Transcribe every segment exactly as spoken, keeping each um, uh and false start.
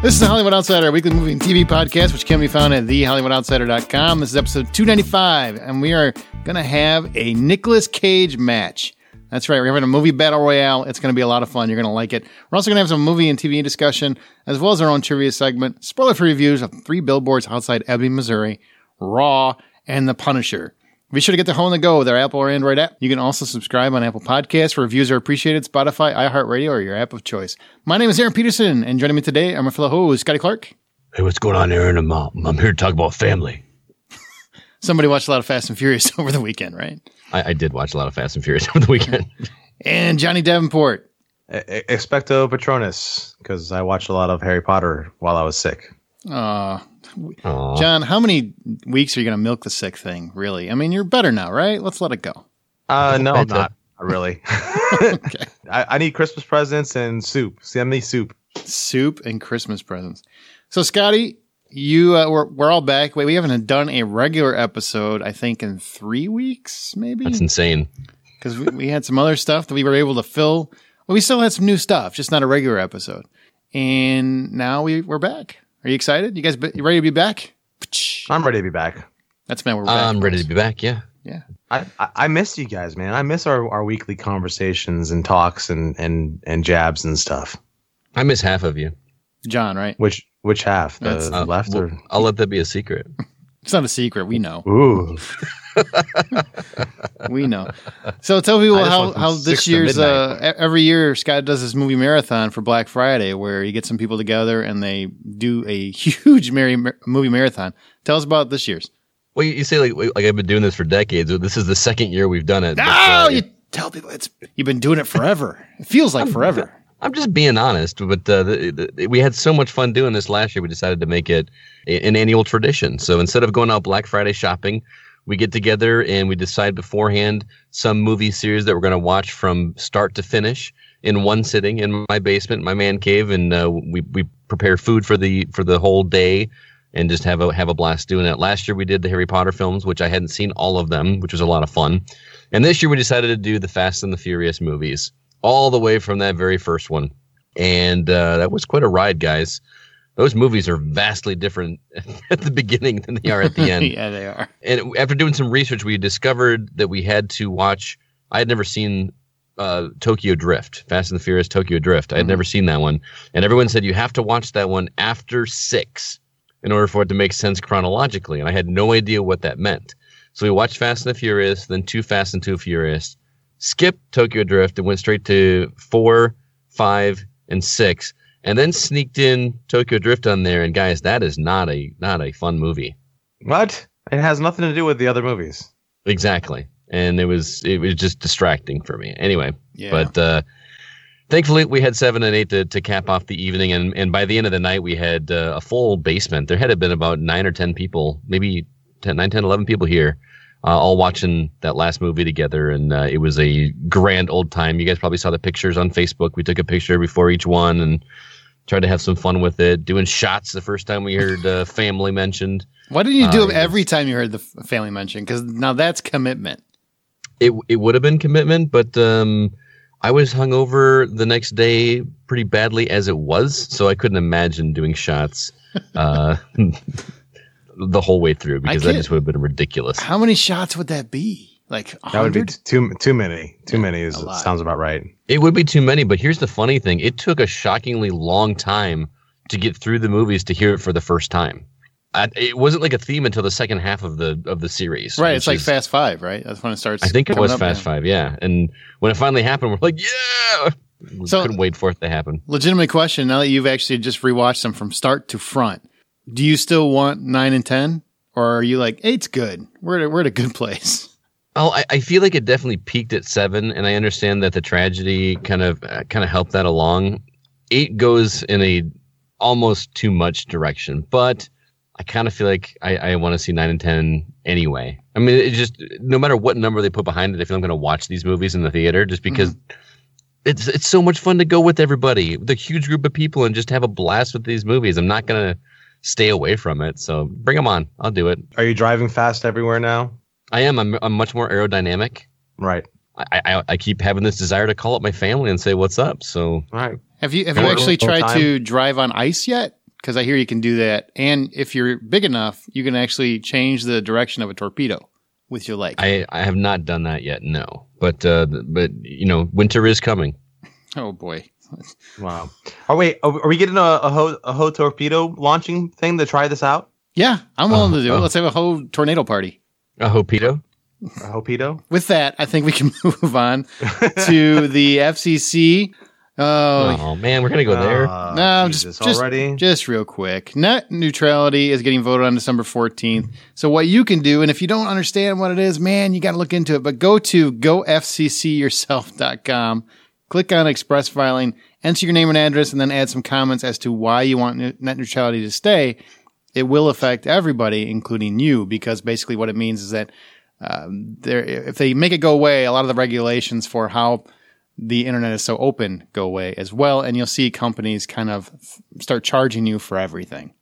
This is the Hollywood Outsider, a weekly movie and T V podcast, which can be found at the hollywood outsider dot com. This is episode two ninety-five, and we are going to have a Nicolas Cage match. That's right, we're having a movie battle royale. It's going to be a lot of fun. You're going to like it. We're also going to have some movie and T V discussion, as well as our own trivia segment, spoiler-free reviews of Three Billboards Outside Ebbing, Missouri, Raw, and The Punisher. Be sure to get the Home to Go with our Apple or Android app. You can also subscribe on Apple Podcasts, where reviews are appreciated, Spotify, iHeartRadio, or your app of choice. My name is Aaron Peterson, and joining me today are my fellow host, Scotty Clark. Hey, what's going on, Aaron? I'm, uh, I'm here to talk about family. Somebody watched a lot of Fast and Furious over the weekend, right? I, I did watch a lot of Fast and Furious over the weekend. And Johnny Davenport. E- Expecto Patronus, because I watched a lot of Harry Potter while I was sick. Aw. John, how many weeks are you going to milk the sick thing, really? I mean, you're better now, right? Let's let it go. Uh, no, I'm not. Really. Okay. I, I need Christmas presents and soup. Send me soup. Soup and Christmas presents. So, Scotty, you uh, we're, we're all back. Wait, we haven't done a regular episode, I think, in three weeks, maybe? That's insane. Because we, we had some other stuff that we were able to fill. Well, we still had some new stuff, just not a regular episode. And now we, we're back. Are you excited? You guys be, you ready to be back? I'm ready to be back. That's man, we're back. I'm ready to be back, yeah. Yeah. I, I, I miss you guys, man. I miss our, our weekly conversations and talks and, and, and jabs and stuff. I miss half of you. John, right? Which which half? The uh, left well, or? I'll let that be a secret. It's not a secret. We know. Ooh. We know. So tell people how, how this year's, uh, every year Scott does this movie marathon for Black Friday where he gets some people together and they do a huge Mary, movie marathon. Tell us about this year's. Well, you say like like I've been doing this for decades. This is the second year we've done it. No, but, uh, you tell people it's you've been doing it forever. It feels like I'm, forever. I'm just being honest, but uh, the, the, we had so much fun doing this last year. We decided to make it a, an annual tradition. So instead of going out Black Friday shopping, we get together and we decide beforehand some movie series that we're going to watch from start to finish in one sitting in my basement, my man cave, and uh, we we prepare food for the for the whole day and just have a have a blast doing it. Last year we did the Harry Potter films, which I hadn't seen all of them, which was a lot of fun. And this year we decided to do the Fast and the Furious movies, all the way from that very first one. And uh, that was quite a ride, guys. Those movies are vastly different at the beginning than they are at the end. Yeah, they are. And after doing some research, we discovered that we had to watch. I had never seen uh, Tokyo Drift, Fast and the Furious Tokyo Drift. I had mm-hmm. never seen that one. And everyone said you have to watch that one after six in order for it to make sense chronologically. And I had no idea what that meant. So we watched Fast and the Furious, then Too Fast and Too Furious, skipped Tokyo Drift and went straight to four, five, and six. And then sneaked in Tokyo Drift on there, and guys, that is not a not a fun movie. What? It has nothing to do with the other movies. Exactly, and it was it was just distracting for me. Anyway, yeah. But uh, thankfully we had seven and eight to, to cap off the evening, and, and by the end of the night we had uh, a full basement. There had been about nine or ten people, maybe ten, nine, ten, eleven people here, uh, all watching that last movie together, and uh, it was a grand old time. You guys probably saw the pictures on Facebook. We took a picture before each one, and tried to have some fun with it, doing shots the first time we heard uh, family mentioned. Why didn't you do uh, it every time you heard the family mentioned? Because now that's commitment. It it would have been commitment, but um, I was hungover the next day pretty badly as it was, so I couldn't imagine doing shots uh, the whole way through because that just would have been ridiculous. How many shots would that be? Like one hundred? That would be too too many. Too yeah, many is sounds about right. It would be too many, but here's the funny thing: it took a shockingly long time to get through the movies to hear it for the first time. I, it wasn't like a theme until the second half of the of the series. Right, it's like is, Fast Five, right? That's when it starts. I think it was Fast now. Five, yeah. And when it finally happened, we're like, yeah. We so, couldn't wait for it to happen. Legitimate question: now that you've actually just rewatched them from start to front, do you still want nine and ten, or are you like eight's good? We're at, we're at a good place. Oh, I, I feel like it definitely peaked at seven, and I understand that the tragedy kind of uh, kind of helped that along. Eight goes in a almost too much direction, but I kind of feel like I, I want to see nine and ten anyway. I mean, it just no matter what number they put behind it, I feel I'm going to watch these movies in the theater just because mm-hmm. it's it's so much fun to go with everybody, with a huge group of people, and just have a blast with these movies. I'm not going to stay away from it, so bring them on. I'll do it. Are you driving fast everywhere now? I am. I'm, I'm much more aerodynamic. Right. I, I I keep having this desire to call up my family and say what's up. So right. Have you have you actually tried to drive on ice yet? because I hear you can do that. And if you're big enough, you can actually change the direction of a torpedo with your leg. I, I have not done that yet, no. But, uh, but you know, winter is coming. Oh, boy. Wow. Oh, wait. Are we getting a, a, Ho, a Ho torpedo launching thing to try this out? Yeah, I'm willing Oh, to do it. oh. Let's have a whole tornado party. A hopedo? A Hopedo? With that, I think we can move on to the F C C. Oh, Oh, man, we're going to go there. Uh, no, Jesus, just, just, already? just real quick. Net neutrality is getting voted on December fourteenth. So what you can do, and if you don't understand what it is, man, you got to look into it. But go to go f c c yourself dot com, click on express filing, enter your name and address, and then add some comments as to why you want net neutrality to stay. It will affect everybody, including you, because basically what it means is that um, there, if they make it go away, a lot of the regulations for how the internet is so open go away as well, and you'll see companies kind of start charging you for everything.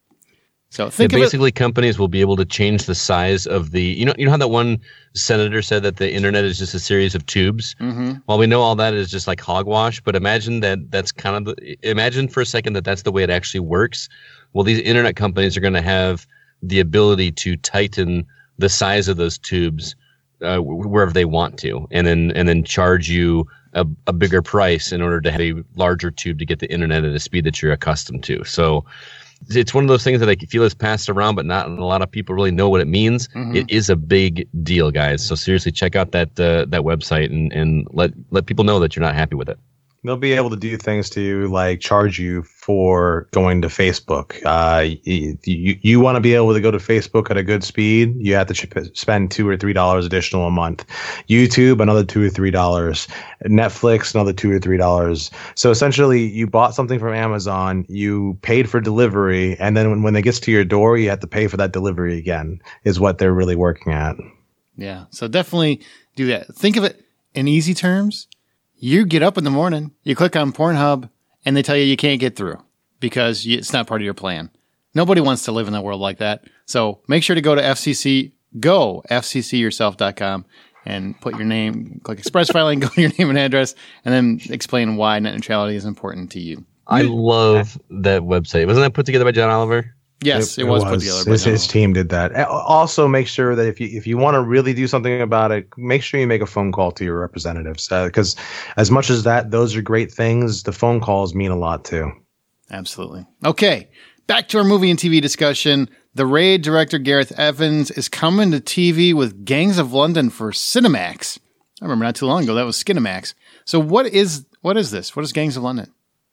So think Yeah, of basically, companies will be able to change the size of the. You know, you know how that one senator said that the internet is just a series of tubes. Mm-hmm. Well, we know all that is just like hogwash, but imagine that that's kind of the. Imagine for a second that that's the way it actually works. Well, these internet companies are going to have the ability to tighten the size of those tubes uh, wherever they want to, and then and then charge you a, a bigger price in order to have a larger tube to get the internet at a speed that you're accustomed to. So it's one of those things that I feel is passed around, but not a lot of people really know what it means. Mm-hmm. It is a big deal, guys. So seriously, check out that uh, that website and, and let let people know that you're not happy with it. They'll be able to do things to you like charge you for going to Facebook. Uh, you you, you want to be able to go to Facebook at a good speed, you have to ch- spend two or three dollars additional a month. YouTube, another two or three dollars. Netflix, another two or three dollars. So essentially, you bought something from Amazon, you paid for delivery, and then when, when it gets to your door, you have to pay for that delivery again. Is what they're really working at. Yeah, so definitely do that. Think of it in easy terms. You get up in the morning, you click on Pornhub, and they tell you you can't get through because you, it's not part of your plan. Nobody wants to live in a world like that. So make sure to go to F C C, go f c c yourself dot com and put your name, click express filing, go to your name and address, and then explain why net neutrality is important to you. I love that website. Wasn't that put together by John Oliver? Yes, it, it was, was put together by his, John his Oliver. team did that. Also, make sure that if you if you want to really do something about it, make sure you make a phone call to your representatives. Because uh, as much as that, those are great things. The phone calls mean a lot too. Absolutely. Okay, back to our movie and T V discussion. The Raid director Gareth Evans is coming to T V with Gangs of London for Cinemax. I remember not too long ago that was Skinemax. So what is what is this? What is Gangs of London?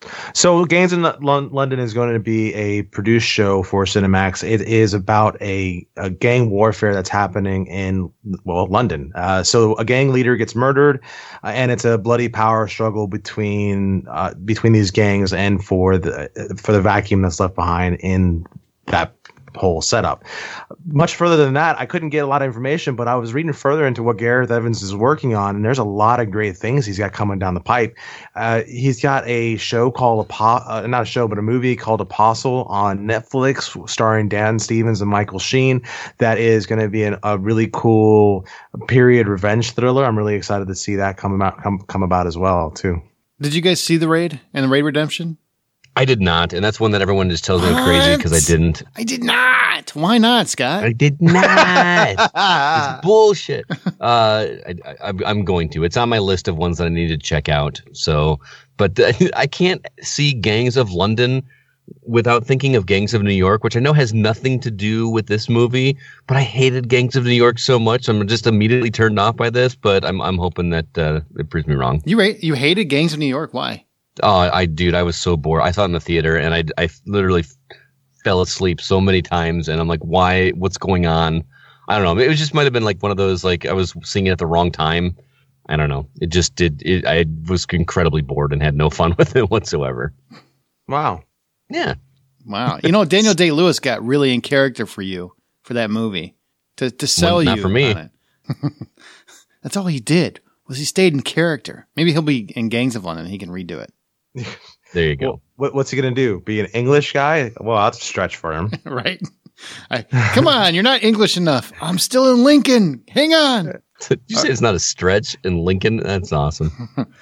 So Gangs in L- London is going to be a produced show for Cinemax. It is about a, a gang warfare that's happening in, well, London. Uh, so a gang leader gets murdered, uh, and it's a bloody power struggle between uh, between these gangs and for the for the vacuum that's left behind in that whole setup. Much further than that, I couldn't get a lot of information, but I was reading further into what Gareth Evans is working on, and there's a lot of great things he's got coming down the pipe. Uh, he's got a show called, Apo- uh, not a show, but a movie called Apostle on Netflix, starring Dan Stevens and Michael Sheen. That is going to be an, a really cool period revenge thriller. I'm really excited to see that come about, come, come about as well, too. Did you guys see The Raid and The Raid Redemption? I did not, and that's one that everyone just tells me I'm crazy because I didn't. I did not. Why not, Scott? I did not. It's bullshit. Uh, I, I, I'm going to. It's on my list of ones that I need to check out. So, but uh, I can't see Gangs of London without thinking of Gangs of New York, which I know has nothing to do with this movie. But I hated Gangs of New York so much, I'm just immediately turned off by this. But I'm I'm hoping that uh, it proves me wrong. You ra- you hated Gangs of New York. Why? Oh, I dude, I was so bored. I saw it in the theater, and I, I literally fell asleep so many times. And I'm like, why? What's going on? I don't know. It was just might have been like one of those, like I was seeing it at the wrong time. I don't know. It just did. It, I was incredibly bored and had no fun with it whatsoever. Wow. Yeah. Wow. You know, Daniel Day-Lewis got really in character for you for that movie to to sell Well, you not for me. on it. That's all he did was he stayed in character. Maybe he'll be in Gangs of London. He can redo it. There you go. Well, what, what's he going to do? Be an English guy? Well, that's a stretch for him. Right? I, come on, you're not English enough. I'm still in Lincoln. Hang on. Did you say it's not a stretch in Lincoln? That's awesome.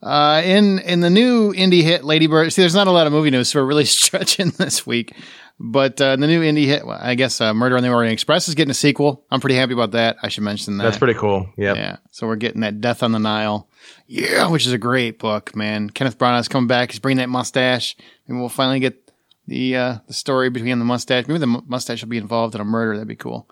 Uh, in in the new indie hit Lady Bird, see, there's not a lot of movie news, so we're really stretching this week. But uh, the new indie hit, well, I guess, uh, Murder on the Orient Express is getting a sequel. I'm pretty happy about that. I should mention that. That's pretty cool. Yep. Yeah. So we're getting that Death on the Nile. Yeah, which is a great book, man. Kenneth Branagh's coming back. He's bringing that mustache. Maybe we'll finally get the uh, the story between the mustache. Maybe the mustache will be involved in a murder. That'd be cool.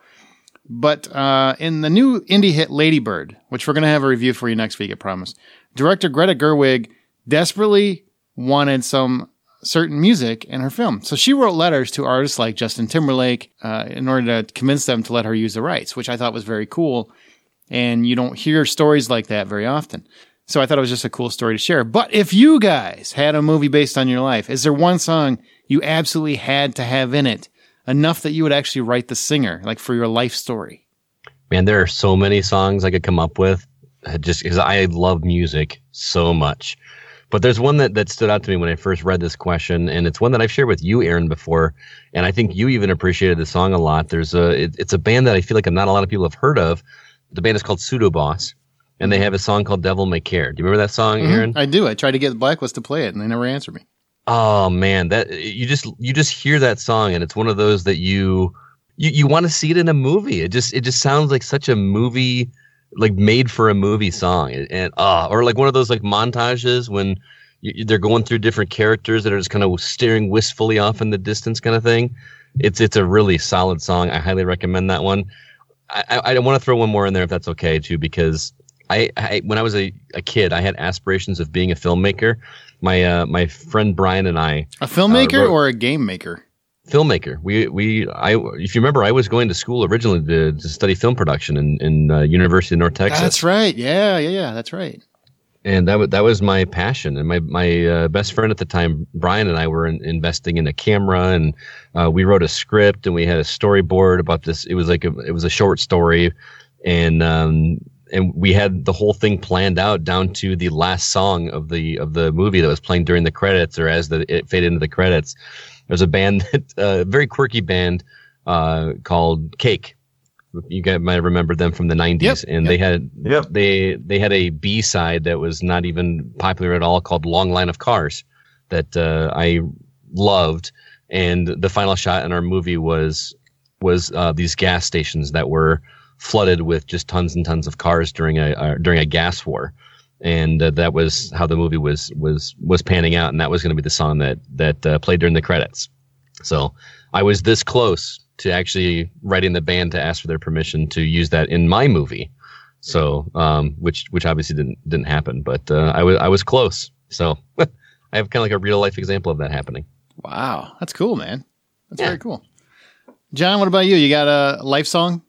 But uh, in the new indie hit Lady Bird, which we're going to have a review for you next week, I promise, director Greta Gerwig desperately wanted some certain music in her film. So she wrote letters to artists like Justin Timberlake uh, in order to convince them to let her use the rights, which I thought was very cool. And you don't hear stories like that very often. So I thought it was just a cool story to share. But if you guys had a movie based on your life, is there one song you absolutely had to have in it, enough that you would actually write the singer, like for your life story? Man, there are so many songs I could come up with, uh, just because I love music so much. But there's one that, that stood out to me when I first read this question, and it's one that I've shared with you, Aaron, before, and I think you even appreciated the song a lot. There's a, it, it's a band that I feel like not a lot of people have heard of. The band is called Pseudo Boss, and they have a song called Devil May Care. Do you remember that song, Mm-hmm. Aaron? I do. I tried to get Blacklist to play it, and they never answered me. Oh man, that you just you just hear that song, and it's one of those that you you, you want to see it in a movie. It just it just sounds like such a movie, like made for a movie song, and uh, or like one of those like montages when you, they're going through different characters that are just kind of staring wistfully off in the distance, kind of thing. It's it's a really solid song. I highly recommend that one. I I, I want to throw one more in there if that's okay too, because I, I when I was a, a kid, I had aspirations of being a filmmaker. My uh, my friend Brian and I, a filmmaker uh, wrote, or a game maker? Filmmaker. We we I if you remember, I was going to school originally to, to study film production in in uh, University of North Texas. That's right. Yeah, yeah, yeah. That's right. And that was that was my passion. And my my uh, best friend at the time, Brian, and I were in, investing in a camera, and uh, we wrote a script, and we had a storyboard about this. It was like a, it was a short story, and um, and we had the whole thing planned out down to the last song of the of the movie that was playing during the credits, or as the it faded into the credits. There's a band, that, a very quirky band uh, called Cake. You guys might remember them from the nineties, yep, and yep. they had yep. they they had a B side that was not even popular at all, called "Long Line of Cars," that uh, I loved. And the final shot in our movie was was uh, these gas stations that were flooded with just tons and tons of cars during a uh, during a gas war, and uh, that was how the movie was was was panning out, and that was going to be the song that that uh, played during the credits. So I was this close to actually writing the band to ask for their permission to use that in my movie. So um, which which obviously didn't didn't happen, but uh, I was I was close. So I have kind of like a real life example of that happening. Wow, that's cool, man. That's yeah. very cool. John, what about you? You got a life song?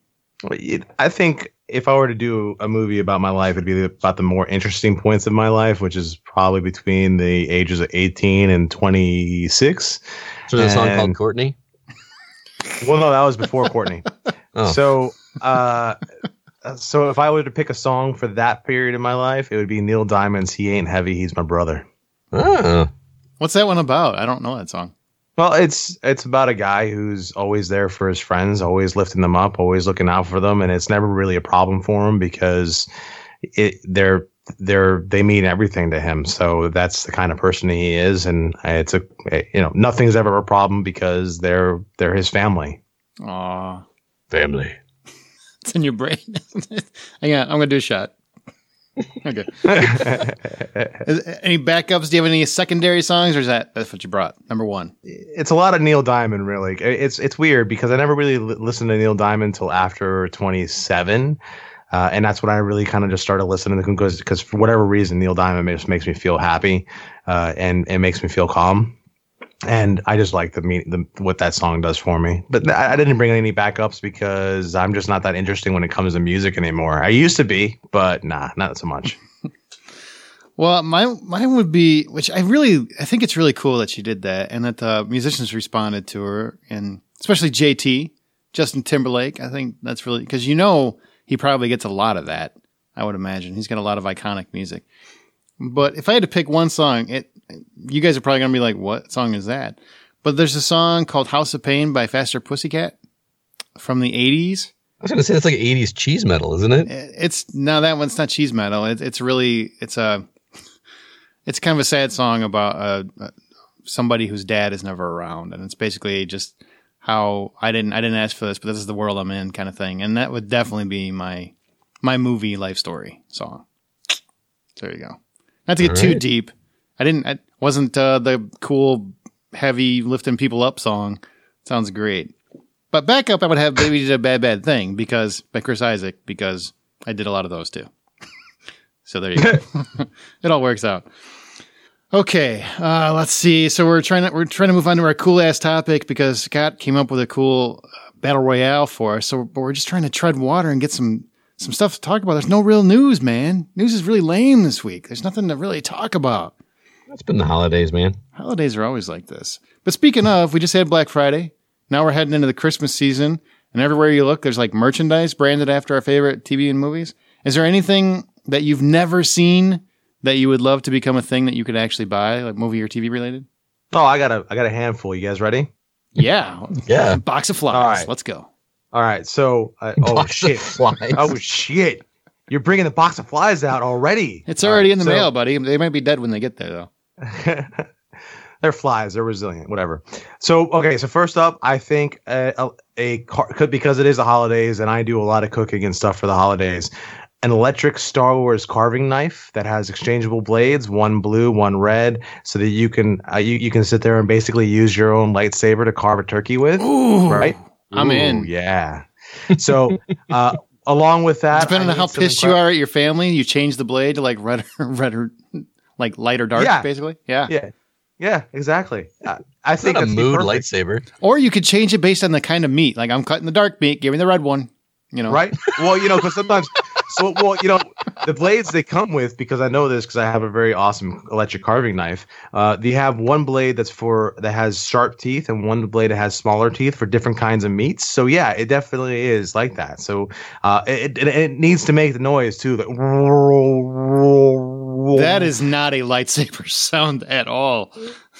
I think if I were to do a movie about my life, it'd be about the more interesting points of my life, which is probably between the ages of eighteen and twenty-six. So there's a song called Courtney? Well, no, that was before Courtney. oh. So, uh, so if I were to pick a song for that period of my life, it would be Neil Diamond's "He Ain't Heavy, He's My Brother." Oh. What's that one about? I don't know that song. Well, it's it's about a guy who's always there for his friends, always lifting them up, always looking out for them, and it's never really a problem for him because it, they're they're they mean everything to him. So that's the kind of person he is, and it's a you know nothing's ever a problem because they're they're his family. Aw, family. It's in your brain. Hang on, I'm gonna do a shot. Okay. Is, any backups? Do you have any secondary songs, or is that that's what you brought? Number one. It's a lot of Neil Diamond, really. It's it's weird because I never really li- listened to Neil Diamond until after twenty-seven, uh, and that's when I really kind of just started listening to him because because for whatever reason, Neil Diamond just makes me feel happy, uh, and it makes me feel calm. And I just like the, the what that song does for me. But I, I didn't bring any backups because I'm just not that interesting when it comes to music anymore. I used to be, but nah, not so much. Well, my mine would be, which I really, I think it's really cool that she did that and that the musicians responded to her, and especially J T, Justin Timberlake. I think that's really, because you know he probably gets a lot of that, I would imagine. He's got a lot of iconic music. But if I had to pick one song, it you guys are probably going to be like, what song is that? But there's a song called House of Pain by Faster Pussycat from the eighties. I was going to say, it's like eighties cheese metal, isn't it? It's, no, that one's not cheese metal. It, it's really, it's a, it's kind of a sad song about uh, uh, somebody whose dad is never around, and it's basically just how I didn't I didn't ask for this, but this is the world I'm in, kind of thing. And that would definitely be my my movie life story song. So there you go. Not to get All too right. deep. I didn't. I wasn't uh, the cool, heavy lifting people up song. Sounds great. But back up, I would have "Baby Did a Bad Bad Thing" because by Chris Isaac, because I did a lot of those too. So there you go. It all works out. Okay, uh, let's see. So we're trying to we're trying to move on to our cool ass topic because Scott came up with a cool uh, battle royale for us. So but we're just trying to tread water and get some some stuff to talk about. There's no real news, man. News is really lame this week. There's nothing to really talk about. It's been the holidays, man. Holidays are always like this. But speaking of, we just had Black Friday. Now we're heading into the Christmas season, and everywhere you look, there's like merchandise branded after our favorite T V and movies. Is there anything that you've never seen that you would love to become a thing that you could actually buy, like movie or T V related? Oh, I got a I got a handful. You guys ready? Yeah. Yeah. Box of flies. All right. Let's go. All right. So, uh, oh Box of shit! flies. Oh shit! You're bringing the box of flies out already. It's already All in the right, so- mail, buddy. They might be dead when they get there, though. They're flies. They're resilient. Whatever. So, okay. So first up, I think a, a, a car, could because it is the holidays, and I do a lot of cooking and stuff for the holidays. An electric Star Wars carving knife that has exchangeable blades, one blue, one red, so that you can uh, you you can sit there and basically use your own lightsaber to carve a turkey with. Ooh, right? I'm Ooh, in. Yeah. So, uh, along with that, Depending I on how need some pissed incre- you are at your family, you change the blade to like red, red or like light or dark, Yeah. basically. Yeah. Yeah. Yeah, exactly. I, I It's think not a that's mood perfect. lightsaber. Or you could change it based on the kind of meat. Like I'm cutting the dark meat, give me the red one. You know, Right? Well, you know, because sometimes, so well, you know, the blades they come with, because I know this because I have a very awesome electric carving knife. Uh, they have one blade that's for that has sharp teeth, and one blade that has smaller teeth for different kinds of meats. So yeah, it definitely is like that. So uh, it, it it needs to make the noise too. Like, that is not a lightsaber sound at all.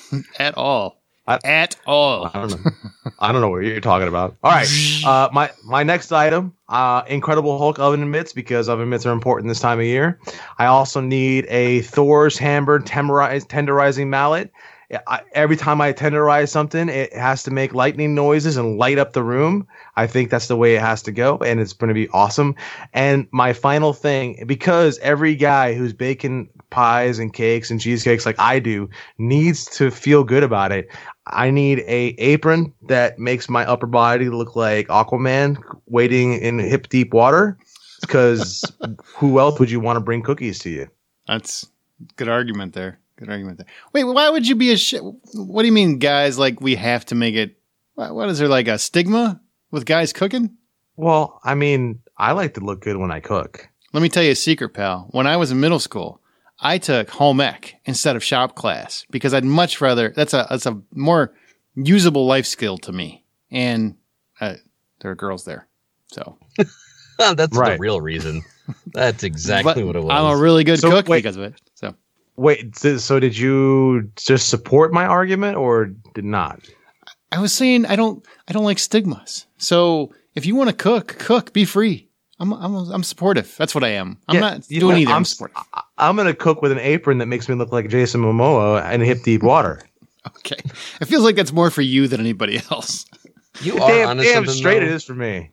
At all. I- at all. I don't know. I don't know what you're talking about. All right. Uh, my my next item, uh, Incredible Hulk oven mitts, because oven mitts are important this time of year. I also need a Thor's Hammer tenderize, tenderizing mallet. I, every time I tenderize something, it has to make lightning noises and light up the room. I think that's the way it has to go, and it's going to be awesome. And my final thing, because every guy who's baking pies and cakes and cheesecakes like I do needs to feel good about it, I need a apron that makes my upper body look like Aquaman wading in hip deep water. Because who else would you want to bring cookies to you? That's good argument there. Good argument there. Wait, why would you be a shit? What do you mean, guys? Like we have to make it? What, what is there like a stigma with guys cooking? Well, I mean, I like to look good when I cook. Let me tell you a secret, pal. When I was in middle school, I took home ec instead of shop class because I'd much rather. That's a that's a more usable life skill to me, and uh, there are girls there, so That's Right. the real reason. That's exactly But what it was. I'm a really good So, cook wait. because of it. So Wait, so so did you just support my argument or did not? I was saying I don't I don't like stigmas. So if you want to cook, cook. Be free. I'm I'm I'm supportive. That's what I am. I'm Yeah, not you doing know, either. I'm, I'm, supportive. I- I'm going to cook with an apron that makes me look like Jason Momoa in hip deep water. Okay. It feels like that's more for you than anybody else. you are Damn, onto damn something, straight though. it is for me.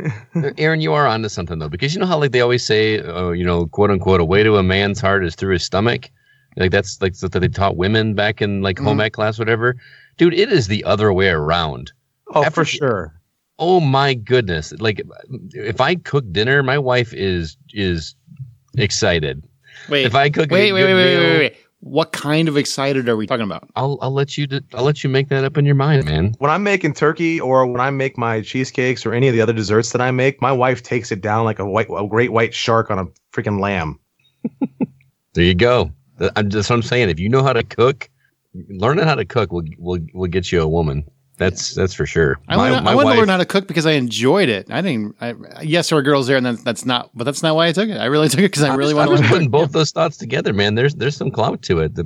Aaron, you are onto something though, because you know how like they always say, uh, you know, quote unquote, a way to a man's heart is through his stomach. Like that's like something they taught women back in like home ec class, whatever. Dude, it is the other way around. Oh, After- for sure. Oh my goodness! Like if I cook dinner, my wife is is excited. Wait. If I cook, wait, a wait, good wait, wait, meal, wait, wait. What kind of excited are we talking about? I'll I'll let you d- I'll let you make that up in your mind, man. When I'm making turkey or when I make my cheesecakes or any of the other desserts that I make, my wife takes it down like a white, a great white shark on a freaking lamb. There you go. Th- I'm just what I'm saying. If you know how to cook, learning how to cook will will will get you a woman. That's that's for sure. I, learned, I wanted to learn how to cook because I enjoyed it. I didn't. I, yes, there were girls there, and that's, that's not. But that's not why I took it. I really took it because I I'm really just, want I'm to just learn. putting both those thoughts together, man. There's there's some clout to it.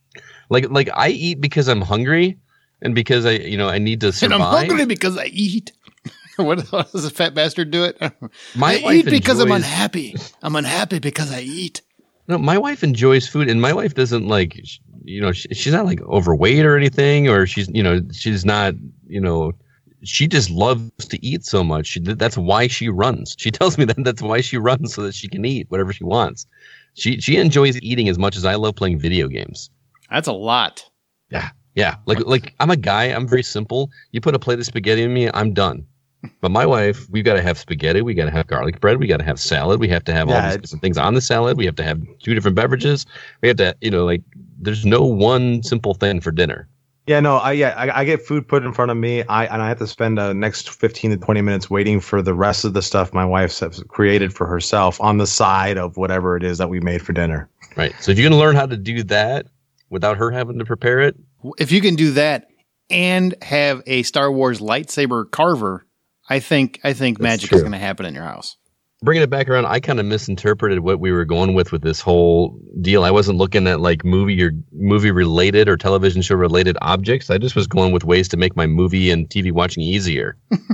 Like like I eat because I'm hungry, and because I you know I need to And survive. I'm hungry because I eat. What how does a fat bastard do it? My I wife eat because I'm enjoys- unhappy. I'm unhappy because I eat. No, my wife enjoys food, and my wife doesn't like, you know, she, she's not like overweight or anything, or she's, you know, she's not, you know, she just loves to eat so much. She, that's why she runs. She tells me that that's why she runs, so that she can eat whatever she wants. She she enjoys eating as much as I love playing video games. That's a lot. Yeah, yeah. Like like I'm a guy. I'm very simple. You put a plate of spaghetti in me, I'm done. But my wife, we've got to have spaghetti. We got to have garlic bread. We got to have salad. We have to have Yeah, all these different things on the salad. We have to have two different beverages. We have to, you know, like there's no one simple thing for dinner. Yeah, no, I yeah, I, I get food put in front of me, I and I have to spend the next fifteen to twenty minutes waiting for the rest of the stuff my wife has created for herself on the side of whatever it is that we made for dinner. Right. So if you're going to learn how to do that without her having to prepare it, If you can do that and have a Star Wars lightsaber carver, I think I think That's magic true. is going to happen in your house. bringing it back around, I kind of misinterpreted what we were going with with this whole deal. I wasn't looking at like movie or movie related or television show related objects. I just was going with ways to make my movie and T V watching easier.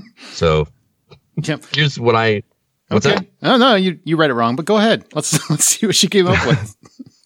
So Yep. here's what I. What's okay. that? No, no, you you read it wrong, but go ahead. Let's let's see what she came up with.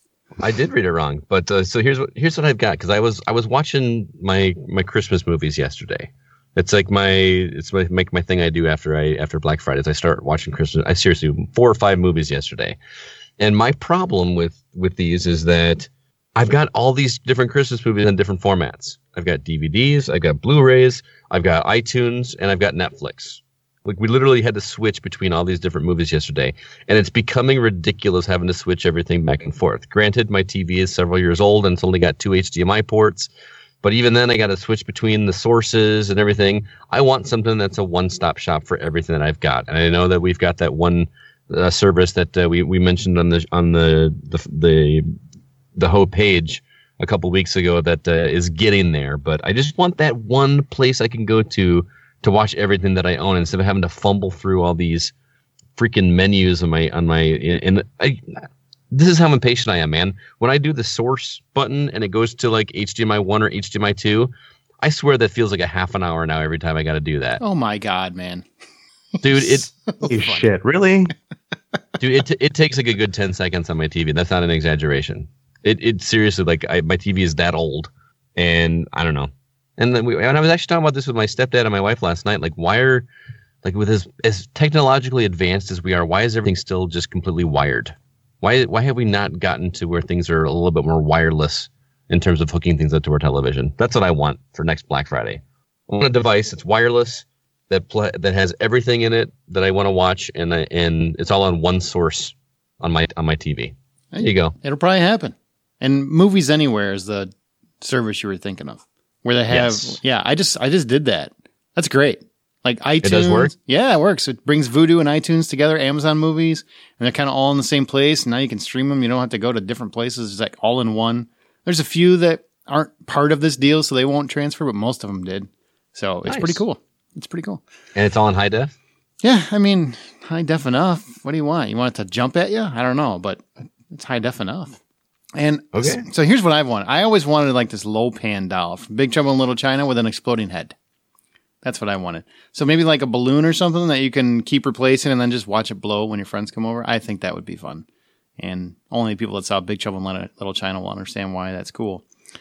I did read it wrong, but uh, so here's what here's what I've got, because I was I was watching my my Christmas movies yesterday. It's like my it's my make my thing I do after I after Black Friday is I start watching Christmas. I seriously four or five movies yesterday, and my problem with with these is that I've got all these different Christmas movies in different formats. I've got D V Ds, I've got Blu-rays, I've got iTunes, and I've got Netflix. Like, we literally had to switch between all these different movies yesterday, and it's becoming ridiculous having to switch everything back and forth. Granted, my T V is several years old and it's only got two H D M I ports, but even then I got to switch between the sources and everything. I want something that's a one-stop shop for everything that I've got, and I know that we've got that one uh, service that uh, we we mentioned on the on the the the, the Ho page a couple weeks ago that uh, is getting there. But I just want that one place I can go to to watch everything that I own instead of having to fumble through all these freaking menus on my on my and I this is how impatient I am, man. When I do the source button and it goes to like H D M I one or H D M I two, I swear that feels like a half an hour now every time I got to do that. Oh my god, man. Dude, it Holy shit, really? dude it t- it takes like a good ten seconds on my T V. That's not an exaggeration. It it seriously, like, I, my T V is that old, and I don't know. And then we, and I was actually talking about this with my stepdad and my wife last night. Like, why are, like, with as as technologically advanced as we are, why is everything still just completely wired? Why why have we not gotten to where things are a little bit more wireless in terms of hooking things up to our television? That's what I want for next Black Friday. I want a device that's wireless, that pl- that has everything in it that I want to watch, and I, and it's all on one source on my on my T V. There you go. It'll probably happen. And Movies Anywhere is the service you were thinking of, where they have. Yes. Yeah, I just I just did that. That's great. Like iTunes. It does work? Yeah, it works. It brings Vudu and iTunes together, Amazon movies, and they're kind of all in the same place. And now you can stream them. You don't have to go to different places. It's like all in one. There's a few that aren't part of this deal, so they won't transfer, but most of them did. So it's Nice. pretty cool. It's pretty cool. And it's all in high def. Yeah, I mean, high def enough. What do you want? You want it to jump at you? I don't know, but it's high def enough. And Okay. s- so here's what I've wanted. I always wanted like this low pan doll from Big Trouble in Little China with an exploding head. That's what I wanted. So maybe like a balloon or something that you can keep replacing and then just watch it blow when your friends come over. I think that would be fun. And only people that saw Big Trouble in Little Little China will understand why that's cool.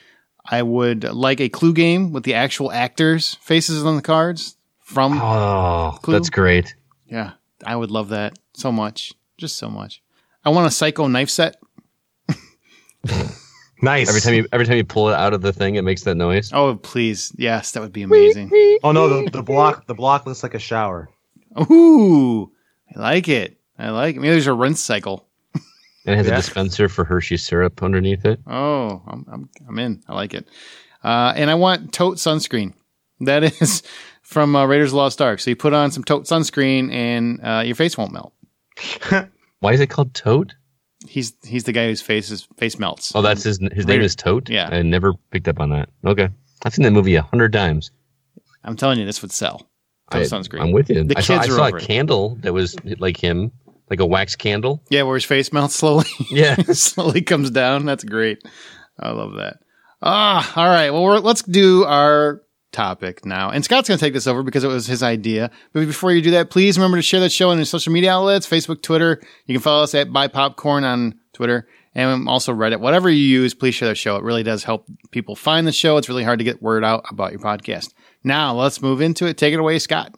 I would like a Clue game with the actual actors' faces on the cards from Oh, Clue? that's great. Yeah, I would love that so much. Just so much. I want a Psycho knife set. Nice. Every time you every time you pull it out of the thing, it makes that noise. Oh, please. Yes, that would be amazing. Oh no, the, the block the block looks like a shower. Ooh, I like it. I like it. Maybe there's a rinse cycle. And it has Yeah. a dispenser for Hershey syrup underneath it. Oh, I'm I'm, I'm in. I like it. Uh, and I want Tote sunscreen. That is from uh, Raiders of the Lost Ark. So you put on some Tote sunscreen and uh, your face won't melt. Why is it called Toad? He's he's the guy whose face is, face melts. Oh, that's his his name Raider- is Toad? Yeah. I never picked up on that. Okay. I've seen that movie a hundred times. I'm telling you, this would sell. Tote I, sunscreen. I'm with you. The I saw, I kids are saw over a it. candle that was like him, like a wax candle. Yeah, where his face melts slowly. Yeah. slowly comes down. That's great. I love that. Ah, all right. Well, we're, let's do our topic now. And Scott's going to take this over because it was his idea. But before you do that, please remember to share that show on your social media outlets, Facebook, Twitter. You can follow us at Buy Popcorn on Twitter and also Reddit. Whatever you use, please share that show. It really does help people find the show. It's really hard to get word out about your podcast. Now, let's move into it. Take it away, Scott.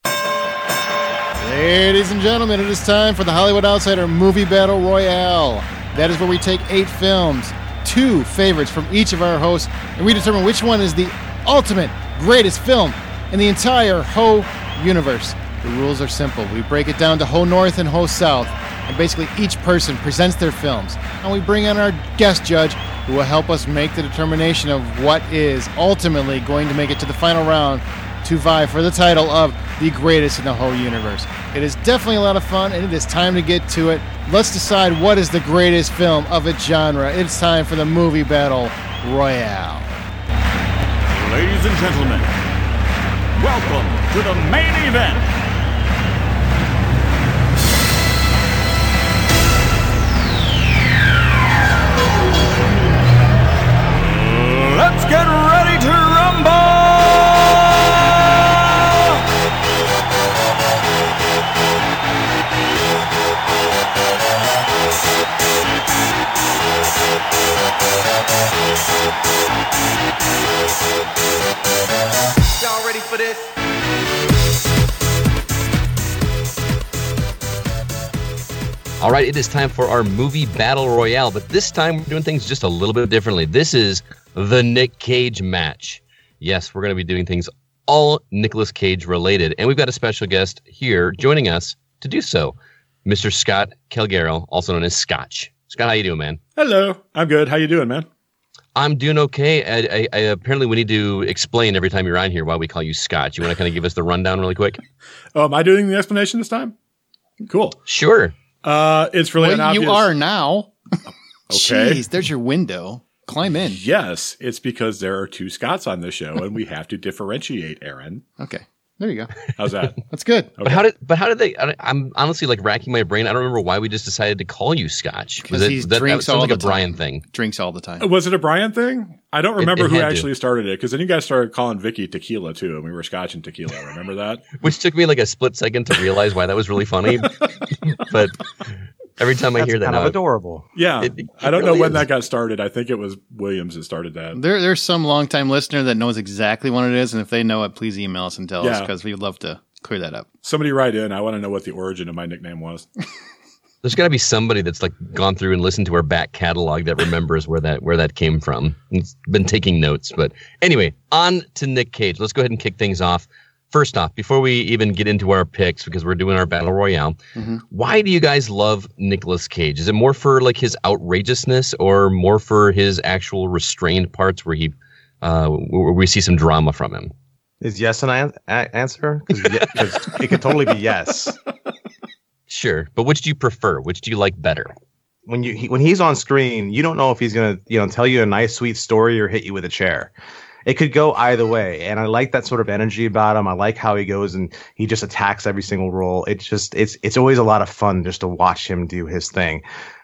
Ladies and gentlemen, it is time for the Hollywood Outsider Movie Battle Royale. That is where we take eight films, two favorites from each of our hosts, and we determine which one is the ultimate greatest film in the entire H O universe. The rules are simple. We break it down to H O North and H O South, and basically each person presents their films. And we bring in our guest judge who will help us make the determination of what is ultimately going to make it to the final round to vie for the title of the greatest in the H O universe. It is definitely a lot of fun, and it is time to get to it. Let's decide what is the greatest film of its genre. It's time for the Movie Battle Royale. Ladies and gentlemen, welcome to the main event. Let's get ready to rumble! Y'all ready for this? All right, it is time for our movie battle royale, but this time we're doing things just a little bit differently. This is the Nick Cage match. Yes, we're going to be doing things all Nicolas Cage related, and we've got a special guest here joining us to do so, Mister Scott Calgaro, also known as Scotch. Scott, how you doing, man? Hello, I'm good. How you doing, man? I'm doing okay. I, I, I, apparently, we need to explain every time you're on here why we call you Scotch. You want to kind of give us the rundown really quick? Oh, am I doing the explanation this time? Cool. Sure. Uh, it's really well, an obvious... you are now. Okay. Jeez, there's your window. Climb in. Yes, it's because there are two Scotts on this show, and we have to differentiate, Aaron. Okay. There you go. How's that? That's good. Okay. But how did? But how did they? I, I'm honestly like racking my brain. I don't remember why we just decided to call you Scotch. Because he that, drinks that all like the a Brian time. thing. Drinks all the time. Was it a Brian thing? I don't remember it, it who had actually to. started it, because then you guys started calling Vicky Tequila too, and we were Scotch and Tequila. Remember that? Which took me like a split second to realize why that was really funny. But every time I That's hear that, kind now, of adorable. Yeah, It- it I don't really know when is. that got started. I think it was Williams that started that. There, there's some longtime listener that knows exactly what it is, and if they know it, please email us and tell us Yeah. because we'd love to clear that up. Somebody write in. I want to know what the origin of my nickname was. there's got to be somebody that's like gone through and listened to our back catalog that remembers where that where that came from. It's been taking notes. But anyway, on to Nick Cage. Let's go ahead and kick things off. First off, before we even get into our picks, because we're doing our battle royale, Mm-hmm. why do you guys love Nicolas Cage? Is it more for like his outrageousness, or more for his actual restrained parts where he, uh, where we see some drama from him? Is yes an an- a- answer? Because it could totally be yes. Sure, but which do you prefer? Which do you like better? When you he, when he's on screen, you don't know if he's gonna you know tell you a nice sweet story or hit you with a chair. It could go either way, and I like that sort of energy about him. I like how he goes and he just attacks every single role. It's just it's it's always a lot of fun just to watch him do his thing.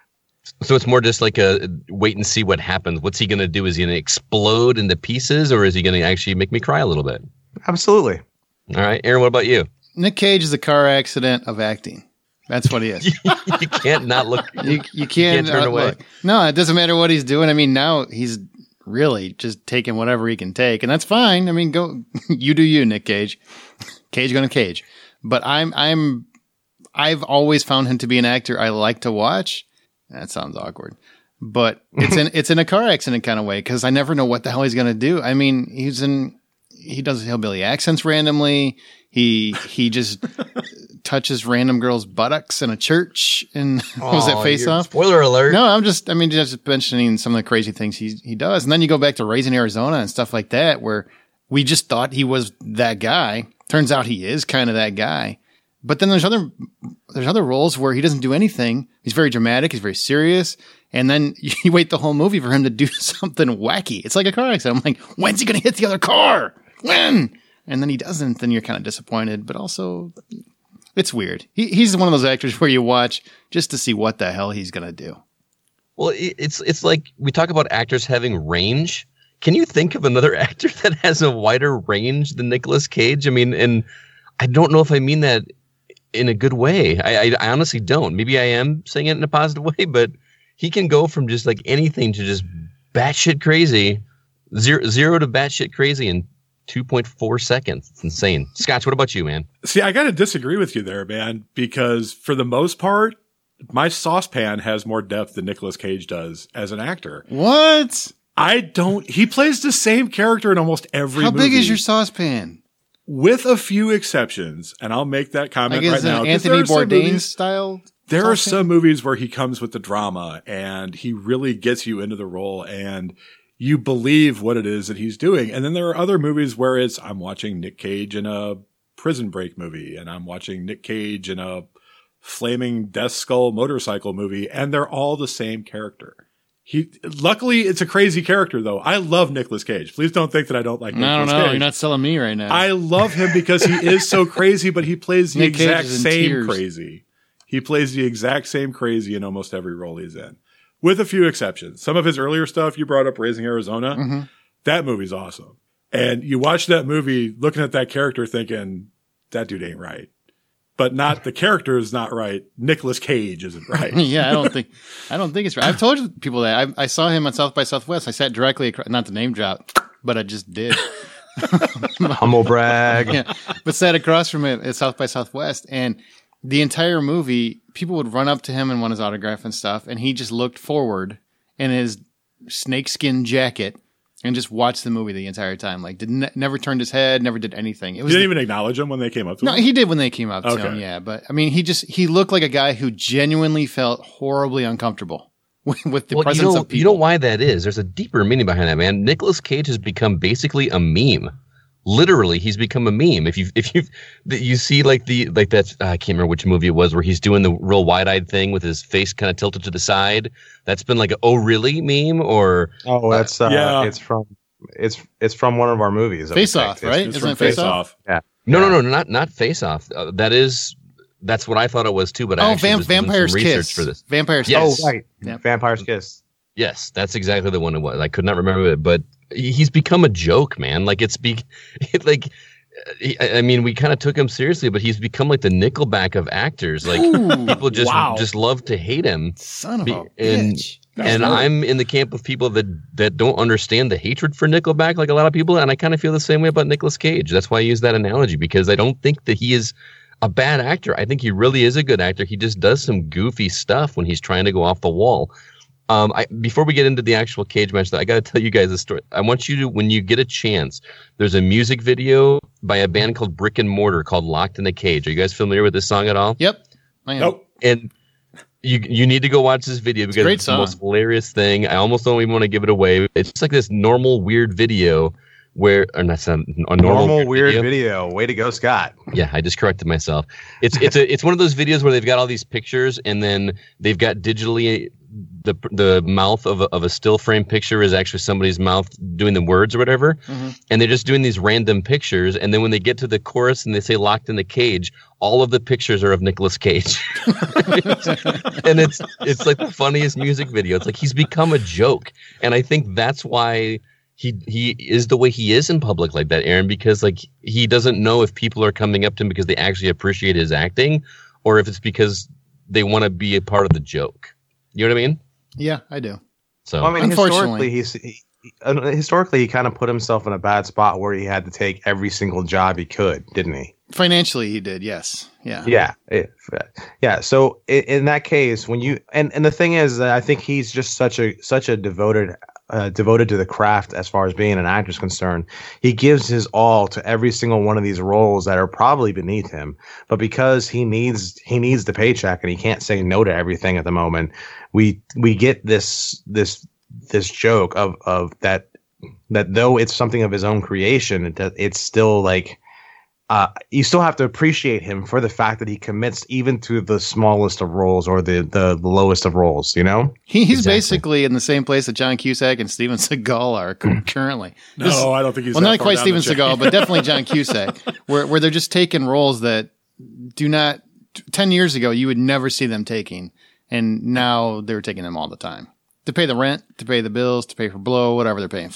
So it's more just like a wait and see what happens. What's he going to do? Is he going to explode into pieces, or is he going to actually make me cry a little bit? Absolutely. All right, Aaron, what about you? Nick Cage is a car accident of acting. That's what he is. You can't not look. You you can't, can't turn uh, away. look. No, it doesn't matter what he's doing. I mean, now he's really just taking whatever he can take, and that's fine. I mean, go you do you, Nick Cage. Cage gonna cage. But I'm I'm I've always found him to be an actor I like to watch. That sounds awkward, but it's in it's in a car accident kind of way because I never know what the hell he's gonna do. I mean, he's in he does hillbilly accents randomly. He he just touches random girls' buttocks in a church, and was that Aw, Face you're- Off? Spoiler alert. No, I'm just, I mean, just mentioning some of the crazy things he he does. And then you go back to Raising Arizona and stuff like that, where we just thought he was that guy. Turns out he is kind of that guy. But then there's other, there's other roles where he doesn't do anything. He's very dramatic. He's very serious. And then you wait the whole movie for him to do something wacky. It's like a car accident. I'm like, when's he going to hit the other car? When? And then he doesn't. Then you're kind of disappointed, but also it's weird. He, he's one of those actors where you watch just to see what the hell he's going to do. Well, it, it's it's like we talk about actors having range. can you think of another actor that has a wider range than Nicolas Cage? I mean, and I don't know if I mean that in a good way. I, I, I honestly don't. Maybe I am saying it in a positive way, but he can go from just like anything to just batshit crazy, zero, zero to batshit crazy in two point four seconds. It's insane. Scotch, what about you, man? See, I got to disagree with you there, man, because for the most part, my saucepan has more depth than Nicolas Cage does as an actor. What? I don't. He plays the same character in almost every How movie. big is your saucepan? With a few exceptions, and I'll make that comment Like, right is it now. 'cause Anthony there are some Bourdain movies- style? There are saucepan? some movies where he comes with the drama and he really gets you into the role and you believe what it is that he's doing. And then there are other movies where it's, I'm watching Nick Cage in a Prison Break movie and I'm watching Nick Cage in a flaming Death Skull motorcycle movie, and they're all the same character. He, luckily it's a crazy character though. I love Nicolas Cage. Please don't think that I don't like I Nicolas don't know. Cage. You're not selling me right now. I love him because he is so crazy, but he plays the Nick Cage exact is in same tears. crazy. He plays the exact same crazy in almost every role he's in, with a few exceptions. Some of his earlier stuff, you brought up Raising Arizona. Mm-hmm. That movie's awesome. And you watch that movie looking at that character thinking, that dude ain't right. But not the character is not right. Nicolas Cage isn't right. yeah, I don't think I don't think it's right. I've told you people that I, I saw him on South by Southwest. I sat directly across, not to name drop, but I just did. Humble brag. yeah, but sat across from it at South by Southwest, and the entire movie, people would run up to him and want his autograph and stuff, and he just looked forward in his snakeskin jacket and just watched the movie the entire time. Like, did ne- never turned his head, never did anything. It You was didn't the- even acknowledge him when they came up to no, him? he did when they came up to Okay. him, yeah. But I mean, he just he looked like a guy who genuinely felt horribly uncomfortable with, with the Well, you presence know, of people. you know why that is? There's a deeper meaning behind that, man. Nicolas Cage has become basically a meme. Literally, he's become a meme. If you if you you see like the like that, uh, I can't remember which movie it was where he's doing the real wide eyed thing with his face kind of tilted to the side. That's been like a oh really meme or Oh, that's uh, Yeah. it's from it's it's from one of our movies. that we Face Off, picked. It's- right? It's Isn't from it Face Face Off? Off. no no no not not Face Off. Uh, that is that's what I thought it was too. But I Oh, actually Vam- was doing some Vampire's research Kiss for this. Vampire's Yes. Kiss. Oh, right. Yep. Vampire's Kiss. Yes, that's exactly the one it was. I could not remember it, but he's become a joke, man. Like it's be like. he- I I mean, we kind of took him seriously, but he's become like the Nickelback of actors. Like Ooh, people just wow. just love to hate him. son of Be- a and- bitch. and I'm in the camp of people that that don't understand the hatred for Nickelback, like a lot of people. And I kind of feel the same way about Nicolas Cage. That's why I use that analogy, because I don't think that he is a bad actor. I think he really is a good actor. He just does some goofy stuff when he's trying to go off the wall. Um, I, before we get into the actual Cage match, though, I got to tell you guys a story. I want you to, when you get a chance, there's a music video by a band called Brick and Mortar called Locked in a Cage. Are you guys familiar with this song at all? Yep. I am. Nope. And you you need to go watch this video because great it's the song. most hilarious thing. I almost don't even want to give it away. It's just like this normal weird video where, or not a normal, Normal weird video. video. Way to go, Scott. Yeah, I just corrected myself. It's it's a it's one of those videos where they've got all these pictures and then they've got digitally the the mouth of a, of a still frame picture is actually somebody's mouth doing the words or whatever, Mhm. and they're just doing these random pictures. And then when they get to the chorus and they say "locked in the cage," all of the pictures are of Nicolas Cage, and it's it's like the funniest music video. It's like he's become a joke, and I think that's why. He he is the way he is in public like that, Aaron, because like he doesn't know if people are coming up to him because they actually appreciate his acting or if it's because they want to be a part of the joke. You know what I mean? Yeah, I do. So Well, I mean, Unfortunately. historically, he's he, uh, historically he kind of put himself in a bad spot where he had to take every single job he could, didn't he? Financially, he did. Yes. Yeah. Yeah, it, yeah. So in, in that case, when you and, and the thing is that I think he's just such a such a devoted uh, devoted to the craft as far as being an actor is concerned. He gives his all to every single one of these roles that are probably beneath him, but because he needs he needs the paycheck and he can't say no to everything at the moment, we we get this this this joke of of that that though it's something of his own creation, it, it's still like. Uh, you still have to appreciate him for the fact that he commits even to the smallest of roles or the, the, the lowest of roles, you know? He, he's Exactly. basically in the same place that John Cusack and Steven Seagal are cu- currently. No, This- I don't think he's well, that not far quite down Steven the chain. Seagal, but definitely John Cusack, where where they're just taking roles that do not. t- Ten years ago, you would never see them taking, and now they're taking them all the time to pay the rent, to pay the bills, to pay for blow, whatever they're paying for.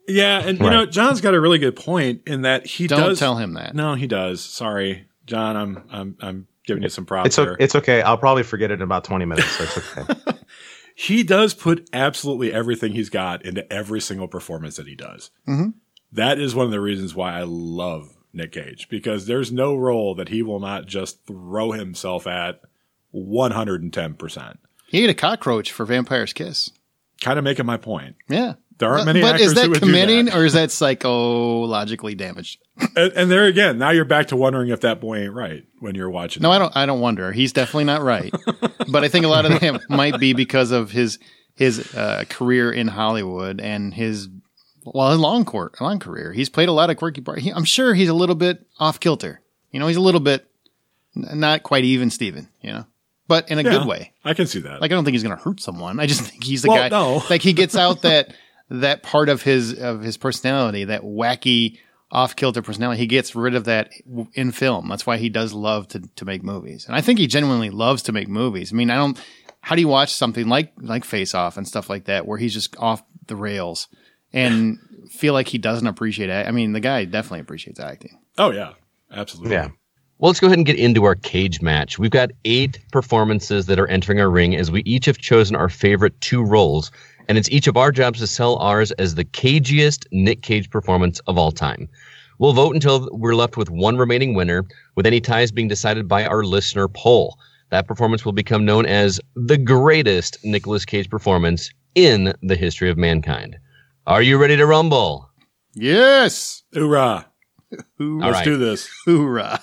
Yeah, and you Right. know, John's got a really good point in that he Don't does tell him that. No, he does. Sorry, John. I'm I'm I'm giving you some props It's here. okay. It's okay. I'll probably forget it in about twenty minutes. So it's okay. He does put absolutely everything he's got into every single performance that he does. Mhm. That is one of the reasons why I love Nick Cage, because there's no role that he will not just throw himself at one hundred ten percent. He ate a cockroach for Vampire's Kiss. Kind of making my point. Yeah. There aren't But- many But actors is who that would do committing that. or is that psychologically damaged? And, and there again, now you're back to wondering if that boy ain't right when you're watching. No, it. I don't. I don't wonder. He's definitely not right. But I think a lot of that might be because of his his uh, career in Hollywood and his well, his long court, long career. He's played a lot of quirky parts. He, I'm sure he's a little bit off kilter. You know, he's a little bit n- not quite even Steven, you know, but in a Yeah, good way. I can see that. Like I don't think he's going to hurt someone. I just think he's the Well, guy. no. Like he gets out that that part of his of his personality, that wacky off kilter personality. He gets rid of that w- in film. That's why he does love to to make movies, and I think he genuinely loves to make movies. I mean, I don't. How do you watch something like like Face Off and stuff like that, where he's just off the rails and feel like he doesn't appreciate it? I mean, the guy definitely appreciates acting. oh yeah, absolutely. Yeah. Well, let's go ahead and get into our cage match. We've got eight performances that are entering our ring as we each have chosen our favorite two roles. And it's each of our jobs to sell ours as the cagiest Nick Cage performance of all time. We'll vote until we're left with one remaining winner, with any ties being decided by our listener poll. That performance will become known as the greatest Nicolas Cage performance in the history of mankind. Are you ready to rumble? Yes, Hoorah! Hoorah. Let's right. do this. hoorah!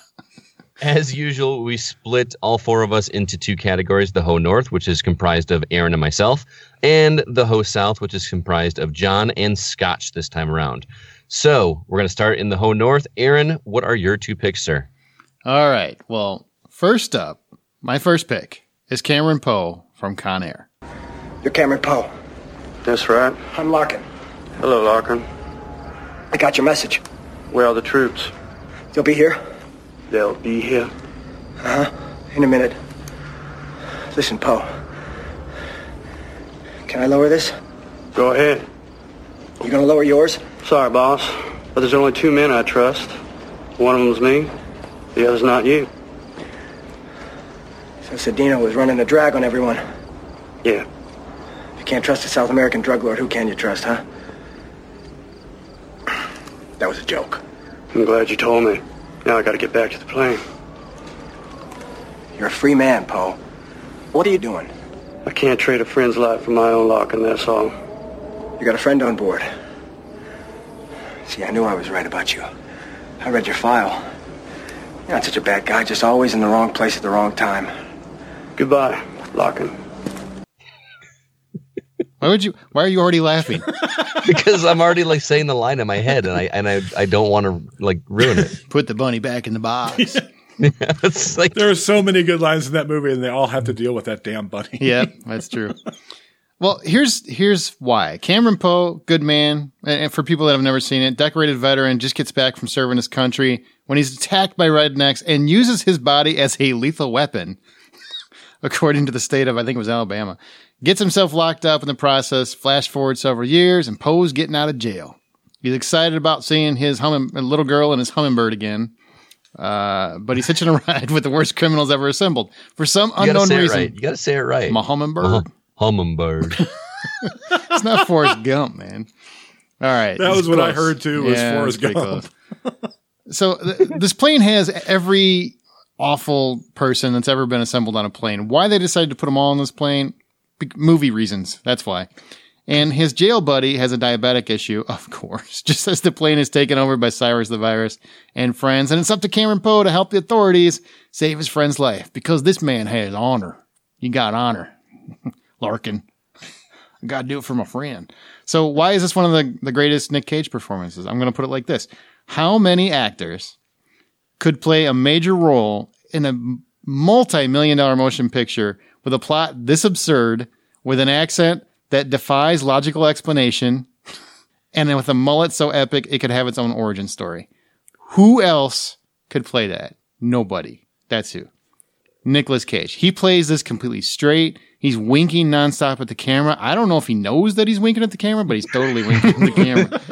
As usual, we split all four of us into two categories, the Ho North, which is comprised of Aaron and myself, and the Ho South, which is comprised of John and Scotch this time around. So we're going to start in the Ho North. Aaron, what are your two picks, sir? All right. Well, first up, my first pick is Cameron Poe from Con Air. You're Cameron Poe. That's right. I'm Larkin. Hello, Larkin. I got your message. Where are the troops? You'll be here? They'll be here. Uh-huh. In a minute. Listen, Poe. Can I lower this? Go ahead. You gonna lower yours? Sorry, boss, but there's only two men I trust. One of them's me. The other's not you. So Cedino was running a drag on everyone. Yeah. If you can't trust a South American drug lord, who can you trust, huh? That was a joke. I'm glad you told me. Now I gotta get back to the plane. You're a free man, Poe. What are you doing? I can't trade a friend's life for my own, Larkin, that's all. You got a friend on board. See, I knew I was right about you. I read your file. You're not such a bad guy, just always in the wrong place at the wrong time. Goodbye, Larkin. Why would you? Why are you already laughing? Because I'm already like saying the line in my head, and I and I, I don't want to like ruin it. Put the bunny back in the box. It's like There are so many good lines in that movie, and they all have to deal with that damn bunny. Yeah, that's true. Well, here's here's why. Cameron Poe, good man, and for people that have never seen it, decorated veteran, just gets back from serving his country when he's attacked by rednecks and uses his body as a lethal weapon, according to the state of, I think it was Alabama. Gets himself locked up in the process, flash forward several years, and Poe's getting out of jail. He's excited about seeing his humming, little girl and his hummingbird again. Uh, but he's hitching a ride with the worst criminals ever assembled. For some you gotta unknown say it reason, right. You got to say it right. my hummingbird. Uh-huh. Hummingbird. It's not Forrest Gump, man. All right. That it's was what I close. heard, too, was Yeah, Forrest it's pretty Gump. close. So th- this plane has every awful person that's ever been assembled on a plane. Why they decided to put them all on this plane? Be- movie reasons. That's why. And his jail buddy has a diabetic issue, of course, just as the plane is taken over by Cyrus the Virus and friends. And it's up to Cameron Poe to help the authorities save his friend's life because this man has honor. You got honor, Larkin. I got to do it for my friend. So why is this one of the, the greatest Nick Cage performances? I'm going to put it like this. How many actors could play a major role in a multi-million dollar motion picture with a plot this absurd, with an accent that defies logical explanation, and then with a mullet so epic it could have its own origin story? Who else could play that? Nobody. That's who. Nicolas Cage. He plays this completely straight. He's winking nonstop at the camera. I don't know if he knows that he's winking at the camera, but he's totally winking at the camera.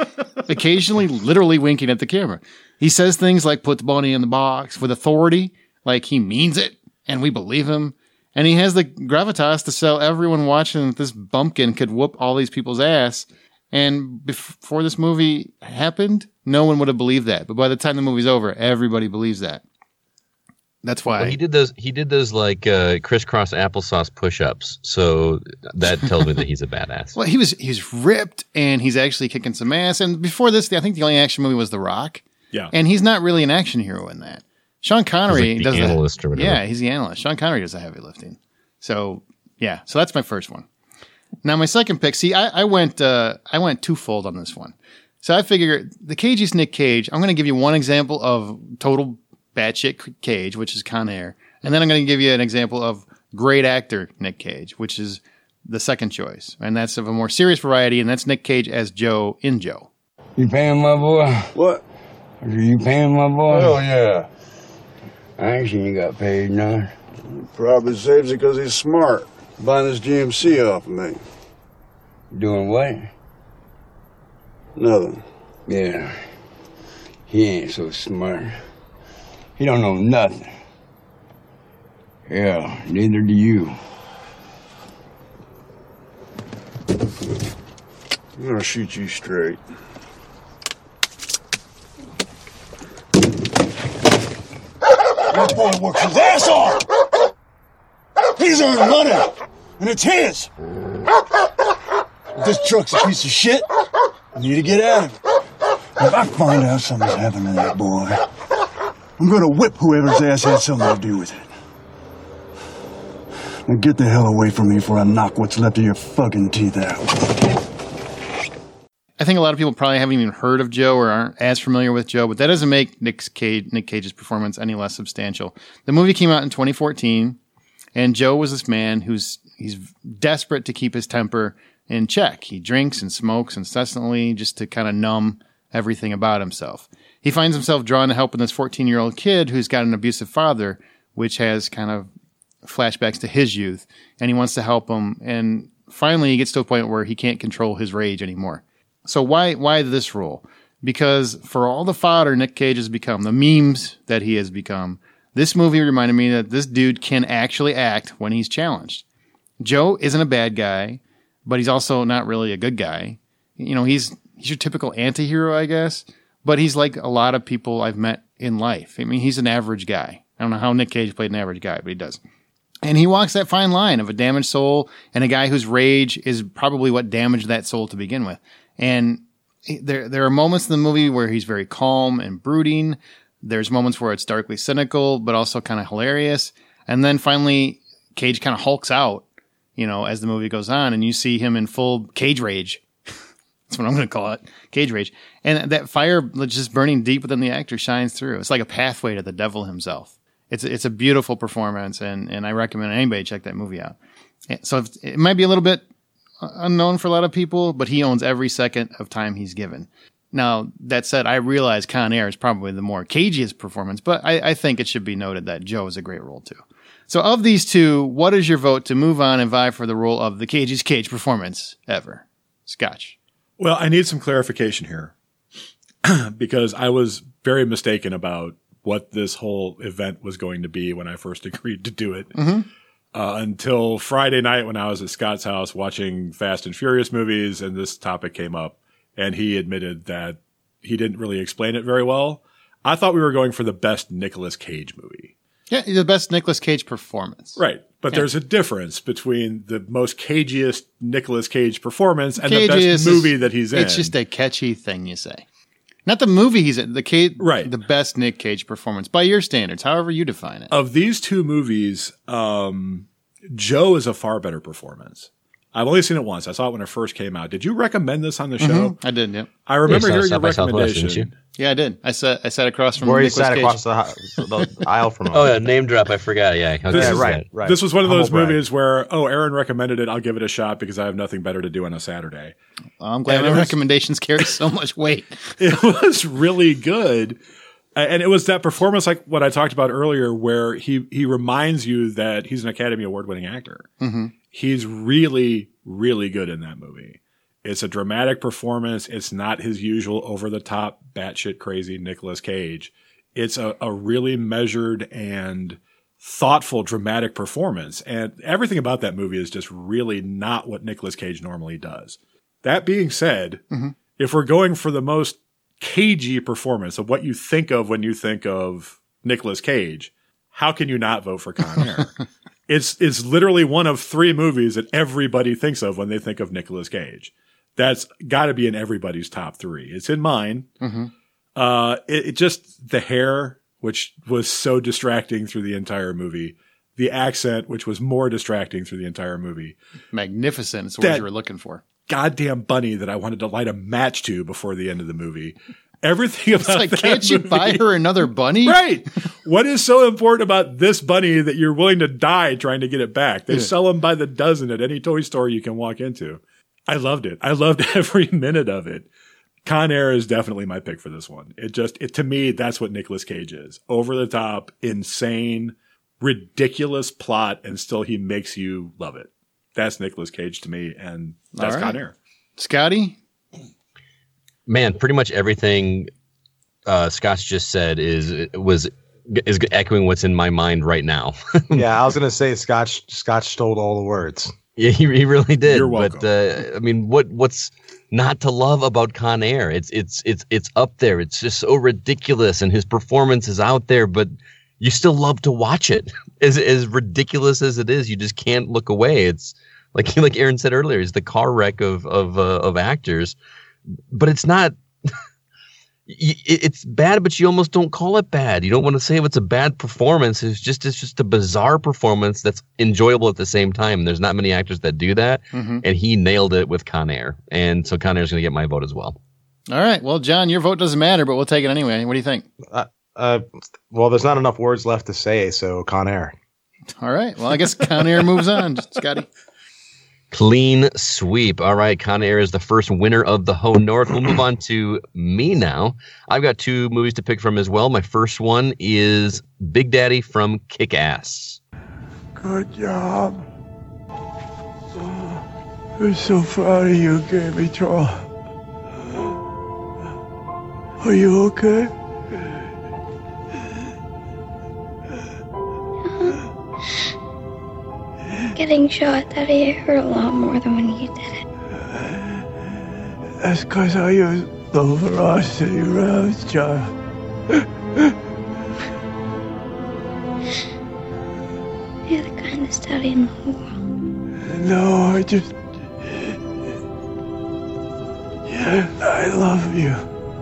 occasionally literally winking at the camera. He says things like put the bunny in the box with authority, like he means it and we believe him. And he has the gravitas to sell everyone watching that this bumpkin could whoop all these people's ass. And before this movie happened, no one would have believed that. But by the time the movie's over, everybody believes that. That's why well, he did those. He did those like uh, crisscross applesauce push-ups. So that tells me that he's a badass. Well, he was he's ripped and he's actually kicking some ass. And before this, I think the only action movie was The Rock. Yeah, and he's not really an action hero in that. Sean Connery like does the analyst the, or whatever. Yeah, he's the analyst. Sean Connery does the heavy lifting. So yeah, so that's my first one. Now my second pick. See, I, I went uh, I went twofold on this one. So I figure the cagiest Nick Cage. I'm going to give you one example of total batshit Cage, which is Con Air. And then I'm going to give you an example of great actor Nick Cage, which is the second choice. And that's of a more serious variety, and that's Nick Cage as Joe in Joe. You paying my boy? What? Are you paying my boy? Hell yeah. I ain't seen you got paid none. Probably saves it because he's smart. Buying this G M C off of me. Doing what? Nothing. Yeah. He ain't so smart. He don't know nothing. Yeah, neither do you. I'm gonna shoot you straight. That boy works his ass off! He's earning money, and it's his! If this truck's a piece of shit, I need to get at him. If I find out something's happened to that boy, I'm gonna whip whoever's ass had something to do with it. Now get the hell away from me before I knock what's left of your fucking teeth out. I think a lot of people probably haven't even heard of Joe or aren't as familiar with Joe, but that doesn't make Nick Cage, Nick Cage's performance any less substantial. The movie came out in twenty fourteen, and Joe was this man who's he's desperate to keep his temper in check. He drinks and smokes incessantly just to kind of numb everything about himself. He finds himself drawn to helping this fourteen-year-old kid who's got an abusive father, which has kind of flashbacks to his youth, and he wants to help him. And finally, he gets to a point where he can't control his rage anymore. So why why this role? Because for all the fodder Nick Cage has become, the memes that he has become, this movie reminded me that this dude can actually act when he's challenged. Joe isn't a bad guy, but he's also not really a good guy. You know, he's he's your typical anti-hero, I guess, but he's like a lot of people I've met in life. I mean, he's an average guy. I don't know how Nick Cage played an average guy, but he does. And he walks that fine line of a damaged soul and a guy whose rage is probably what damaged that soul to begin with. And there there are moments in the movie where he's very calm and brooding. There's moments where it's darkly cynical, but also kind of hilarious. And then finally, Cage kind of hulks out, you know, as the movie goes on, and you see him in full Cage rage. That's what I'm going to call it, Cage rage. And that fire just burning deep within the actor shines through. It's like a pathway to the devil himself. It's it's a beautiful performance, and, and I recommend anybody check that movie out. So if, it might be a little bit unknown for a lot of people, but he owns every second of time he's given. Now, that said, I realize Con Air is probably the more cagiest performance, but I, I think it should be noted that Joe is a great role too. So of these two, what is your vote to move on and vie for the role of the cagiest Cage performance ever? Scotch. Well, I need some clarification here because I was very mistaken about what this whole event was going to be when I first agreed to do it. Mm-hmm. Uh, until Friday night when I was at Scott's house watching Fast and Furious movies, and this topic came up, and he admitted that he didn't really explain it very well. I thought we were going for the best Nicolas Cage movie. Yeah, the best Nicolas Cage performance. Right. But yeah. There's a difference between the most cagiest Nicolas Cage performance and Cagiest the best movie is, that he's in. It's just a catchy thing you say. Not the movie he's in, the Cage, right. The best Nick Cage performance by your standards, however you define it. Of these two movies, um, Joe is a far better performance. I've only seen it once. I saw it when it first came out. Did you recommend this on the show? Mm-hmm. I did, yeah. I remember yeah, hearing your South recommendation. Southwest, didn't you? Yeah, I did. I sat I sat across from Where he Nicolas sat Cage. across the, the aisle from him. Oh, yeah, name drop. I forgot. Yeah. Okay. This yeah, is, right, right. This was one of those Humble brag. movies where, oh, Aaron recommended it. I'll give it a shot because I have nothing better to do on a Saturday. Well, I'm glad And my it was- recommendations carry so much weight. It was really good. And it was that performance like what I talked about earlier where he, he reminds you that he's an Academy Award winning actor. Mm-hmm. He's really, really good in that movie. It's a dramatic performance. It's not his usual over-the-top, batshit crazy Nicolas Cage. It's a, a really measured and thoughtful, dramatic performance. And everything about that movie is just really not what Nicolas Cage normally does. That being said, mm-hmm. if we're going for the most cagey performance of what you think of when you think of Nicolas Cage, how can you not vote for Con Air? it's it's literally one of three movies that everybody thinks of when they think of Nicolas Cage. That's got to be in everybody's top three. It's in mine. Mm-hmm. Uh, it, it just the hair, which was so distracting through the entire movie. The accent, which was more distracting through the entire movie. Magnificent is what you were looking for. Goddamn bunny that I wanted to light a match to before the end of the movie. Everything about it's like, that can't you movie, buy her another bunny? Right. What is so important about this bunny that you're willing to die trying to get it back? They yeah. sell them by the dozen at any toy store you can walk into. I loved it. I loved every minute of it. Con Air is definitely my pick for this one. It just, it, to me, that's what Nicolas Cage is. Over the top, insane, ridiculous plot, and still he makes you love it. That's Nicolas Cage to me, and that's right. Con Air. Scotty? Man, pretty much everything uh, Scott's just said is was is echoing what's in my mind right now. Yeah, I was gonna say Scotch Scotch stole all the words. Yeah, he, he really did. You're welcome. But uh, I mean, what what's not to love about Con Air? It's it's it's it's up there. It's just so ridiculous, and his performance is out there. But you still love to watch it. As as ridiculous as it is, you just can't look away. It's like like Aaron said earlier, it's the car wreck of of uh, of actors. But it's not. It's bad, but you almost don't call it bad. You don't want to say it's a bad performance. It's just it's just a bizarre performance that's enjoyable at the same time. There's not many actors that do that, mm-hmm. and he nailed it with Con Air. And so Con Air is going to get my vote as well. All right. Well, John, your vote doesn't matter, but we'll take it anyway. What do you think? Uh, uh, well, there's not enough words left to say, so Con Air. All right. Well, I guess Con Air moves on, Scotty. Clean sweep. All right, Con Air is the first winner of the Ho North. We'll move on to me now. I've got two movies to pick from as well. My first one is Big Daddy from Kick-Ass. Good job. Oh, I'm so proud of you, Gammy Troll. Are you okay? Getting shot that it hurt a lot more than when you did it. That's because I used the velocity rounds, John. You're the kindest daddy in the whole world. No, I just... Yeah, I love you.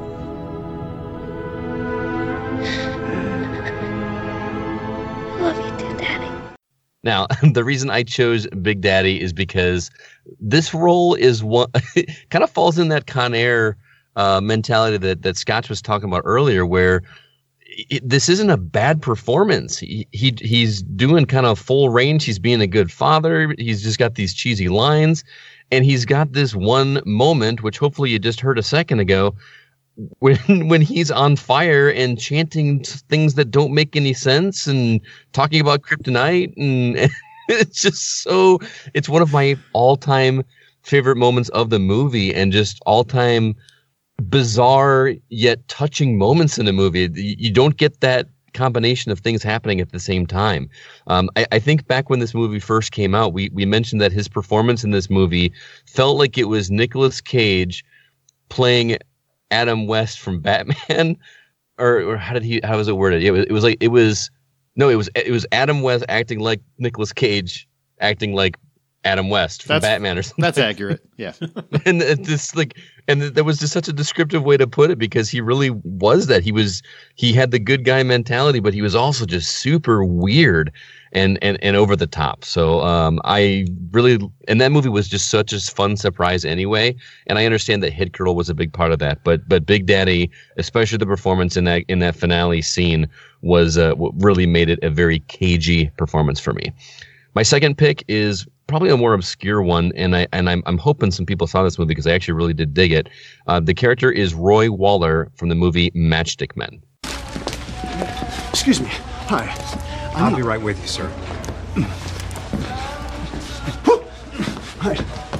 I love you too, Daddy. Now, the reason I chose Big Daddy is because this role is one kind of falls in that Con Air uh, mentality that, that Scott was talking about earlier, where it, this isn't a bad performance. He, he he's doing kind of full range. He's being a good father. He's just got these cheesy lines, and he's got this one moment, which hopefully you just heard a second ago, when when he's on fire and chanting things that don't make any sense and talking about kryptonite, and it's just so it's one of my all-time favorite moments of the movie, and just all-time bizarre yet touching moments in the movie. You don't get that combination of things happening at the same time. Um, I, I think back when this movie first came out, we we mentioned that his performance in this movie felt like it was Nicolas Cage playing Adam West from Batman, or, or how did he? How was it worded? It was, it was like it was no, it was it was Adam West acting like Nicolas Cage acting like Adam West from that's, Batman or something. That's accurate. Yeah, and it's just like, and there was just such a descriptive way to put it, because he really was that. He was he had the good guy mentality, but he was also just super weird and and and over the top. So um, I really, and that movie was just such a fun surprise anyway. And I understand that Hit Girl was a big part of that, but but Big Daddy, especially the performance in that in that finale scene, was uh, what really made it a very cagey performance for me. My second pick is probably a more obscure one, and I and I'm I'm hoping some people saw this movie because I actually really did dig it. Uh, the character is Roy Waller from the movie Matchstick Men. Excuse me. Hi. I'm I'll not... be right with you, sir. Hi.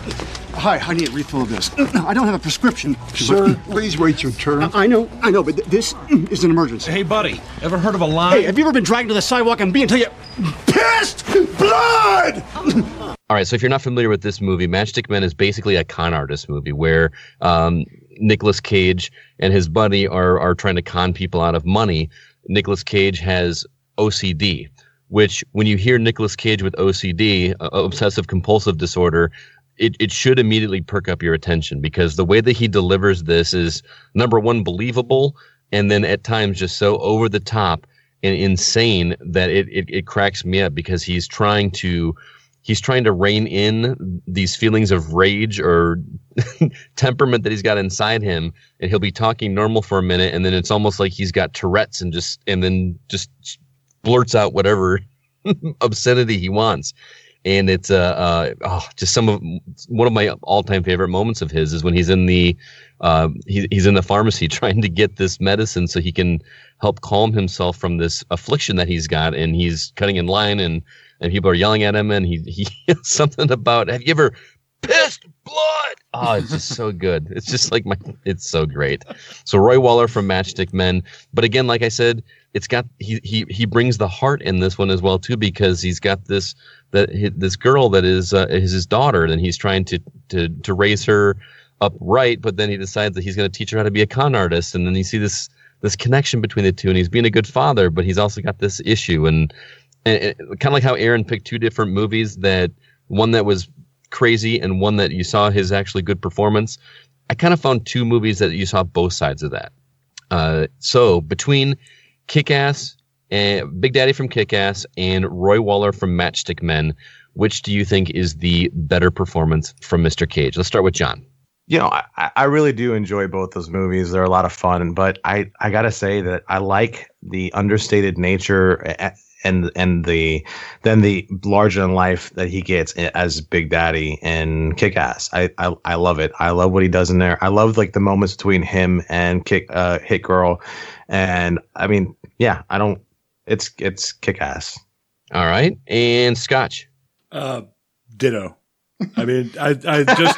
Hi, I need a refill of this. I don't have a prescription. Sir, please wait your turn. I know, I know, but th- this is an emergency. Hey, buddy, ever heard of a line? Hey, have you ever been dragged to the sidewalk and being until you pissed blood? All right, so if you're not familiar with this movie, Matchstick Men is basically a con artist movie where um, Nicolas Cage and his buddy are are trying to con people out of money. Nicolas Cage has O C D, which when you hear Nicolas Cage with O C D, uh, obsessive compulsive disorder, it, it should immediately perk up your attention, because the way that he delivers this is, number one, believable, and then at times just so over the top and insane that it, it, it cracks me up, because he's trying to he's trying to rein in these feelings of rage or temperament that he's got inside him, and he'll be talking normal for a minute, and then it's almost like he's got Tourette's and just and then just blurts out whatever obscenity he wants. And it's uh, uh oh, just some of one of my all-time favorite moments of his is when he's in the uh he, he's in the pharmacy trying to get this medicine so he can help calm himself from this affliction that he's got, and he's cutting in line and and people are yelling at him, and he he something about, have you ever pissed blood? Oh, it's just so good. It's just like my it's so great. So Roy Waller from Matchstick Men, but again, like I said, it's got he he he brings the heart in this one as well too, because he's got this that this girl that is uh, is his daughter, and he's trying to to to raise her up right, but then he decides that he's going to teach her how to be a con artist, and then you see this this connection between the two, and he's being a good father, but he's also got this issue, and, and, and kind of like how Aaron picked two different movies, that one that was crazy and one that you saw his actually good performance. I kind of found two movies that you saw both sides of that. Uh, so between Kick-Ass and Big Daddy from Kick-Ass and Roy Waller from Matchstick Men, which do you think is the better performance from Mister Cage? Let's start with John. You know, I, I really do enjoy both those movies. They're a lot of fun, but I, I gotta say that I like the understated nature and and the then the larger than life that he gets as Big Daddy and Kick-Ass. I, I I love it. I love what he does in there. I love like the moments between him and Kick uh, Hit Girl, and I mean, yeah, I don't. It's it's Kick-Ass. All right, and Scotch. Uh, ditto. I mean, I I just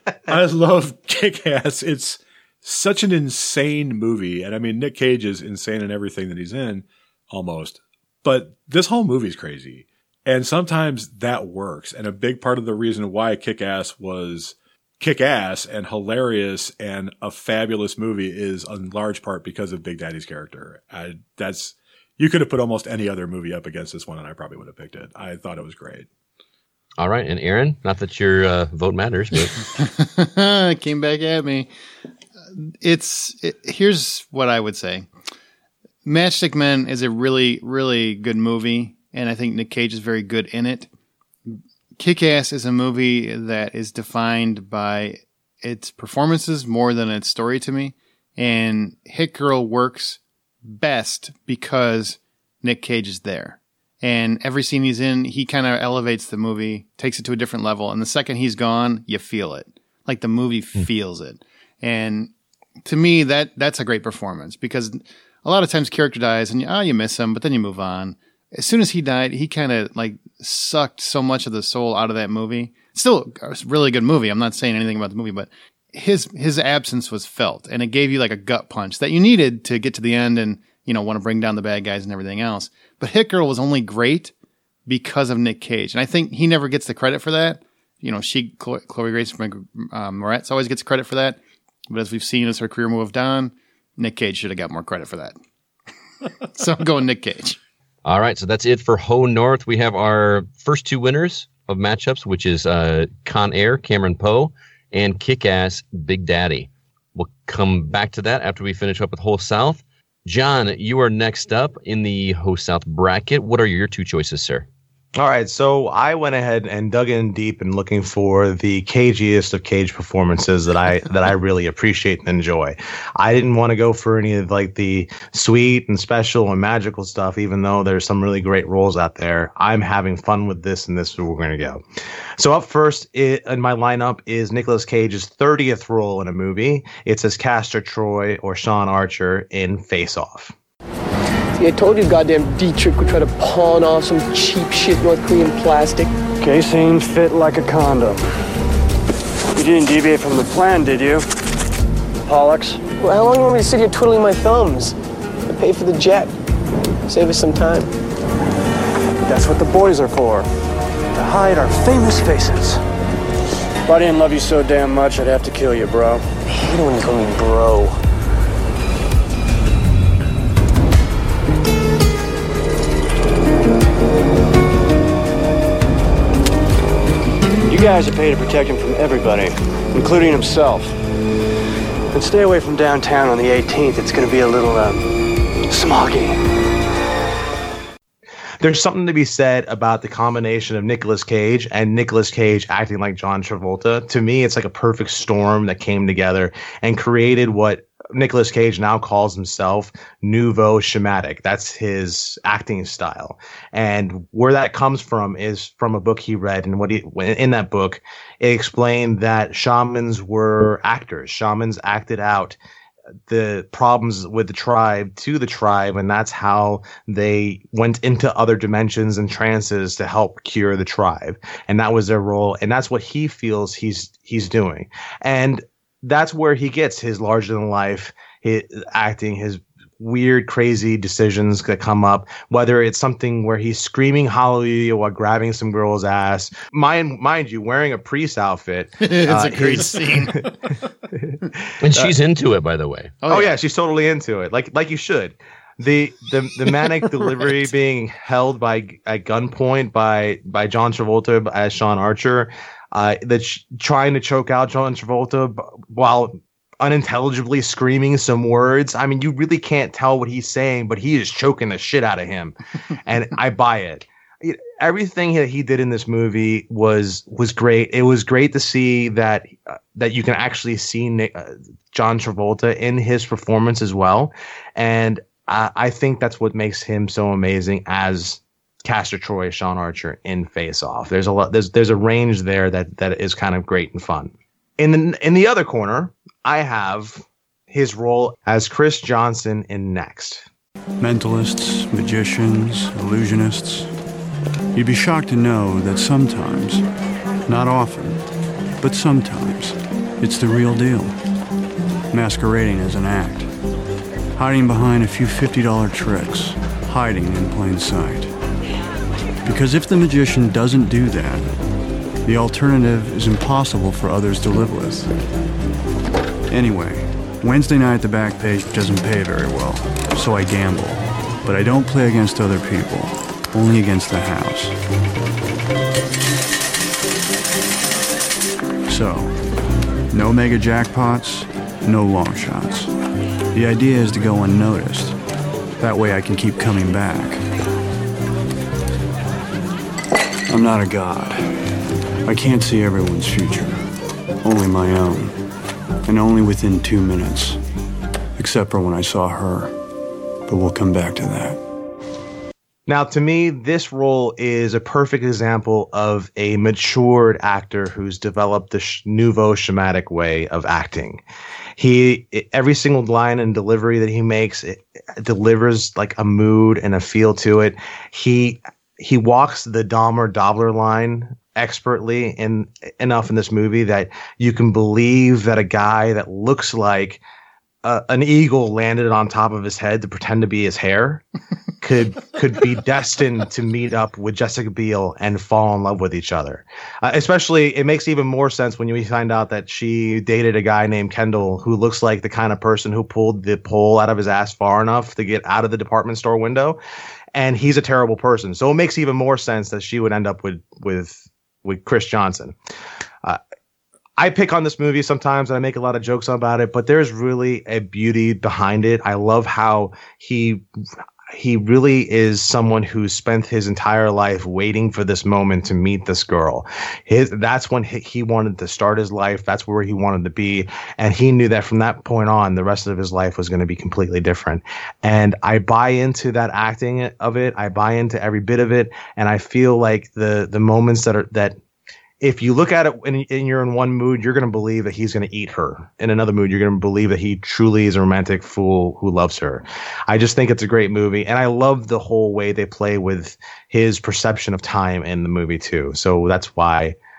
I love Kick-Ass. It's such an insane movie, and I mean, Nick Cage is insane in everything that he's in, almost. But this whole movie's crazy, and sometimes that works. And a big part of the reason why Kick-Ass was Kick-Ass and hilarious and a fabulous movie is in large part because of Big Daddy's character. I, that's you could have put almost any other movie up against this one, and I probably would have picked it. I thought it was great. All right, and Aaron, not that your uh, vote matters, but it came back at me. It's it, here's what I would say. Matchstick Men is a really, really good movie, and I think Nick Cage is very good in it. Kick-Ass is a movie that is defined by its performances more than its story to me, and Hit Girl works best because Nick Cage is there. And every scene he's in, he kind of elevates the movie, takes it to a different level, and the second he's gone, you feel it. Like the movie mm. feels it. And to me, that that's a great performance, because a lot of times character dies and oh, you miss him, but then you move on. As soon as he died, he kind of like sucked so much of the soul out of that movie. Still a really good movie. I'm not saying anything about the movie, but his his absence was felt, and it gave you like a gut punch that you needed to get to the end and, you know, want to bring down the bad guys and everything else. But Hit Girl was only great because of Nick Cage, and I think he never gets the credit for that. You know, she Chloe, Chloe Grace um, Moretz always gets credit for that, but as we've seen as her career moved on, Nick Cage should have got more credit for that. So I'm going Nick Cage. All right, so that's it for Ho North. We have our first two winners of matchups, which is uh, Con Air, Cameron Poe, and Kick-Ass, Big Daddy. We'll come back to that after we finish up with Ho South. John, you are next up in the Ho South bracket. What are your two choices, sir? All right, so I went ahead and dug in deep and looking for the cagiest of Cage performances that I that I really appreciate and enjoy. I didn't want to go for any of like the sweet and special and magical stuff, even though there's some really great roles out there. I'm having fun with this, and this is where we're going to go. So up first it, in my lineup is Nicolas Cage's thirtieth role in a movie. It's as Castor Troy or Sean Archer in Face Off. See, I told you goddamn Dietrich would try to pawn off some cheap shit North Korean plastic. Casing fit like a condom. He didn't deviate from the plan, did you? Pollux? Well, how long do you want me to sit here twiddling my thumbs? I pay for the jet. Save us some time. That's what the boys are for. To hide our famous faces. If I didn't love you so damn much, I'd have to kill you, bro. I hate it when you call me bro. You guys are paid to protect him from everybody, including himself. And stay away from downtown on the eighteenth. It's going to be a little, um, smoggy. There's something to be said about the combination of Nicolas Cage and Nicolas Cage acting like John Travolta. To me, it's like a perfect storm that came together and created what Nicolas Cage now calls himself nouveau schematic. That's his acting style. And where that comes from is from a book he read. And what he, in that book, it explained that shamans were actors. Shamans acted out the problems with the tribe to the tribe, and that's how they went into other dimensions and trances to help cure the tribe. And that was their role, and that's what he feels he's he's doing. And that's where he gets his larger than life his acting, his weird, crazy decisions that come up, whether it's something where he's screaming hallelujah while grabbing some girl's ass. Mind, mind you, wearing a priest outfit. It's uh, a great his, scene. And she's uh, into it, by the way. Oh, oh yeah. yeah, she's totally into it. Like like you should. The the the manic delivery right. being held by at gunpoint by by John Travolta as Sean Archer, uh, the ch- trying to choke out John Travolta while unintelligibly screaming some words. I mean, you really can't tell what he's saying, but he is choking the shit out of him, and I buy it. Everything that he did in this movie was was great. It was great to see that uh, that you can actually see Nick, uh, John Travolta in his performance as well, and uh, I think that's what makes him so amazing as Castor Troy, Sean Archer in Face Off. There's a lot. There's there's a range there that that is kind of great and fun. In the in the other corner, I have his role as Chris Johnson in Next. Mentalists, magicians, illusionists. You'd be shocked to know that sometimes, not often, but sometimes, it's the real deal. Masquerading as an act. Hiding behind a few fifty dollar tricks. Hiding in plain sight. Because if the magician doesn't do that, the alternative is impossible for others to live with. Anyway, Wednesday night at the back page doesn't pay very well, so I gamble. But I don't play against other people, only against the house. So, no mega jackpots, no long shots. The idea is to go unnoticed. That way I can keep coming back. I'm not a god. I can't see everyone's future, only my own. And only within two minutes, except for when I saw her. But we'll come back to that. Now, to me, this role is a perfect example of a matured actor who's developed the sh- nouveau schematic way of acting. He, it, every single line and delivery that he makes, it, it delivers like a mood and a feel to it. He he walks the Dahmer Dobler line expertly in enough in this movie that you can believe that a guy that looks like uh, an eagle landed on top of his head to pretend to be his hair could could be destined to meet up with Jessica Biel and fall in love with each other. Uh, especially, it makes even more sense when you find out that she dated a guy named Kendall who looks like the kind of person who pulled the pole out of his ass far enough to get out of the department store window, and he's a terrible person. So it makes even more sense that she would end up with with with Chris Johnson. Uh, I pick on this movie sometimes and I make a lot of jokes about it, but there's really a beauty behind it. I love how he he really is someone who spent his entire life waiting for this moment to meet this girl. His, that's when he, he wanted to start his life. That's where he wanted to be. And he knew that from that point on, the rest of his life was going to be completely different. And I buy into that acting of it. I buy into every bit of it. And I feel like the, the moments that are, that if you look at it and, and you're in one mood, you're going to believe that he's going to eat her. In another mood, you're going to believe that he truly is a romantic fool who loves her. I just think it's a great movie. And I love the whole way they play with his perception of time in the movie too. So that's why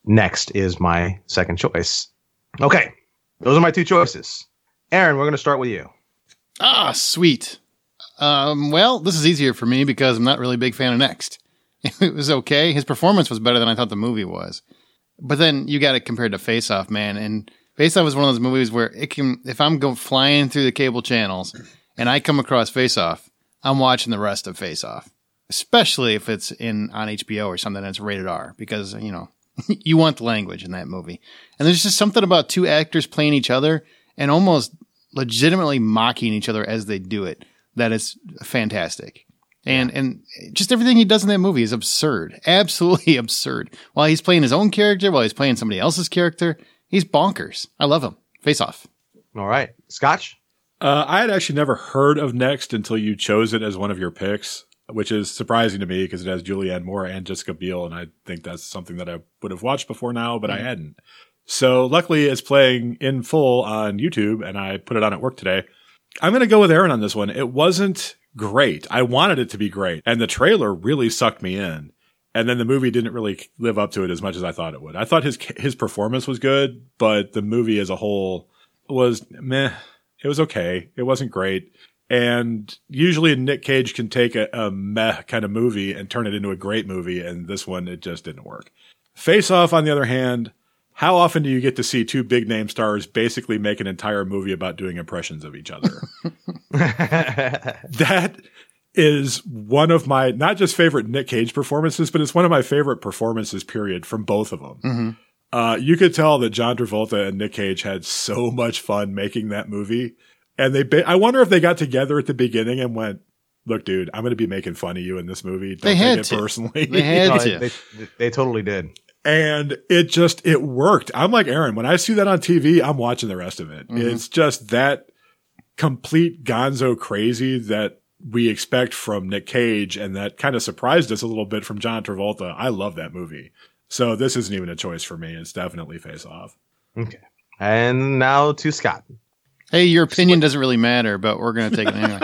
Next is my second choice. Okay, those are my two choices. Aaron, we're going to start with you. Ah, sweet. Um, well, this is easier for me because I'm not really a big fan of Next. It was okay. His performance was better than I thought the movie was. But then you got it compared to Face Off, man. And Face Off was one of those movies where it can, if I'm going flying through the cable channels and I come across Face Off, I'm watching the rest of Face Off, especially if it's in on H B O or something that's rated R, because, you know, you want the language in that movie. And there's just something about two actors playing each other and almost legitimately mocking each other as they do it that is fantastic. And and just everything he does in that movie is absurd. Absolutely absurd. While he's playing his own character, while he's playing somebody else's character, he's bonkers. I love him. Face Off. All right. Scotch? Uh, I had actually never heard of Next until you chose it as one of your picks, which is surprising to me because it has Julianne Moore and Jessica Biel, and I think that's something that I would have watched before now, but mm-hmm. I hadn't. So luckily it's playing in full on YouTube, and I put it on at work today. I'm going to go with Aaron on this one. It wasn't great. I wanted it to be great, and the trailer really sucked me in. And then the movie didn't really live up to it as much as I thought it would. I thought his his performance was good, but the movie as a whole was meh. It was okay. It wasn't great. And usually Nick Cage can take a, a meh kind of movie and turn it into a great movie, and this one, it just didn't work. Face Off, on the other hand, how often do you get to see two big name stars basically make an entire movie about doing impressions of each other? That is one of my, not just favorite Nick Cage performances, but it's one of my favorite performances, period, from both of them. Mm-hmm. Uh, you could tell that John Travolta and Nick Cage had so much fun making that movie. And they, ba- I wonder if they got together at the beginning and went, look, dude, I'm going to be making fun of you in this movie. Don't they take had it to. personally. They had no, to. They, they totally did. And it just, it worked. I'm like Aaron. When I see that on T V, I'm watching the rest of it. Mm-hmm. It's just that complete gonzo crazy that we expect from Nick Cage, and that kind of surprised us a little bit from John Travolta. I love that movie. So this isn't even a choice for me. It's definitely Face Off. Okay. And now to Scott. Hey, your opinion doesn't really matter, but we're going to take it anyway.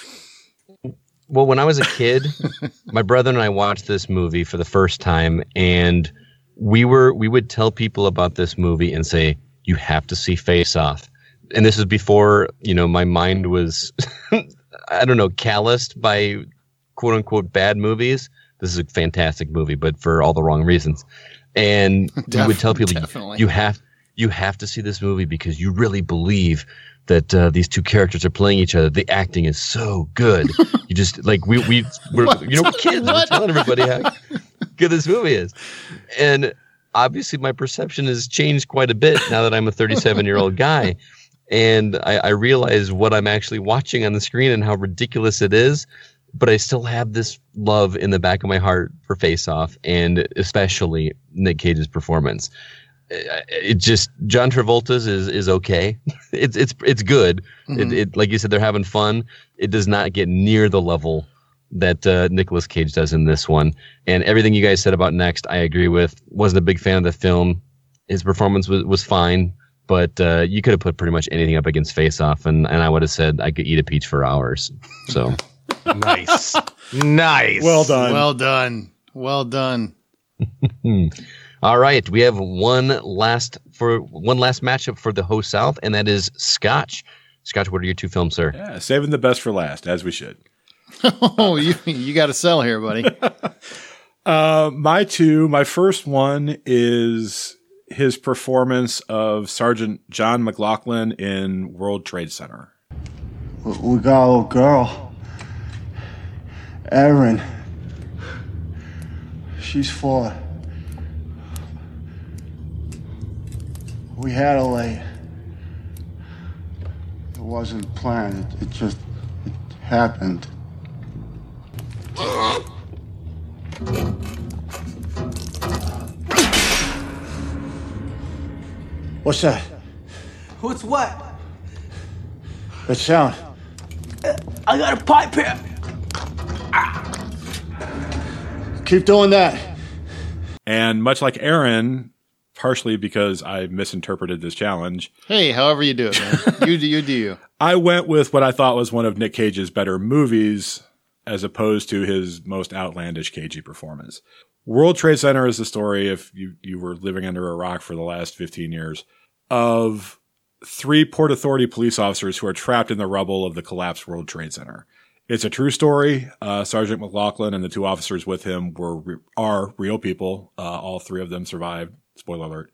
Well, when I was a kid, my brother and I watched this movie for the first time, and we were we would tell people about this movie and say, you have to see Face Off. And this is before, you know, my mind was, I don't know, calloused by quote unquote bad movies. This is a fantastic movie, but for all the wrong reasons. And we would tell people, you, you have you have to see this movie because you really believe that uh, these two characters are playing each other. The acting is so good. You just like we we we're you know we're kids. We're telling everybody how good this movie is, and obviously my perception has changed quite a bit now that I'm a thirty-seven year old guy, and I, I realize what I'm actually watching on the screen and how ridiculous it is. But I still have this love in the back of my heart for Face Off, and especially Nick Cage's performance. It just John Travolta's is is okay. It's it's it's good. Mm-hmm. It, it like you said, they're having fun. It does not get near the level that uh, Nicolas Cage does in this one. And everything you guys said about Next, I agree with. Wasn't a big fan of the film. His performance was was fine, but uh, you could have put pretty much anything up against Face Off, and and I would have said I could eat a peach for hours. So nice, nice, well done, well done, well done. All right, we have one last for one last matchup for the Ho South, and that is Scotch. Scotch, what are your two films, sir? Yeah, saving the best for last, as we should. Oh, you you got to sell here, buddy. uh, my two, my first one is his performance of Sergeant John McLaughlin in World Trade Center. We got a little girl, Erin. She's four. We had her late. It wasn't planned. It, it just it happened. What's that? What's what? That sound. I got a pipe here. Keep doing that. And much like Aaron, partially because I misinterpreted this challenge. Hey, however you do it, man. you do you do you. I went with what I thought was one of Nick Cage's better movies as opposed to his most outlandish cagey performance. World Trade Center is the story, if you, you were living under a rock for the last fifteen years, of three Port Authority police officers who are trapped in the rubble of the collapsed World Trade Center. It's a true story. Uh, Sergeant McLaughlin and the two officers with him were are real people. Uh, all three of them survived. Spoiler alert.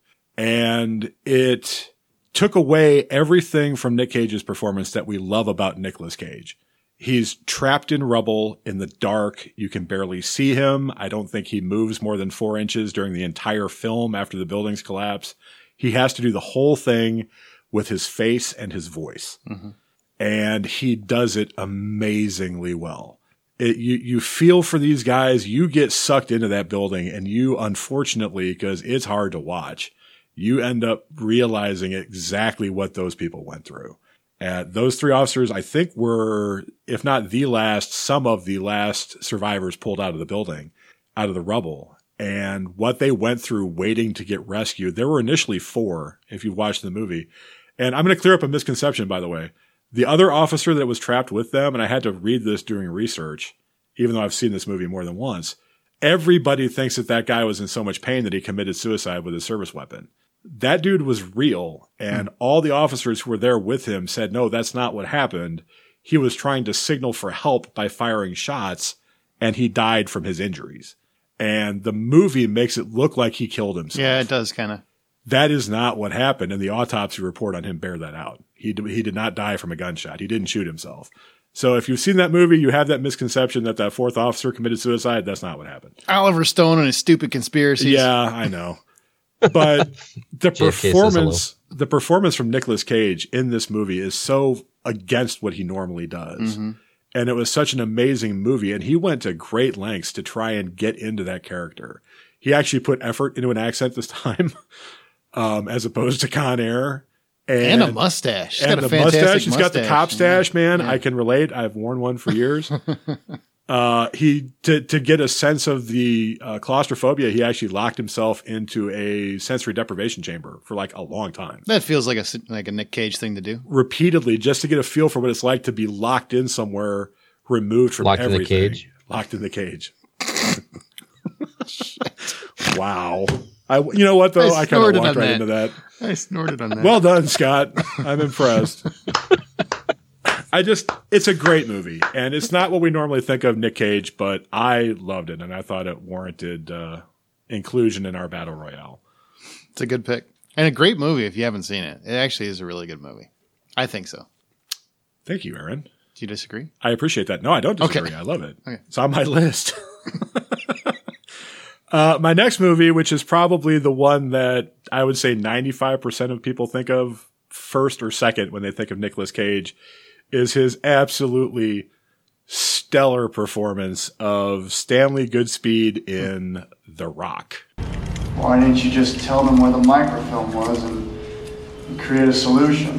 And it took away everything from Nick Cage's performance that we love about Nicolas Cage. He's trapped in rubble in the dark. You can barely see him. I don't think he moves more than four inches during the entire film after the buildings collapse. He has to do the whole thing with his face and his voice. Mm-hmm. And he does it amazingly well. It, you, you feel for these guys. You get sucked into that building, and you, unfortunately, because it's hard to watch, you end up realizing exactly what those people went through. And those three officers, I think, were, if not the last, some of the last survivors pulled out of the building, out of the rubble. And what they went through waiting to get rescued. There were initially four, if you watched the movie. And I'm going to clear up a misconception, by the way. The other officer that was trapped with them, and I had to read this during research, even though I've seen this movie more than once, everybody thinks that that guy was in so much pain that he committed suicide with his service weapon. That dude was real, and all the officers who were there with him said, no, that's not what happened. He was trying to signal for help by firing shots, and he died from his injuries. And the movie makes it look like he killed himself. Yeah, it does kind of. That is not what happened, and the autopsy report on him bear that out. He d- he did not die from a gunshot. He didn't shoot himself. So if you've seen that movie, you have that misconception that that fourth officer committed suicide. That's not what happened. Oliver Stone and his stupid conspiracies. Yeah, I know. But the performance, the performance from Nicolas Cage in this movie is so against what he normally does. Mm-hmm. And it was such an amazing movie. And he went to great lengths to try and get into that character. He actually put effort into an accent this time, um, as opposed to Con Air. And, and a mustache. He's and got a the fantastic mustache. He's got the mustache. cop stash, man. Yeah. I can relate. I've worn one for years. uh, he, to, to get a sense of the uh, claustrophobia, he actually locked himself into a sensory deprivation chamber for like a long time. That feels like a, like a Nick Cage thing to do. Repeatedly, just to get a feel for what it's like to be locked in somewhere, removed from locked everything. in the cage. Locked in the cage. Wow. I, you know what, though? I, I kind of walked right that. into that. I snorted on that. Well done, Scott. I'm impressed. I just, it's a great movie. And it's not what we normally think of Nick Cage, but I loved it. And I thought it warranted uh, inclusion in our Battle Royale. It's a good pick. And a great movie if you haven't seen it. It actually is a really good movie. I think so. Thank you, Aaron. Do you disagree? I appreciate that. No, I don't disagree. Okay. I love it. Okay. It's on my list. Uh, my next movie, which is probably the one that I would say ninety-five percent of people think of first or second when they think of Nicolas Cage, is his absolutely stellar performance of Stanley Goodspeed in The Rock. Why didn't you just tell them where the microfilm was and, and create a solution?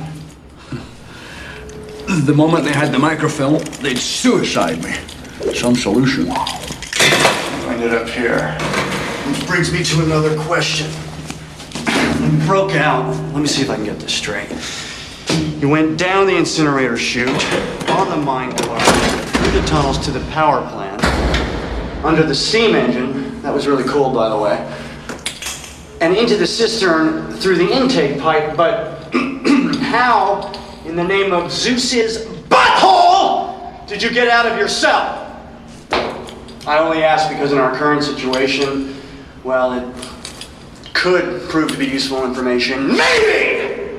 The moment they had the microfilm, they'd suicide me. Some solution. Find it up here. Which brings me to another question. You broke out. Let me see if I can get this straight. You went down the incinerator chute, on the mine car, through the tunnels to the power plant, under the steam engine, that was really cool, by the way, and into the cistern through the intake pipe, but how, in the name of Zeus's butthole, did you get out of your cell? I only ask because in our current situation, well, it could prove to be useful information. Maybe!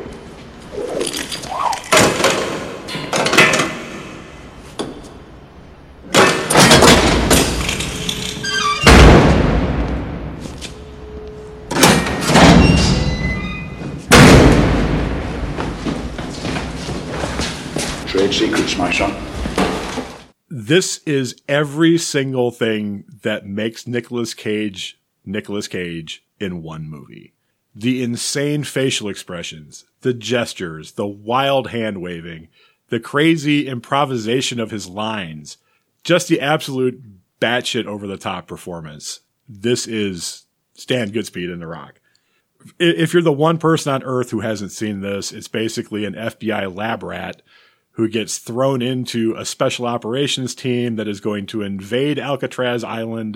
Trade secrets, my son. This is every single thing that makes Nicolas Cage Nicolas Cage in one movie. The insane facial expressions, the gestures, the wild hand waving, the crazy improvisation of his lines, just the absolute batshit over the top performance. This is Stan Goodspeed in The Rock. If you're the one person on earth who hasn't seen this, it's basically an F B I lab rat who gets thrown into a special operations team that is going to invade Alcatraz Island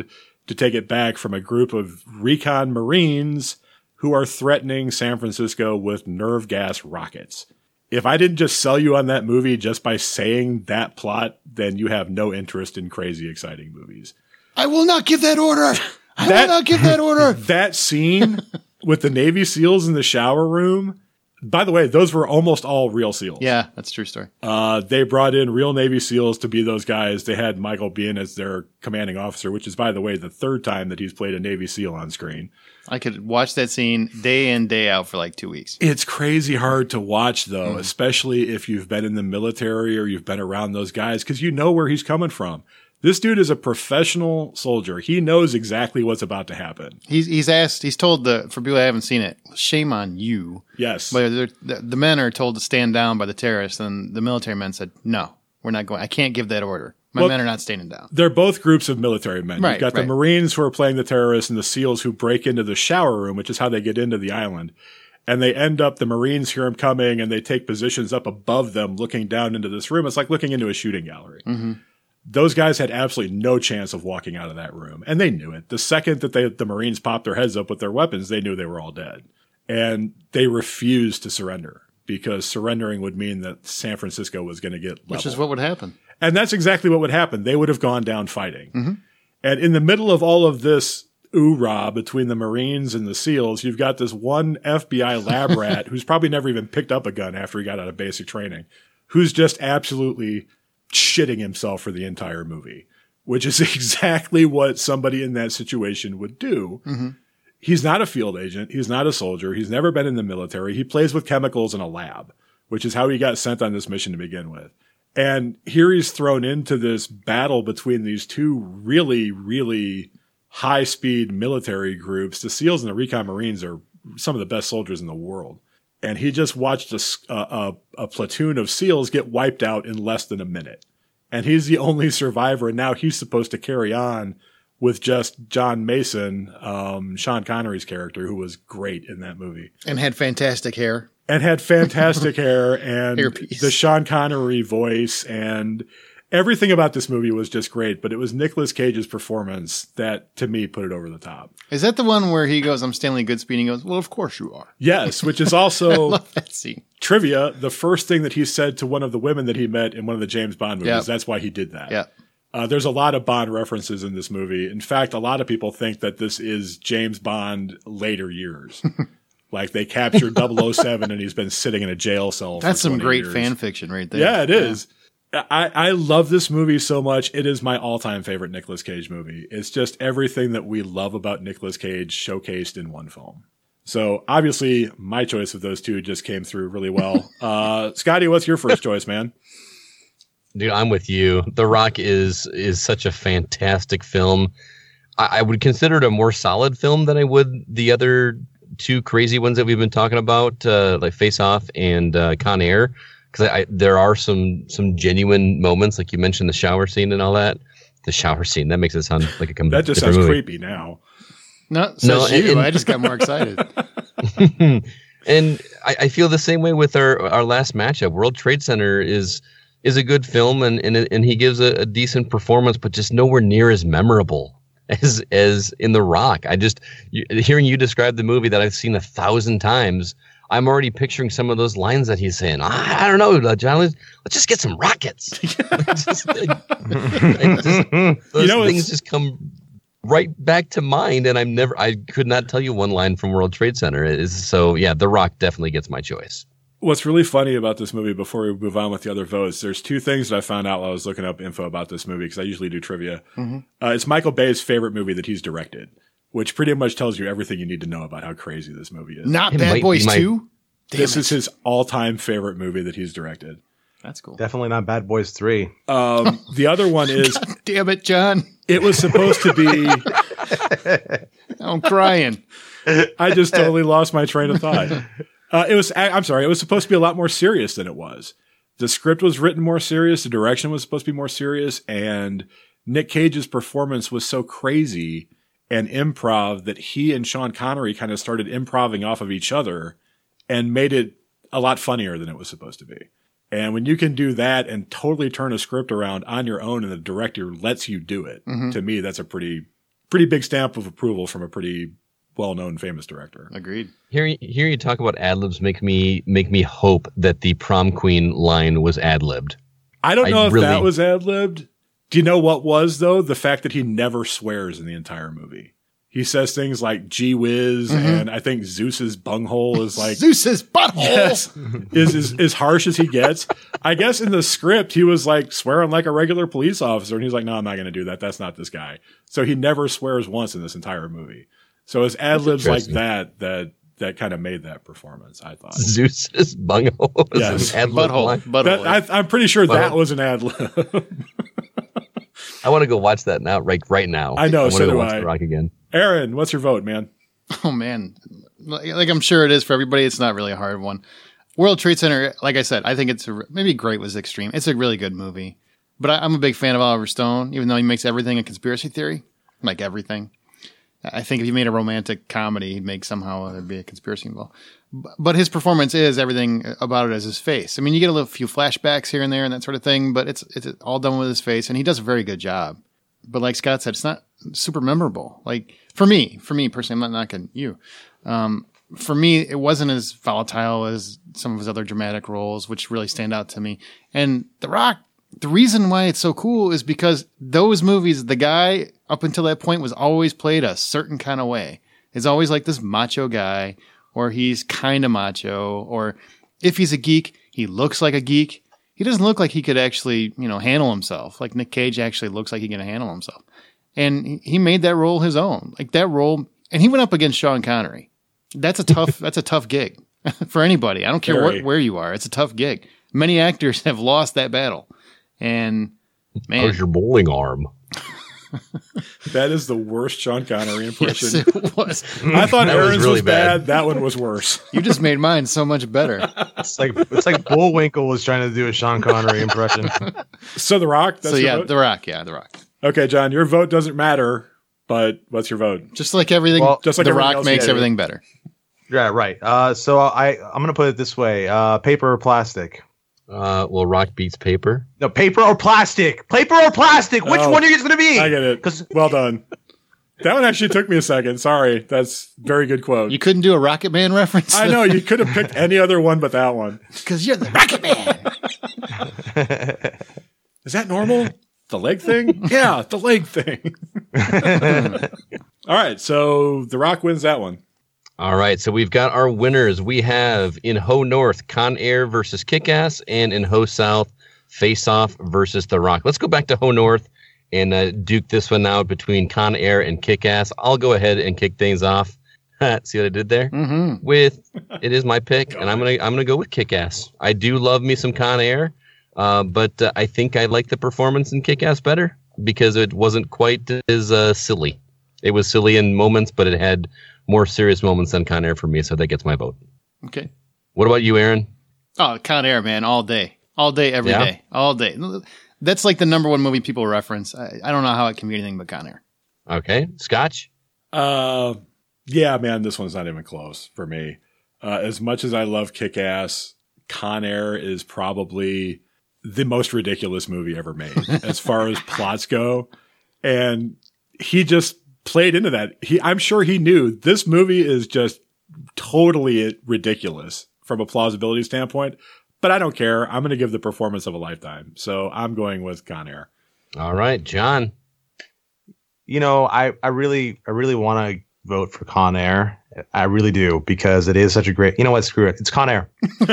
to take it back from a group of recon Marines who are threatening San Francisco with nerve gas rockets. If I didn't just sell you on that movie just by saying that plot, then you have no interest in crazy, exciting movies. I will not give that order. I That- will not give that order. That scene with the Navy SEALs in the shower room, by the way, those were almost all real SEALs. Yeah, that's a true story. Uh, they brought in real Navy SEALs to be those guys. They had Michael Biehn as their commanding officer, which is, by the way, the third time that he's played a Navy SEAL on screen. I could watch that scene day in, day out for like two weeks. It's crazy hard to watch, though, mm. especially if you've been in the military or you've been around those guys, because you know where he's coming from. This dude is a professional soldier. He knows exactly what's about to happen. He's he's asked, he's told the, for people that haven't seen it, shame on you. Yes. But the, the men are told to stand down by the terrorists, and the military men said, no, we're not going. I can't give that order. My well, men are not standing down. They're both groups of military men. Right, You've got right. the Marines who are playing the terrorists and the SEALs who break into the shower room, which is how they get into the island. And they end up, the Marines hear them coming, and they take positions up above them looking down into this room. It's like looking into a shooting gallery. Mm-hmm. Those guys had absolutely no chance of walking out of that room. And they knew it. The second that they, the Marines popped their heads up with their weapons, they knew they were all dead. And they refused to surrender because surrendering would mean that San Francisco was going to get leveled. Which is what would happen. And that's exactly what would happen. They would have gone down fighting. Mm-hmm. And in the middle of all of this oorah between the Marines and the SEALs, you've got this one F B I lab rat who's probably never even picked up a gun after he got out of basic training, who's just absolutely shitting himself for the entire movie, which is exactly what somebody in that situation would do. Mm-hmm. He's not a field agent. He's not a soldier. He's never been in the military. He plays with chemicals in a lab, which is how he got sent on this mission to begin with. And here he's thrown into this battle between these two really, really high-speed military groups. The SEALs and the Recon Marines are some of the best soldiers in the world. And he just watched a, a, a platoon of SEALs get wiped out in less than a minute. And he's the only survivor, and now he's supposed to carry on with just John Mason, um, Sean Connery's character, who was great in that movie. And had fantastic hair. And had fantastic hair and Hairpiece. the Sean Connery voice, and everything about this movie was just great. But it was Nicolas Cage's performance that, to me, put it over the top. Is that the one where he goes, I'm Stanley Goodspeed, and he goes, well, of course you are. Yes, which is also I love that scene. Trivia. The first thing that he said to one of the women that he met in one of the James Bond movies, Yep. that's why he did that. Yeah. Uh, there's a lot of Bond references in this movie. In fact, a lot of people think that this is James Bond later years. Like they captured double oh seven and he's been sitting in a jail cell for That's some twenty great years. fan fiction right there. Yeah, it is. I, I love this movie so much. It is my all-time favorite Nicolas Cage movie. It's just everything that we love about Nicolas Cage showcased in one film. So obviously my choice of those two just came through really well. uh, Scotty, what's your first choice, man? Dude, I'm with you. The Rock is is such a fantastic film. I, I would consider it a more solid film than I would the other two crazy ones that we've been talking about, uh, like Face Off and uh, Con Air, because I, I, there are some some genuine moments, like you mentioned the shower scene and all that. The shower scene, that makes it sound like a That just sounds movie. creepy now. No, says No, you. and- I just got more excited. And I, I feel the same way with our, our last matchup. World Trade Center is is a good film, and and, and he gives a, a decent performance, but just nowhere near as memorable as as in The Rock. I just you, hearing you describe the movie that I've seen a thousand times, I'm already picturing some of those lines that he's saying. I, I don't know, uh, John. Let's, let's just get some rockets. just, like, like, just, those You know, things it's- just come right back to mind, and I'm never. I could not tell you one line from World Trade Center. It is so yeah. The Rock definitely gets my choice. What's really funny about this movie, before we move on with the other votes, there's two things that I found out while I was looking up info about this movie, because I usually do trivia. Mm-hmm. Uh, it's Michael Bay's favorite movie that he's directed, which pretty much tells you everything you need to know about how crazy this movie is. Not It Bad might Boys be my- two? This is his all-time favorite movie that he's directed. That's cool. Definitely not Bad Boys three. Um, the other one is, Damn it, John. it was supposed to be, I'm crying. I just totally lost my train of thought. Uh, it was, I'm sorry, it was supposed to be a lot more serious than it was. The script was written more serious. The direction was supposed to be more serious. And Nick Cage's performance was so crazy and improv that he and Sean Connery kind of started improving off of each other and made it a lot funnier than it was supposed to be. And when you can do that and totally turn a script around on your own and the director lets you do it, Mhm. to me, that's a pretty, pretty big stamp of approval from a pretty well-known, famous director. Agreed. Hearing hear you talk about ad-libs make me make me hope that the prom queen line was ad-libbed. I don't know I if really, that was ad-libbed. Do you know what was, though? The fact that he never swears in the entire movie. He says things like gee whiz, mm-hmm. and I think Zeus's bunghole is like... Zeus's butthole! Yes, is, is as harsh as he gets. I guess in the script, he was like swearing like a regular police officer, and he's like, no, I'm not going to do that. That's not this guy. So he never swears once in this entire movie. So it's ad-libs like that that that kind of made that performance, I thought. Zeus's bunghole was yes. an ad-lib butthole. butthole. That, I, I'm pretty sure butthole. that was an ad-lib. I want to go watch that now, right, right now. I know, I so do do watch I. The Rock again. Aaron, what's your vote, man? Oh, man. Like, like I'm sure it is for everybody. It's not really a hard one. World Trade Center, like I said, I think it's a, maybe great was extreme. It's a really good movie. But I, I'm a big fan of Oliver Stone, even though he makes everything a conspiracy theory. Like everything. I think if he made a romantic comedy, he'd make somehow there'd be a conspiracy involved. But his performance is everything about it as his face. I mean, you get a little few flashbacks here and there and that sort of thing, but it's it's all done with his face, and he does a very good job. But like Scott said, it's not super memorable. Like for me, for me personally, I'm not knocking you. Um, for me, it wasn't as volatile as some of his other dramatic roles, which really stand out to me. And The Rock, the reason why it's so cool is because those movies, the guy up until that point was always played a certain kind of way. It's always like this macho guy, or he's kind of macho, or if he's a geek, he looks like a geek. He doesn't look like he could actually, you know, handle himself. Like Nick Cage actually looks like he can handle himself. And he made that role his own. Like that role, and he went up against Sean Connery. That's a tough, that's a tough gig for anybody. I don't care what, where you are. It's a tough gig. Many actors have lost that battle. And man, how's your bowling arm? That is the worst Sean Connery impression. Yes, it was. I thought That Aaron's was really was bad. bad. That one was worse. You just made mine so much better. It's like it's like Bullwinkle was trying to do a Sean Connery impression. So The Rock. That's so your yeah, vote? The Rock. Yeah, The Rock. Okay, John, your vote doesn't matter. But what's your vote? Just like everything, Well, just like The everything Rock else makes you do. everything better. Yeah, right. Uh, so I I'm gonna put it this way: uh, paper or plastic. Uh, well, Rock beats paper. No, paper or plastic. Paper or plastic. Which Oh, one are you going to be? I get it. Well done. That one actually took me a second. Sorry. That's very good quote. You couldn't do a Rocket Man reference? I know. You could have picked any other one but that one. Because you're the Rocket Man. Is that normal? The leg thing? Yeah, the leg thing. All right. So The Rock wins that one. All right, so we've got our winners. We have in Ho North, Con Air versus Kick-Ass, and in Ho South, Face Off versus The Rock. Let's go back to Ho North and uh, duke this one out between Con Air and Kick-Ass. I'll go ahead and kick things off. See what I did there? Mm-hmm. With it is my pick, and I'm gonna I'm gonna go with Kick-Ass. I do love me some Con Air, uh, but uh, I think I like the performance in Kick-Ass better because it wasn't quite as uh, silly. It was silly in moments, but it had more serious moments than Con Air for me, so that gets my vote. Okay. What about you, Aaron? Oh, Con Air, man, all day. All day, every Yeah? day. All day. That's like the number one movie people reference. I, I don't know how it can be anything but Con Air. Okay. Scotch? Uh, yeah, man, this one's not even close for me. Uh, as much as I love Kick-Ass, Con Air is probably the most ridiculous movie ever made as far as plots go. And he just played into that. He, I'm sure he knew this movie is just totally ridiculous from a plausibility standpoint, but I don't care. I'm going to give the performance of a lifetime. So I'm going with Con Air. All right, John. You know, I, I really I really want to vote for Con Air. I really do, because it is such a great. You know what? Screw it. It's Con Air.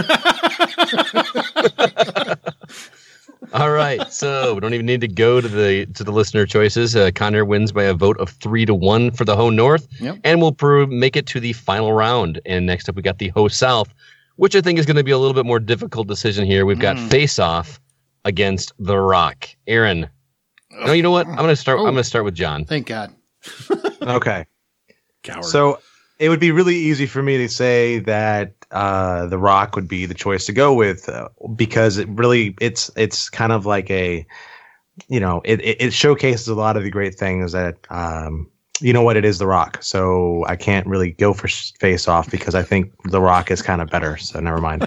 All right, so we don't even need to go to the to the listener choices. Uh, Con Air wins by a vote of three to one for the Ho North, Yep. and we'll prove, make it to the final round. And next up, we got the Ho South, which I think is going to be a little bit more difficult decision here. We've got Mm. Face Off against The Rock. Aaron, no, you know what? I'm going to start. Oh. I'm going to start with John. Thank God. Okay. Coward. So it would be really easy for me to say that uh, The Rock would be the choice to go with, uh, because it really it's it's kind of like a, you know, it, it it showcases a lot of the great things that um, you know what, it is The Rock. So I can't really go for Face Off because I think The Rock is kind of better. So never mind.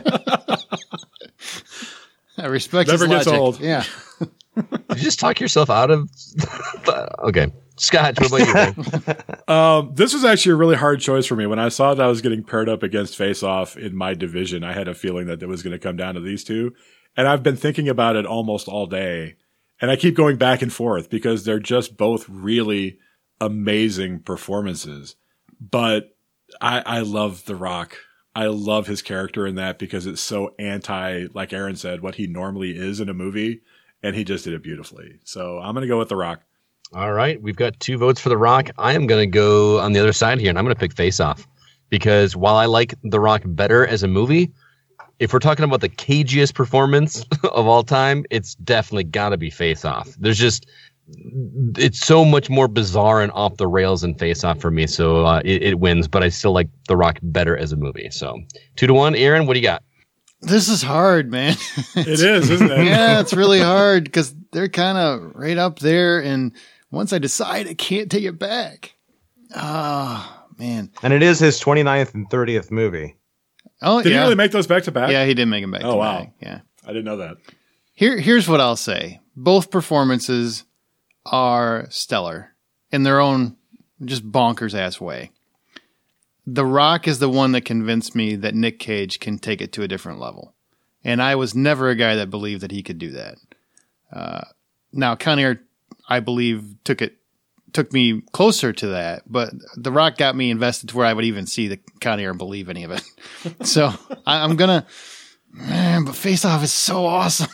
I respect Never his gets logic. old. Yeah. Did you just talk yourself out of? Okay. Scotch, what about you, man? um, this was actually a really hard choice for me. When I saw that I was getting paired up against Face Off in my division, I had a feeling that it was going to come down to these two. And I've been thinking about it almost all day. And I keep going back and forth because they're just both really amazing performances. But I, I love The Rock. I love his character in that because it's so anti, like Aaron said, what he normally is in a movie. And he just did it beautifully. So I'm going to go with The Rock. All right. We've got two votes for The Rock. I am going to go on the other side here, and I'm going to pick Face Off. Because while I like The Rock better as a movie, if we're talking about the cagiest performance of all time, it's definitely got to be Face Off. There's just, it's so much more bizarre and off the rails than Face Off for me. So uh, it, it wins, but I still like The Rock better as a movie. So two to one. Aaron, what do you got? This is hard, man. It is, isn't it? Yeah, it's really hard because they're kind of right up there. And once I decide, I can't take it back. Ah, oh, man. And it is his twenty-ninth and thirtieth movie. Oh, did yeah. he really make those back to back? Yeah, he did make them back oh, to wow. back. Yeah. I didn't know that. Here, here's what I'll say. Both performances are stellar in their own just bonkers ass way. The Rock is the one that convinced me that Nick Cage can take it to a different level. And I was never a guy that believed that he could do that. Uh, now, Con Air, I believe, took it, took me closer to that, but The Rock got me invested to where I would even see the Con Air and believe any of it. So I, I'm going to, man, but Face Off is so awesome.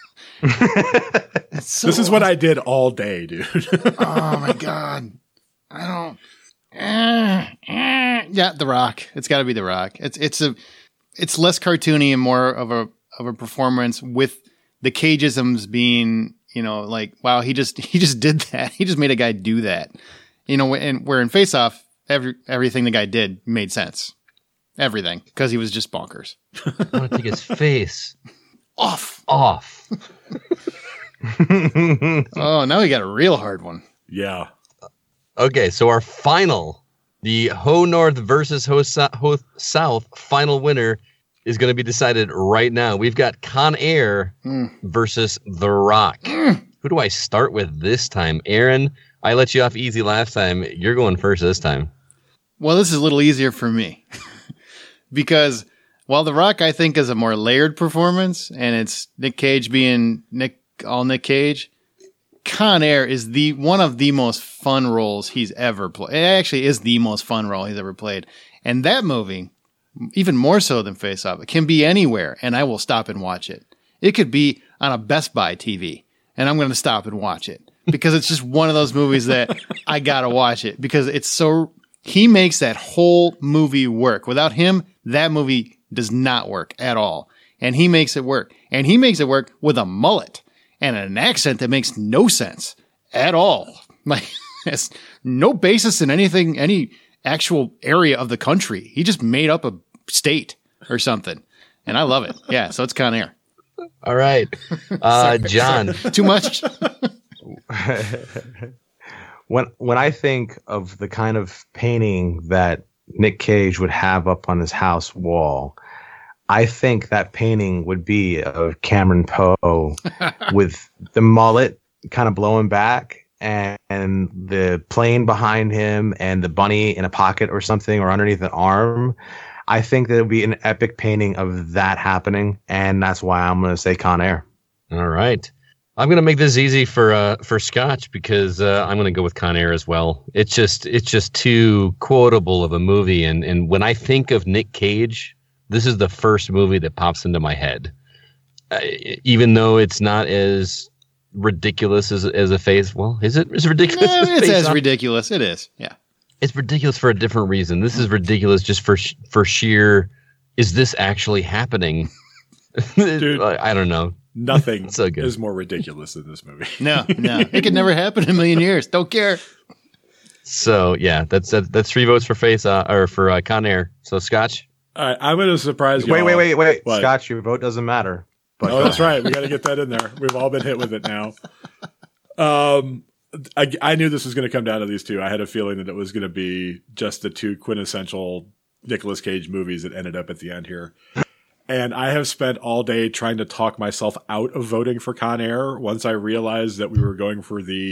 It's so this is awesome. what I did all day, dude. Oh my God. I don't, uh, uh, yeah, The Rock. It's got to be The Rock. It's, it's a, it's less cartoony and more of a, of a performance with the cageisms being, you know, like, wow, he just, he just did that. He just made a guy do that, you know, and where in Face Off, every, everything the guy did made sense. Everything. Cause he was just bonkers. I want to take his face off, off. Oh, now we got a real hard one. Yeah. Okay. So our final, the Ho North versus Ho, so- Ho South final winner is going to be decided right now. We've got Con Air mm. versus The Rock. Mm. Who do I start with this time? Aaron, I let you off easy last time. You're going first this time. Well, this is a little easier for me because while The Rock, I think, is a more layered performance and it's Nick Cage being Nick, all Nick Cage, Con Air is the one of the most fun roles he's ever played. It actually is the most fun role he's ever played. And that movie, even more so than Face Off, it can be anywhere, and I will stop and watch it. It could be on a Best Buy T V, and I'm going to stop and watch it because it's just one of those movies that I got to watch it because it's so, he makes that whole movie work. Without him, that movie does not work at all. And he makes it work. And he makes it work with a mullet and an accent that makes no sense at all. Like, has no basis in anything, any actual area of the country. He just made up a state or something. And I love it. Yeah. So it's Con Air. All right. Uh, John. Too much? when, when I think of the kind of painting that Nick Cage would have up on his house wall, I think that painting would be of Cameron Poe with the mullet kind of blowing back and, and the plane behind him and the bunny in a pocket or something or underneath an arm. I think that it would be an epic painting of that happening, and that's why I'm going to say Con Air. All right. I'm going to make this easy for uh, for Scotch because uh, I'm going to go with Con Air as well. It's just it's just too quotable of a movie, and and when I think of Nick Cage, this is the first movie that pops into my head. Uh, even though it's not as ridiculous as as a face. Well, is it? Is it ridiculous? No, as it's face as off? ridiculous. It is. Yeah. It's ridiculous for a different reason. This is ridiculous just for for sheer. Is this actually happening? Dude, I don't know. Nothing so good. is more ridiculous than this movie. No, no, it could never happen in a million years. Don't care. So yeah, that's that's, that's three votes for face uh, or for uh, Con Air. So Scotch. All right, I'm going to surprise you. Wait, wait, wait, wait. What? Scotch, your vote doesn't matter. But oh, that's right. We got to get that in there. We've all been hit with it now. Um, I, I knew this was going to come down to these two. I had a feeling that it was going to be just the two quintessential Nicolas Cage movies that ended up at the end here. And I have spent all day trying to talk myself out of voting for Con Air once I realized that we were going for the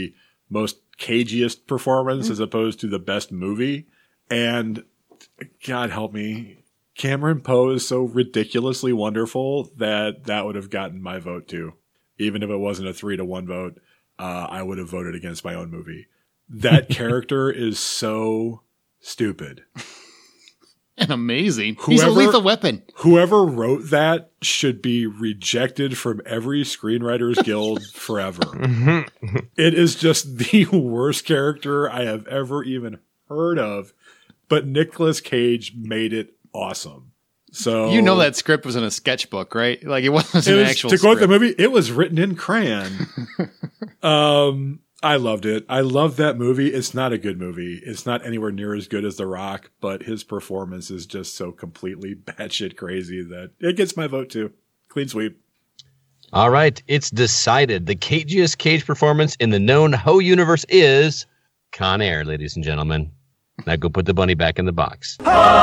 most cagiest performance as opposed to the best movie. And God help me, Cameron Poe is so ridiculously wonderful that that would have gotten my vote too. Even if it wasn't a three to one vote, uh, I would have voted against my own movie. That character is so stupid. And amazing. Whoever, He's a lethal weapon. Whoever wrote that should be rejected from every Screenwriters Guild forever. It is just the worst character I have ever even heard of. But Nicolas Cage made it awesome. So you know that script was in a sketchbook, right? Like it wasn't it an was, actual to quote script. the movie, it was written in crayon. um, I loved it. I love that movie. It's not a good movie. It's not anywhere near as good as The Rock, but his performance is just so completely batshit crazy that it gets my vote too. Clean sweep. All right, it's decided. The cagiest Cage performance in the known Ho universe is Con Air, ladies and gentlemen. Now go put the bunny back in the box.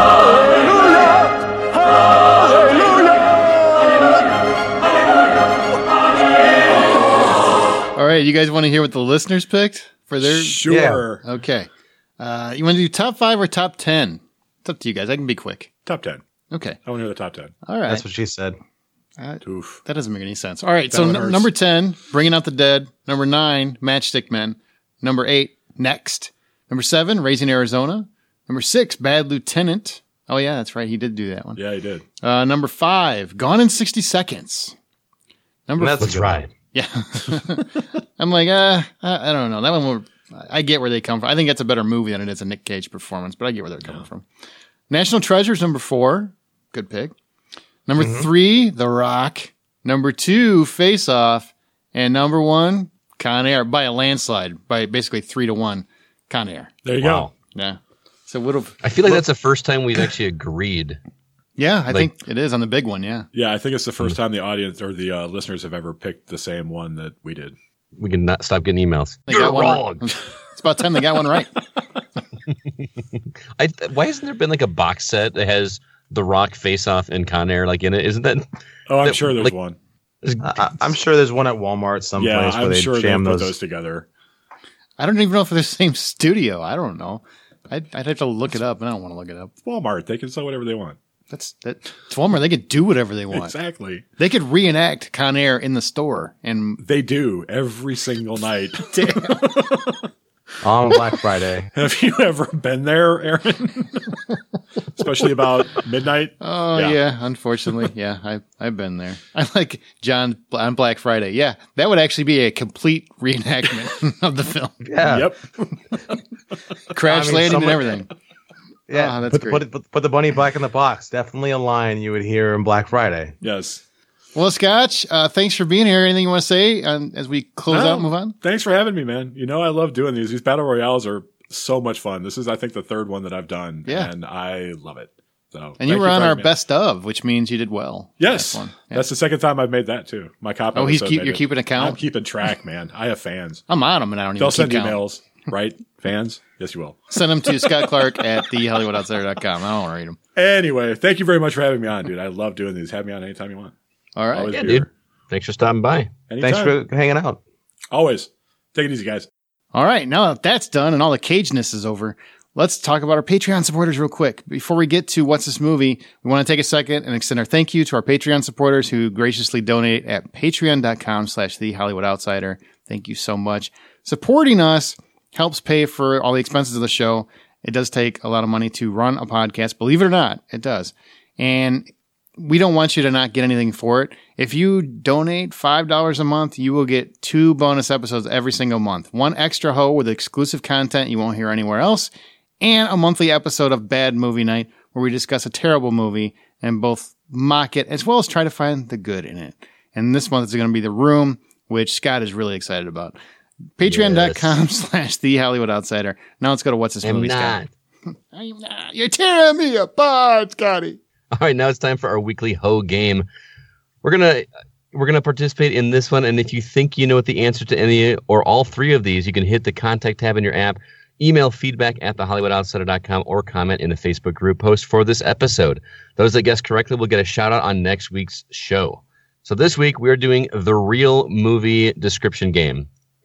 All right, you guys want to hear what the listeners picked for their? Sure. Yeah. Okay. Uh, you want to do top five or top ten? It's up to you guys. I can be quick. Top ten. Okay. I want to hear the top ten. All right. That's what she said. Uh, Oof. That doesn't make any sense. All right. That so one n- hurts. number ten, Bringing Out the Dead. Number nine, Matchstick Men. Number eight, Next. Number seven, Raising Arizona. Number six, Bad Lieutenant. Oh yeah, that's right. He did do that one. Yeah, he did. Uh, number five, Gone in sixty seconds. Number That's That's right. Yeah. I'm like, uh, I, I don't know. That one, will, I get where they come from. I think that's a better movie than it is a Nick Cage performance, but I get where they're coming from. National Treasures, number four. Good pick. Number Mm-hmm. three, The Rock. Number two, Face Off. And number one, Con Air, by a landslide, by basically three to one, Con Air. There you Wow. go. Yeah. So what have, I feel like that's the first time we've actually agreed. yeah, I Like- think it is on the big one, yeah. Yeah, I think it's the first time the audience or the uh, listeners have ever picked the same one that we did. We can not stop getting emails. They You're got one wrong. right. It's about time they got one right. I, why hasn't there been like a box set that has The Rock, Face Off, and Con Air like in it? Isn't that? Oh, I'm that- sure there's like, one. I, I'm sure there's one at Walmart someplace Yeah, where I'm they sure they jam put those. those together. I don't even know if they're the same studio. I don't know. I'd, I'd have to look it up, and I don't want to look it up. Walmart, they can sell whatever they want. That's that. It's Walmart. They could do whatever they want. Exactly. They could reenact Con Air in the store, and They do every single night. On Black Friday. Have you ever been there, Aaron? Especially about midnight? oh yeah. unfortunately, yeah, I I've been there. I like John on Black Friday. Yeah, that would actually be a complete reenactment of the film. Yeah. Yep. Crash I mean, landing and someone- everything. Yeah. Oh, that's put, great. Put, put, put the bunny back in the box. Definitely a line you would hear in Black Friday. Yes. Well, Scotch, uh, thanks for being here. Anything you want to say um, as we close No, out and move on? Thanks for having me, man. You know, I love doing these. These battle royales are so much fun. This is, I think, the third one that I've done. Yeah. And I love it. So, And you thank were on for our having me. best of, which means you did well. Yes. Last one. Yeah. That's the second time I've made that, too. My copy. Oh, he's episode keep- made you're it. keeping account? I'm keeping track, man. I have fans. I'm on them, and I don't even They'll keep send count. emails, right? Fans? Yes, you will. Send them to Scott Clark at the hollywood outsider dot com. I don't want to read them. Anyway, thank you very much for having me on, dude. I love doing these. Have me on anytime you want. All right. Always Yeah, be dude. here. Thanks for stopping by. Anytime. Thanks for hanging out. Always. Take it easy, guys. All right. Now that that's done and all the cageness is over, let's talk about our Patreon supporters real quick. Before we get to What's This Movie, we want to take a second and extend our thank you to our Patreon supporters who graciously donate at patreon dot com slash the Hollywood Outsider. Thank you so much. Supporting us helps pay for all the expenses of the show. It does take a lot of money to run a podcast. Believe it or not, it does. And we don't want you to not get anything for it. If you donate five dollars a month, you will get two bonus episodes every single month. One extra hoe with exclusive content you won't hear anywhere else, and a monthly episode of Bad Movie Night where we discuss a terrible movie and both mock it as well as try to find the good in it. And this month is going to be The Room, which Scott is really excited about. Patreon dot com slash The Hollywood Outsider. Now let's go to What's This I'm Movie, not. Scott. I'm not. You're tearing me apart, Scotty. All right, now it's time for our weekly Ho game. We're gonna we're gonna participate in this one, and if you think you know what the answer to any or all three of these, you can hit the contact tab in your app, email feedback at the hollywood outsider dot com, or comment in the Facebook group post for this episode. Those that guess correctly will get a shout out on next week's show. So this week we are doing the real movie description game,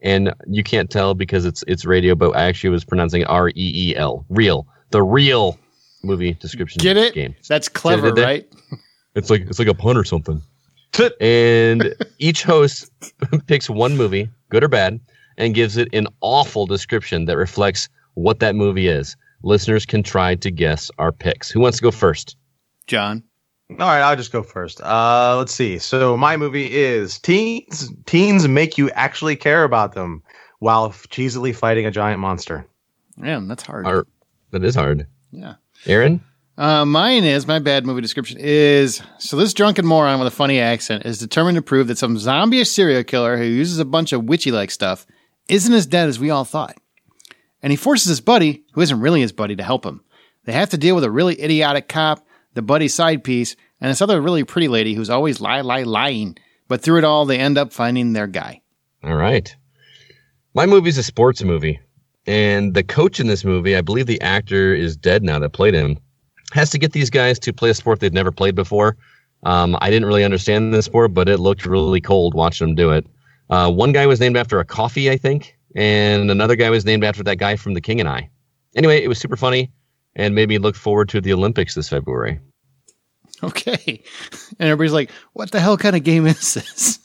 and you can't tell because it's it's radio, but I actually was pronouncing it R E E L, real, the real movie description. Get it? Game. That's clever, it, it, right? It's like it's like a pun or something. And each host picks one movie, good or bad, and gives it an awful description that reflects what that movie is. Listeners can try to guess our picks. Who wants to go first? John. All right, I'll just go first. Uh, let's see. So my movie is Teens. Teens make you actually care about them while cheesily fighting a giant monster. Man, that's hard. Hard. That is hard. Yeah. Aaron? Uh, mine is, my bad movie description is, so this drunken moron with a funny accent is determined to prove that some zombie serial killer who uses a bunch of witchy-like stuff isn't as dead as we all thought. And he forces his buddy, who isn't really his buddy, to help him. They have to deal with a really idiotic cop, the buddy's side piece, and this other really pretty lady who's always lie, lie, lying. But through it all, they end up finding their guy. All right. My movie's a sports movie. And the coach in this movie, I believe the actor is dead now that played him, has to get these guys to play a sport they've never played before. Um, I didn't really understand this sport, but it looked really cold watching them do it. Uh, one guy was named after a coffee, I think. And another guy was named after that guy from The King and I. Anyway, it was super funny and made me look forward to the Olympics this February. Okay. And everybody's like, what the hell kind of game is this?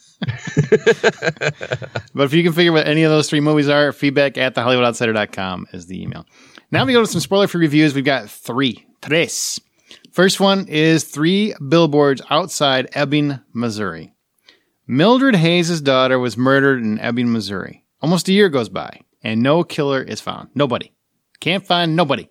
But if you can figure what any of those three movies are, feedback at the hollywood outsider dot com is the email. Now we go to some spoiler-free reviews. We've got three. Tres. First one is Three Billboards Outside Ebbing, Missouri. Mildred Hayes' daughter was murdered in Ebbing, Missouri. Almost a year goes by, and no killer is found. Nobody. Can't find nobody.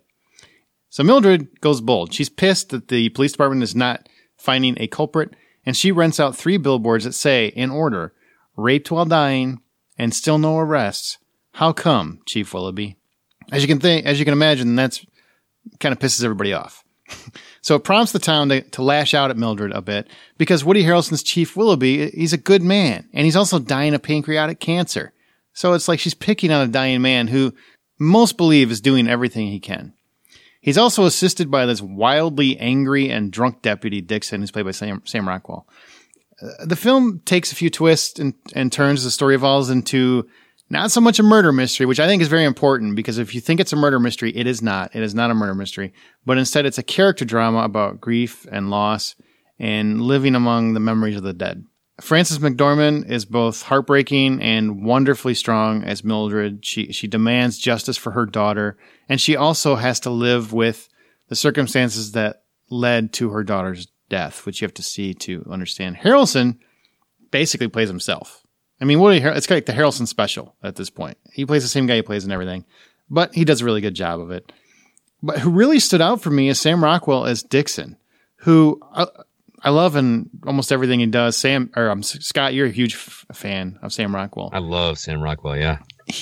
So Mildred goes bold. She's pissed that the police department is not finding a culprit, and she rents out three billboards that say, in order, raped while dying, and still no arrests. How come, Chief Willoughby? As you can think, as you can imagine, that's kind of pisses everybody off. So it prompts the town to, to lash out at Mildred a bit, because Woody Harrelson's Chief Willoughby, he's a good man, and he's also dying of pancreatic cancer. So it's like she's picking on a dying man who most believe is doing everything he can. He's also assisted by this wildly angry and drunk deputy, Dixon, who's played by Sam, Sam Rockwell. Uh, the film takes a few twists and, and turns. The story evolves into not so much a murder mystery, which I think is very important, because if you think it's a murder mystery, it is not. It is not a murder mystery. But instead, it's a character drama about grief and loss and living among the memories of the dead. Frances McDormand is both heartbreaking and wonderfully strong as Mildred. She she demands justice for her daughter, and she also has to live with the circumstances that led to her daughter's death, which you have to see to understand. Harrelson basically plays himself. I mean, what it's kind of like the Harrelson special at this point. He plays the same guy he plays in everything, but he does a really good job of it. But who really stood out for me is Sam Rockwell as Dixon, who I, I love in almost everything he does. Sam or um, Scott, you're a huge f- fan of Sam Rockwell. I love Sam Rockwell. Yeah,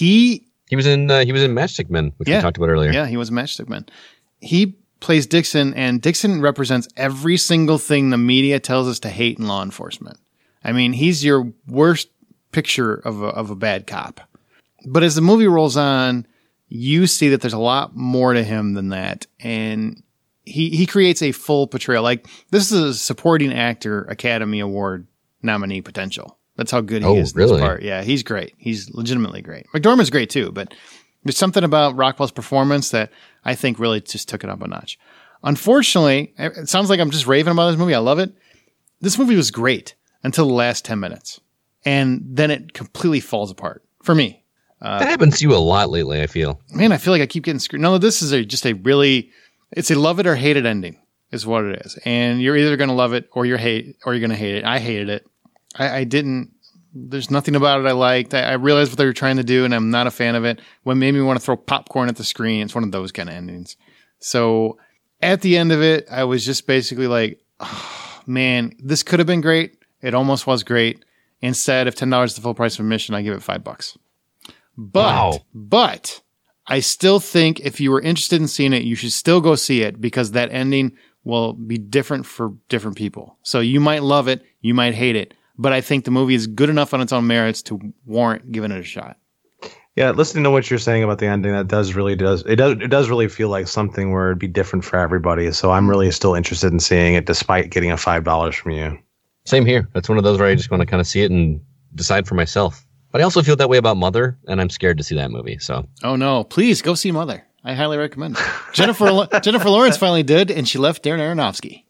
he he was in uh, he was in Matchstick Men, which yeah, we talked about earlier. Yeah, he was in Matchstick Men. He plays Dixon, and Dixon represents every single thing the media tells us to hate in law enforcement. I mean, he's your worst picture of a, of a bad cop. But as the movie rolls on, you see that there's a lot more to him than that. And he, he creates a full portrayal. Like, this is a supporting actor Academy Award nominee potential. That's how good he oh, is in really? this part. Yeah, he's great. He's legitimately great. McDormand's great too, but there's something about Rockwell's performance that I think really just took it up a notch. Unfortunately, it sounds like I'm just raving about this movie. I love it. This movie was great until the last ten minutes. And then it completely falls apart for me. Uh, that happens to you a lot lately, I feel. Man, I feel like I keep getting screwed. No, this is a, just a really, it's a love it or hate it ending is what it is. And you're either going to love it or you're hate, or you're going to hate it. I hated it. I, I didn't, there's nothing about it I liked. I, I realized what they were trying to do and I'm not a fan of it. What made me want to throw popcorn at the screen, it's one of those kind of endings. So at the end of it, I was just basically like, oh, man, this could have been great. It almost was great. Instead of ten dollars the full price of admission, I give it five bucks. But, wow. but I still think if you were interested in seeing it, you should still go see it because that ending will be different for different people. So you might love it, you might hate it, but I think the movie is good enough on its own merits to warrant giving it a shot. Yeah, listening to what you're saying about the ending, that does really does it does it does really feel like something where it'd be different for everybody. So I'm really still interested in seeing it, despite getting a five dollars from you. Same here. That's one of those where I just want to kind of see it and decide for myself. But I also feel that way about Mother, and I'm scared to see that movie. So, oh no, please go see Mother. I highly recommend it. Jennifer Jennifer Lawrence finally did, and she left Darren Aronofsky.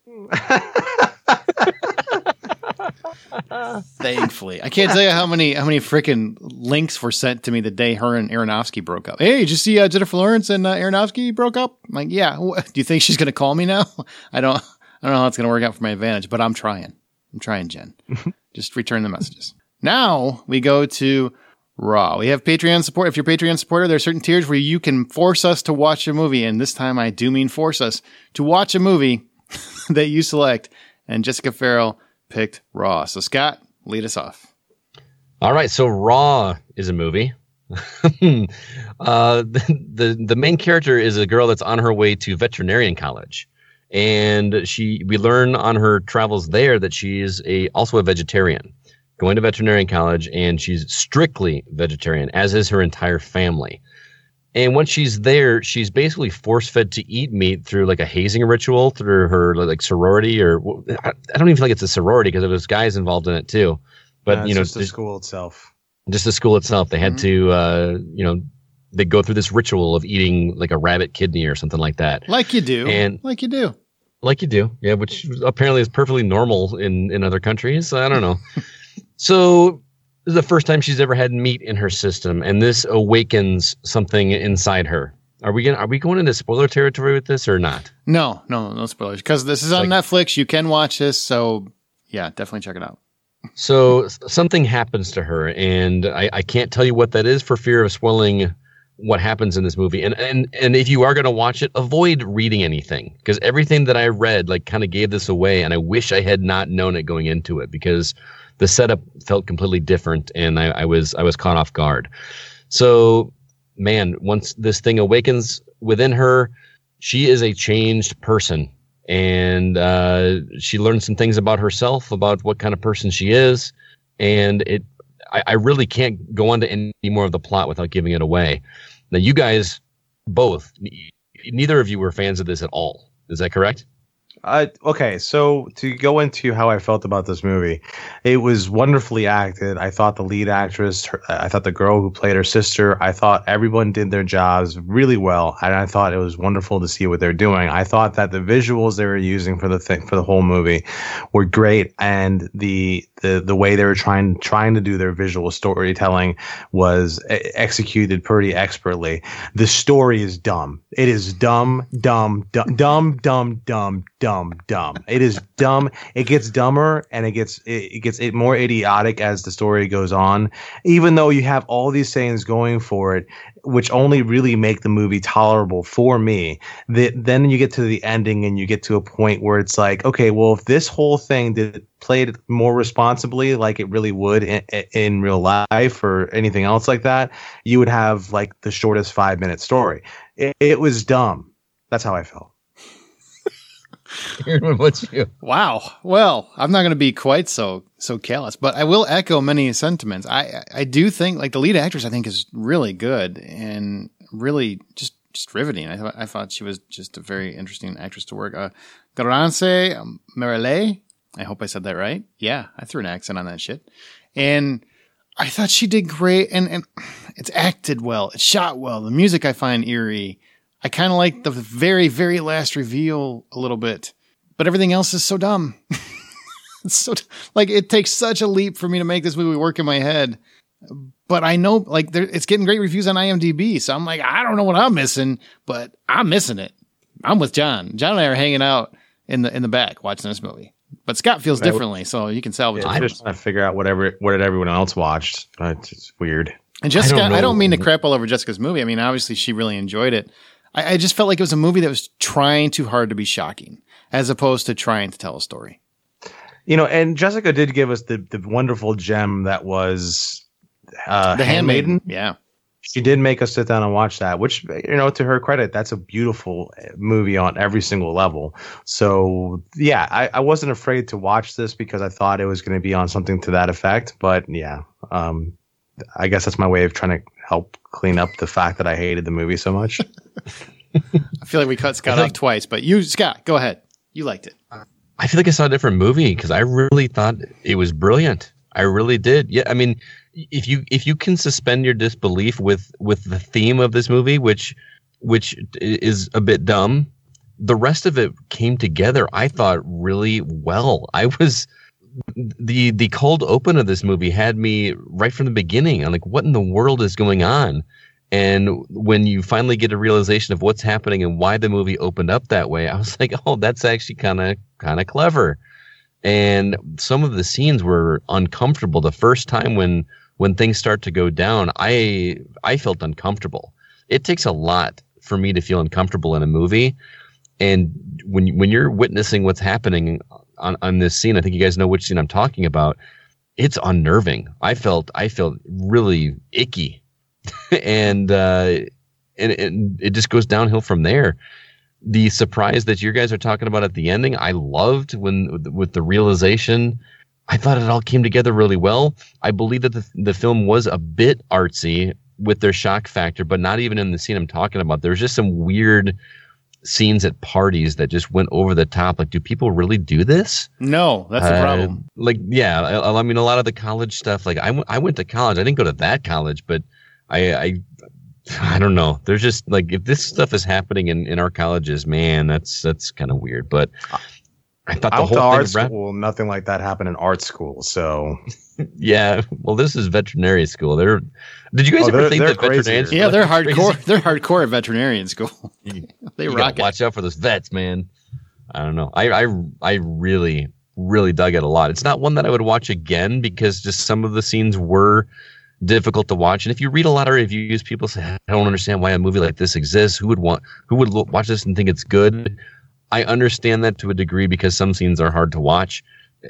Thankfully, I can't tell you how many how many freaking links were sent to me the day her and Aronofsky broke up. Hey, did you see uh, Jennifer Lawrence and uh, Aronofsky broke up? I'm like, yeah. What, do you think she's going to call me now? I don't. I don't know how it's going to work out for my advantage, but I'm trying. I'm trying, Jen. Just return the messages. Now we go to Raw. We have Patreon support. If you're a Patreon supporter, there are certain tiers where you can force us to watch a movie, and this time I do mean force us to watch a movie that you select. And Jessica Farrell picked Raw. So Scott, lead us off. All right. So Raw is a movie. uh, the, the the main character is a girl that's on her way to veterinarian college, and she we learn on her travels there that she is a also a vegetarian, going to veterinarian college, and she's strictly vegetarian, as is her entire family. And once she's there, she's basically force-fed to eat meat through like a hazing ritual through her like sorority, or I don't even feel like it's a sorority because there was guys involved in it too. But no, you know, just the school itself. Just the school itself. They had mm-hmm. to, uh, you know, they go through this ritual of eating like a rabbit kidney or something like that. Like you do. And like you do. Like you do. Yeah, which apparently is perfectly normal in, in other countries. I don't know. So this is the first time she's ever had meat in her system, and this awakens something inside her. Are we gonna are we going into spoiler territory with this or not? No, no, no spoilers. Because this is on like, Netflix. You can watch this. So yeah, definitely check it out. So something happens to her, and I, I can't tell you what that is for fear of spoiling what happens in this movie. And and and if you are going to watch it, avoid reading anything, because everything that I read like kind of gave this away, and I wish I had not known it going into it, because the setup felt completely different, and I, I was I was caught off guard. So, man, once this thing awakens within her, she is a changed person. And uh, she learned some things about herself, about what kind of person she is. And it, I, I really can't go on to any more of the plot without giving it away. Now, you guys both, neither of you were fans of this at all. Is that correct? Uh, okay, so to go into how I felt about this movie, it was wonderfully acted. I thought the lead actress, her, I thought the girl who played her sister, I thought everyone did their jobs really well, and I thought it was wonderful to see what they're doing. I thought that the visuals they were using for the thing for the whole movie were great, and the the the way they were trying trying to do their visual storytelling was executed pretty expertly. The story is dumb. It is dumb, dumb, dumb, dumb, dumb, dumb, dumb, dumb. It is dumb. It gets dumber, and it gets it, it gets it more idiotic as the story goes on. Even though you have all these things going for it, which only really make the movie tolerable for me, that then you get to the ending and you get to a point where it's like, okay, well, if this whole thing did played more responsibly, like it really would in, in real life or anything else like that, you would have like the shortest five minute story. It, it was dumb. That's how I felt. What's you? Wow. Well, I'm not going to be quite so so callous, but I will echo many sentiments. I I do think like the lead actress I think is really good and really just just riveting. I thought I thought she was just a very interesting actress to work. Uh, Garance Marillet. I hope I said that right. Yeah, I threw an accent on that shit. And I thought she did great, and, and it's acted well. It's shot well. The music I find eerie. I kind of like the very, very last reveal a little bit, but everything else is so dumb. It's so like it takes such a leap for me to make this movie work in my head. But I know like there, it's getting great reviews on IMDb, so I'm like, I don't know what I'm missing, but I'm missing it. I'm with John. John and I are hanging out in the in the back watching this movie. But Scott feels differently, so you can salvage yeah, it. I'm just trying to figure out whatever what did everyone else watched. It's just weird. And Jessica, I don't, I don't mean to crap all over Jessica's movie. I mean, obviously she really enjoyed it. I, I just felt like it was a movie that was trying too hard to be shocking, as opposed to trying to tell a story. You know, and Jessica did give us the the wonderful gem that was uh, The Handmaiden. Handmaiden. Yeah. She did make us sit down and watch that, which, you know, to her credit, that's a beautiful movie on every single level. So, yeah, I, I wasn't afraid to watch this because I thought it was going to be on something to that effect. But, yeah, um, I guess that's my way of trying to help clean up the fact that I hated the movie so much. I feel like we cut Scott off twice, but you, Scott, go ahead. You liked it. I feel like I saw a different movie because I really thought it was brilliant. I really did. Yeah, I mean, if you if you can suspend your disbelief with with the theme of this movie, which which is a bit dumb, the rest of it came together, I thought, really well. I was the the cold open of this movie had me right from the beginning. I'm like, what in the world is going on? And when you finally get a realization of what's happening and why the movie opened up that way, I was like, oh, that's actually kind of kind of clever. And some of the scenes were uncomfortable. The first time when when things start to go down, I I felt uncomfortable. It takes a lot for me to feel uncomfortable in a movie. And when when you're witnessing what's happening on, on this scene, I think you guys know which scene I'm talking about. It's unnerving. I felt I felt really icky. and, uh, and and it just goes downhill from there. The surprise that you guys are talking about at the ending, I loved when with the realization. I thought it all came together really well. I believe that the, the film was a bit artsy with their shock factor, but not even in the scene I'm talking about. There's just some weird scenes at parties that just went over the top. Like, do people really do this? No, that's the uh, problem. Like, yeah, I, I mean, a lot of the college stuff. Like, I, w- I went to college. I didn't go to that college, but I, I, I don't know. There's just like, if this stuff is happening in, in our colleges, man, that's that's kind of weird. But I thought the I went whole to thing art was rap- school. Nothing like that happened in art school. So yeah, well, this is veterinary school. They're. Did you guys Oh, ever they're- think they're that veterinarians? Yeah, they're crazy? hardcore. They're hardcore at veterinarian school. They You rock gotta it. watch out for those vets, man. I don't know. I, I I really really dug it a lot. It's not one that I would watch again because just some of the scenes were difficult to watch. And if you read a lot of reviews, people say, I don't understand why a movie like this exists. Who would want, who would lo- watch this and think it's good? I understand that to a degree because some scenes are hard to watch.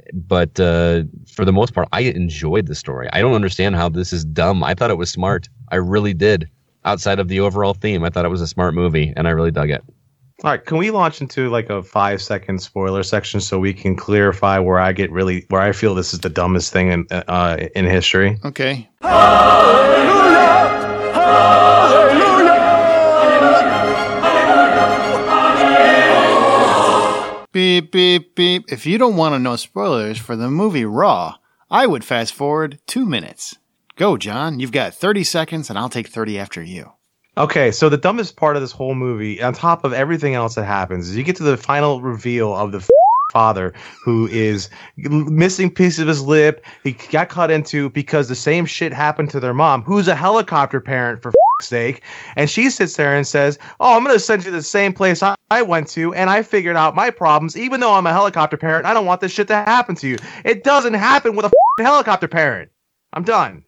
But uh, for the most part, I enjoyed the story. I don't understand how this is dumb. I thought it was smart. I really did. Outside of the overall theme, I thought it was a smart movie, and I really dug it. All right, can we launch into like a five second spoiler section so we can clarify where I get really where I feel this is the dumbest thing in uh, in history? Okay. Beep, beep, beep. If you don't want to know spoilers for the movie Raw, I would fast forward two minutes. Go, John. You've got thirty seconds, and I'll take thirty after you. Okay, so the dumbest part of this whole movie, on top of everything else that happens, is you get to the final reveal of the f- father who is missing pieces of his lip. He got cut into because the same shit happened to their mom, who's a helicopter parent for f- sake. And she sits there and says, oh, I'm going to send you to the same place I-, I went to, and I figured out my problems. Even though I'm a helicopter parent, I don't want this shit to happen to you. It doesn't happen with a f- helicopter parent. I'm done.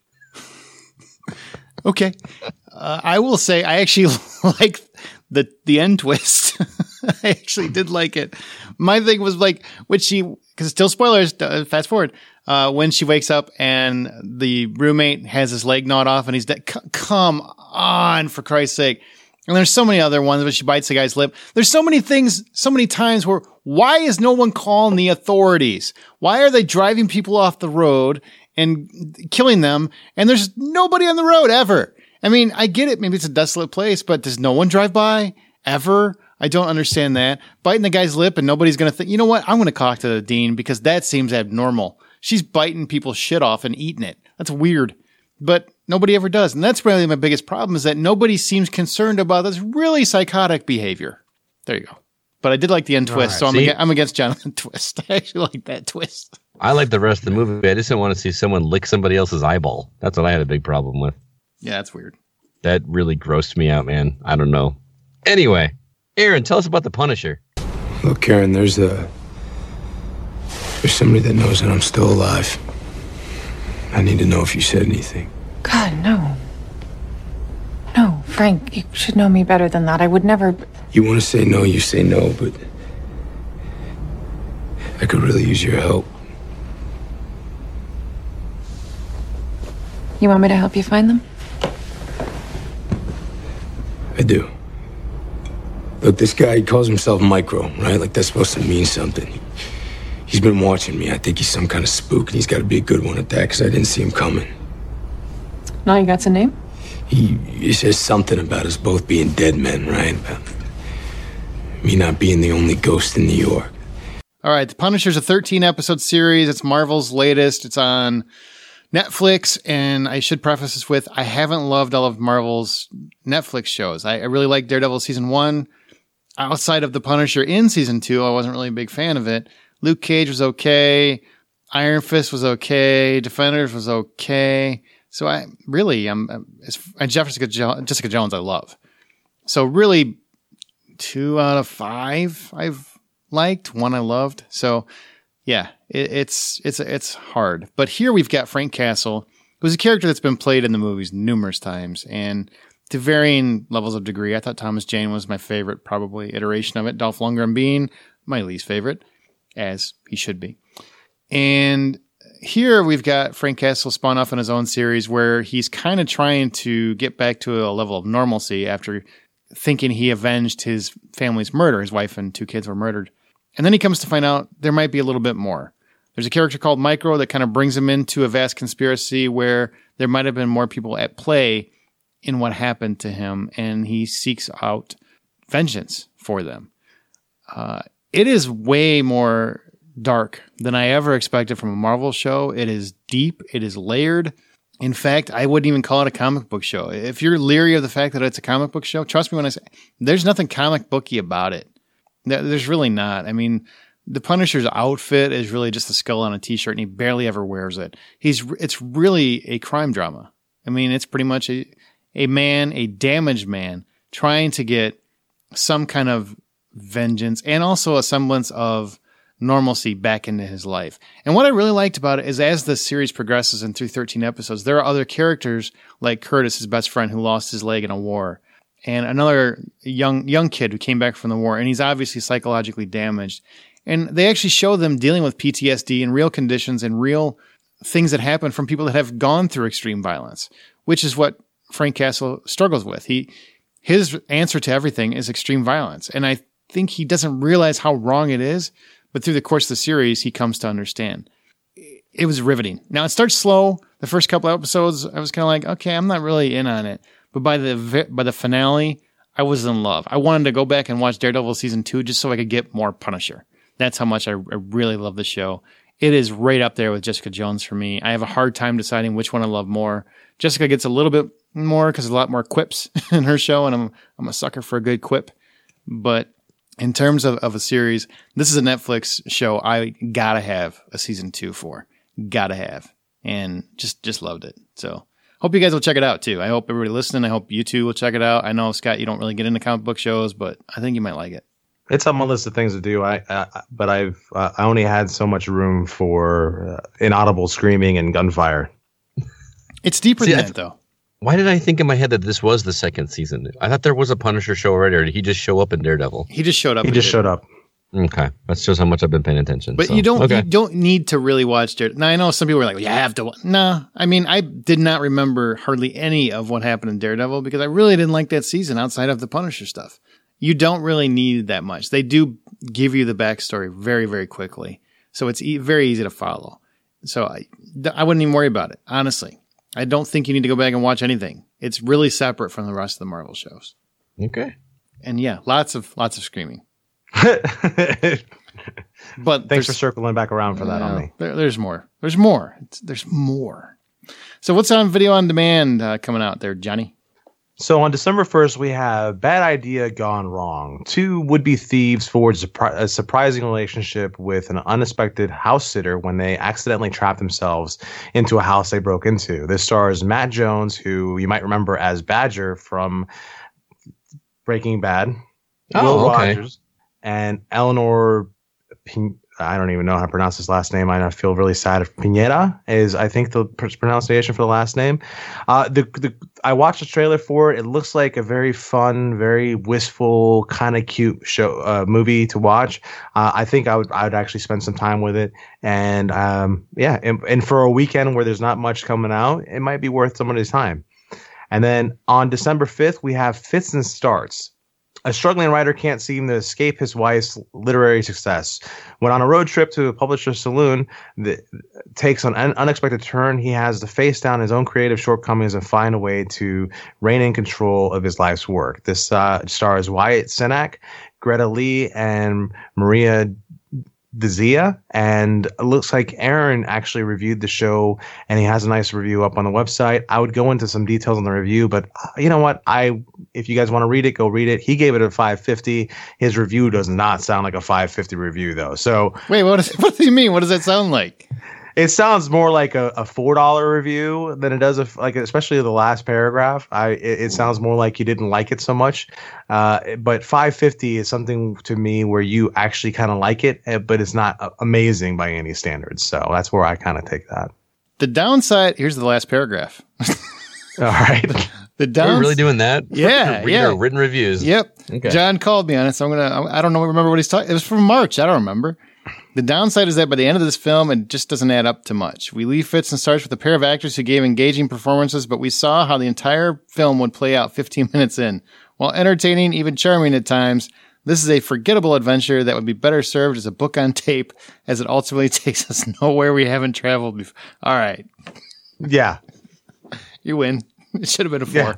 Okay. Uh, I will say I actually like the the end twist. I actually did like it. My thing was like when she, because still spoilers, uh, fast forward, uh, when she wakes up and the roommate has his leg gnawed off and he's dead. C- come on, for Christ's sake. And there's so many other ones where she bites the guy's lip. There's so many things, so many times where why is no one calling the authorities? Why are they driving people off the road and killing them? And there's nobody on the road ever. I mean, I get it. Maybe it's a desolate place, but does no one drive by ever? I don't understand that. Biting the guy's lip and nobody's going to think, you know what? I'm going to talk to the dean because that seems abnormal. She's biting people's shit off and eating it. That's weird. But nobody ever does. And that's really my biggest problem is that nobody seems concerned about this really psychotic behavior. There you go. But I did like the end twist, right, so I'm, see? ag- I'm against Jonathan Twist. I actually like that twist. I like the rest of the movie. I just didn't want to see someone lick somebody else's eyeball. That's what I had a big problem with. Yeah, that's weird. That really grossed me out, man. I don't know. Anyway, Aaron, tell us about The Punisher. Look, Karen, there's a there's somebody that knows that I'm still alive. I need to know if you said anything. God, no. No, Frank, you should know me better than that. I would never... You want to say no, you say no, but I could really use your help. You want me to help you find them? I do. Look, this guy, he calls himself Micro, right? Like that's supposed to mean something. He's been watching me. I think he's some kind of spook, and he's got to be a good one at that, because I didn't see him coming. Now you got a name? He, he says something about us both being dead men, right? About me not being the only ghost in New York. All right, The Punisher's a thirteen episode series. It's Marvel's latest. It's on Netflix, and I should preface this with, I haven't loved all of Marvel's Netflix shows. I, I really like Daredevil season one. Outside of The Punisher in season two, I wasn't really a big fan of it. Luke Cage was okay. Iron Fist was okay. Defenders was okay. So I really, I'm, and Jessica, jo- Jessica Jones I love. So really, two out of five I've liked, one I loved. So yeah, it, it's it's it's hard. But here we've got Frank Castle, who's a character that's been played in the movies numerous times, and to varying levels of degree. I thought Thomas Jane was my favorite, probably iteration of it. Dolph Lundgren being my least favorite, as he should be. And here we've got Frank Castle spawn off in his own series where he's kind of trying to get back to a level of normalcy after thinking he avenged his family's murder. His wife and two kids were murdered. And then he comes to find out there might be a little bit more. There's a character called Micro that kind of brings him into a vast conspiracy where there might have been more people at play in what happened to him, and he seeks out vengeance for them. Uh, it is way more dark than I ever expected from a Marvel show. It is deep. It is layered. In fact, I wouldn't even call it a comic book show. If you're leery of the fact that it's a comic book show, trust me when I say there's nothing comic booky about it. There's really not. I mean, the Punisher's outfit is really just a skull on a t-shirt, and he barely ever wears it. He's it's really a crime drama. I mean, it's pretty much a, a man, a damaged man, trying to get some kind of vengeance and also a semblance of normalcy back into his life. And what I really liked about it is as the series progresses and through thirteen episodes, there are other characters like Curtis, his best friend, who lost his leg in a war, and another young young kid who came back from the war, and he's obviously psychologically damaged. And they actually show them dealing with P T S D in real conditions and real things that happen from people that have gone through extreme violence, which is what Frank Castle struggles with. He his answer to everything is extreme violence, and I think he doesn't realize how wrong it is, but through the course of the series, he comes to understand. It was riveting. Now, it starts slow. The first couple of episodes, I was kind of like, okay, I'm not really in on it. But by the by the finale, I was in love. I wanted to go back and watch Daredevil season two just so I could get more Punisher. That's how much I, I really love the show. It is right up there with Jessica Jones for me. I have a hard time deciding which one I love more. Jessica gets a little bit more because there's a lot more quips in her show, and I'm I'm a sucker for a good quip. But in terms of, of a series, this is a Netflix show I gotta have a season two for. Gotta have. And just just loved it. So hope you guys will check it out too. I hope everybody listening, I hope you two will check it out. I know, Scott, you don't really get into comic book shows, but I think you might like it. It's on my list of things to do. I, uh, but I've uh, I only had so much room for uh, inaudible screaming and gunfire. It's deeper See, than I that, though. Why did I think in my head that this was the second season? I thought there was a Punisher show already, or did he just show up in Daredevil? He just showed up. He just showed up. Okay, that shows how much I've been paying attention. But so. you don't okay. you don't need to really watch Daredevil. Now, I know some people are like, well, you have to. Nah, I mean, I did not remember hardly any of what happened in Daredevil because I really didn't like that season outside of the Punisher stuff. You don't really need that much. They do give you the backstory very, very quickly. So it's e- very easy to follow. So I, I wouldn't even worry about it, honestly. I don't think you need to go back and watch anything. It's really separate from the rest of the Marvel shows. Okay. And yeah, lots of lots of screaming. But thanks for circling back around for that uh, on me. There, there's more. There's more. It's, there's more. So what's on video on demand uh, coming out there, Johnny? So on December first, we have Bad Idea Gone Wrong. Two would-be thieves forge a, surpri- a surprising relationship with an unexpected house sitter when they accidentally trap themselves into a house they broke into. This stars Matt Jones, who you might remember as Badger from Breaking Bad, Oh, Will okay. Rogers, and Eleanor Pin- I don't even know how to pronounce his last name. I feel really sad. Pineda is, I think, the pr- pronunciation for the last name. Uh, the the I watched the trailer for it. It looks like a very fun, very wistful, kind of cute show uh, movie to watch. Uh, I think I would I would actually spend some time with it. And um, yeah, and, and for a weekend where there's not much coming out, it might be worth somebody's time. And then on December fifth, we have Fits and Starts. A struggling writer can't seem to escape his wife's literary success. When on a road trip to a publisher's saloon that takes an un- unexpected turn, he has to face down his own creative shortcomings and find a way to rein in control of his life's work. This uh, stars Wyatt Cenac, Greta Lee, and Maria the Zia, and it looks like Aaron actually reviewed the show, and he has a nice review up on the website. I would go into some details on the review, but uh, you know what? I if you guys want to read it, go read it. He gave it a five fifty. His review does not sound like a five fifty review, though. So wait, what, is, what does he mean? What does that sound like? It sounds more like a, a four dollar review than it does, a, like especially the last paragraph. I it, it sounds more like you didn't like it so much. Uh, but five fifty is something to me where you actually kind of like it, but it's not amazing by any standards. So that's where I kind of take that. The downside. Here's the last paragraph. All right. The downs- Are we really doing that? Yeah, Read yeah. our written reviews. Yep. Okay. John called me on it, so I'm gonna. I don't know. Remember what he's talking. It was from March. I don't remember. The downside is that by the end of this film, it just doesn't add up to much. We leave fits and starts with a pair of actors who gave engaging performances, but we saw how the entire film would play out fifteen minutes in. While entertaining, even charming at times, this is a forgettable adventure that would be better served as a book on tape, as it ultimately takes us nowhere we haven't traveled before. All right. Yeah. You win. It should have been a four.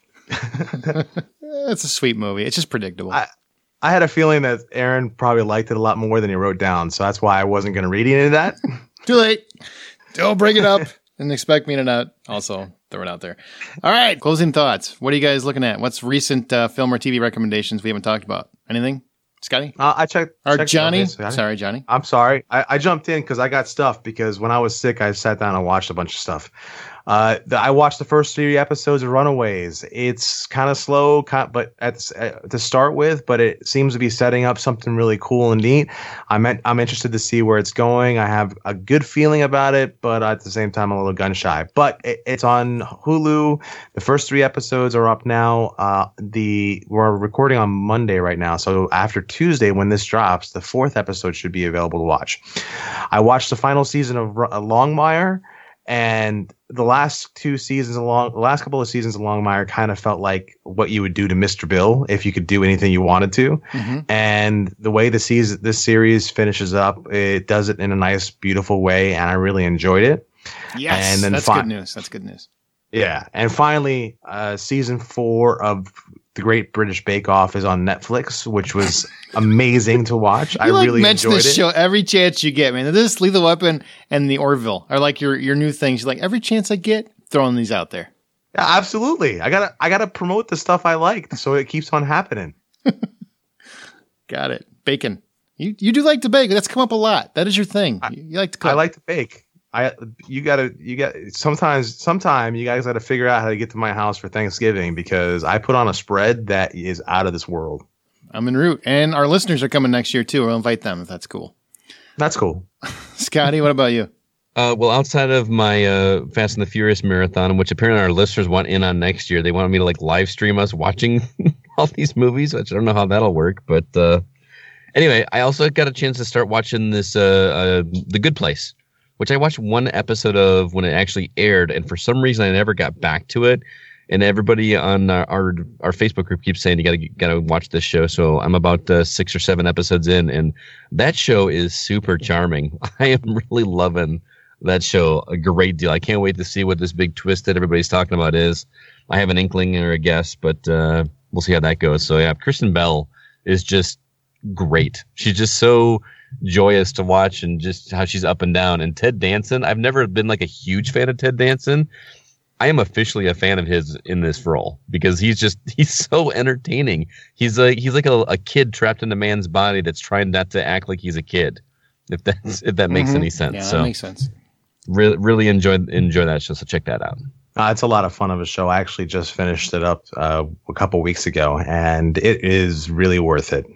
Yeah. It's a sweet movie. It's just predictable. I- I had a feeling that Aaron probably liked it a lot more than he wrote down, so that's why I wasn't going to read any of that. Too late. Don't bring it up and expect me to not also throw it out there. All right, closing thoughts. What are you guys looking at? What's recent uh, film or T V recommendations we haven't talked about? Anything? Scotty? Uh, I checked. Or checked Johnny? Scotty. Sorry, Johnny. I'm sorry. I, I jumped in because I got stuff because when I was sick, I sat down and watched a bunch of stuff. Uh, the, I watched the first three episodes of Runaways. It's kind of slow, kind, but at, uh, to start with, but it seems to be setting up something really cool and neat. I'm at, I'm interested to see where it's going. I have a good feeling about it, but at the same time, I'm a little gun shy. But it, it's on Hulu. The first three episodes are up now. Uh, the we're recording on Monday right now, so after Tuesday when this drops, the fourth episode should be available to watch. I watched the final season of R- Longmire. And the last two seasons along, the last couple of seasons of Longmire kind of felt like what you would do to Mister Bill if you could do anything you wanted to. Mm-hmm. And the way the season, this series finishes up, it does it in a nice, beautiful way, and I really enjoyed it. Yes, and then that's fi- good news. That's good news. Yeah, and finally, uh, season four of The Great British Bake Off is on Netflix, which was amazing to watch. You I like really mention enjoyed this it. show every chance you get, man. This Lethal Weapon and the Orville are like your your new things. You're like, every chance I get, throwing these out there. Yeah, absolutely. I gotta I gotta promote the stuff I like so it keeps on happening. Got it. Bacon. You you do like to bake. That's come up a lot. That is your thing. You, you like to cook. I like to bake. I you gotta you got sometimes sometime you guys gotta figure out how to get to my house for Thanksgiving because I put on a spread that is out of this world. I'm en route, and our listeners are coming next year too. We'll invite them if that's cool. That's cool. Scotty, what about you? Uh, well, outside of my uh, Fast and the Furious marathon, which apparently our listeners want in on next year, they wanted me to like live stream us watching all these movies, which I don't know how that'll work. But uh, anyway, I also got a chance to start watching this uh, uh, The Good Place, which I watched one episode of when it actually aired, and for some reason I never got back to it. And everybody on our our, our Facebook group keeps saying you gotta gotta watch this show. So I'm about uh, six or seven episodes in, and that show is super charming. I am really loving that show a great deal. I can't wait to see what this big twist that everybody's talking about is. I have an inkling or a guess, but uh, we'll see how that goes. So yeah, Kristen Bell is just great. She's just so joyous to watch, and just how she's up and down. And Ted Danson, I've never been like a huge fan of Ted Danson. I am officially a fan of his in this role because he's just he's so entertaining. He's like he's like a, a kid trapped in a man's body that's trying not to act like he's a kid. If that's if that makes Mm-hmm. any sense. Yeah, so that makes sense. Really, really enjoy enjoy that show. So check that out. Uh, it's a lot of fun of a show. I actually just finished it up uh, a couple weeks ago, and it is really worth it.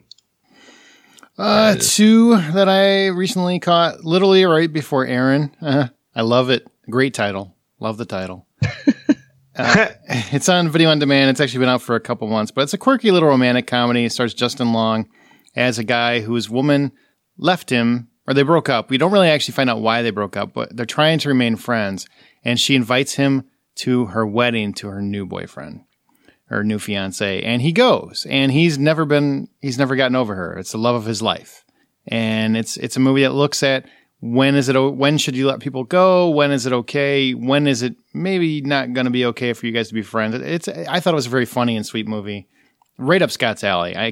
Uh, two that I recently caught, literally right before Aaron. Uh, I love it. Great title. Love the title. uh, it's on video on demand. It's actually been out for a couple months, but it's a quirky little romantic comedy. It stars Justin Long as a guy whose woman left him, or they broke up. We don't really actually find out why they broke up, but they're trying to remain friends. And she invites him to her wedding to her new boyfriend, her new fiance. And he goes, and he's never been, he's never gotten over her. It's the love of his life. And it's, it's a movie that looks at when is it, when should you let people go? When is it okay? When is it maybe not going to be okay for you guys to be friends? It's, I thought it was a very funny and sweet movie. Right up Scott's alley. I keep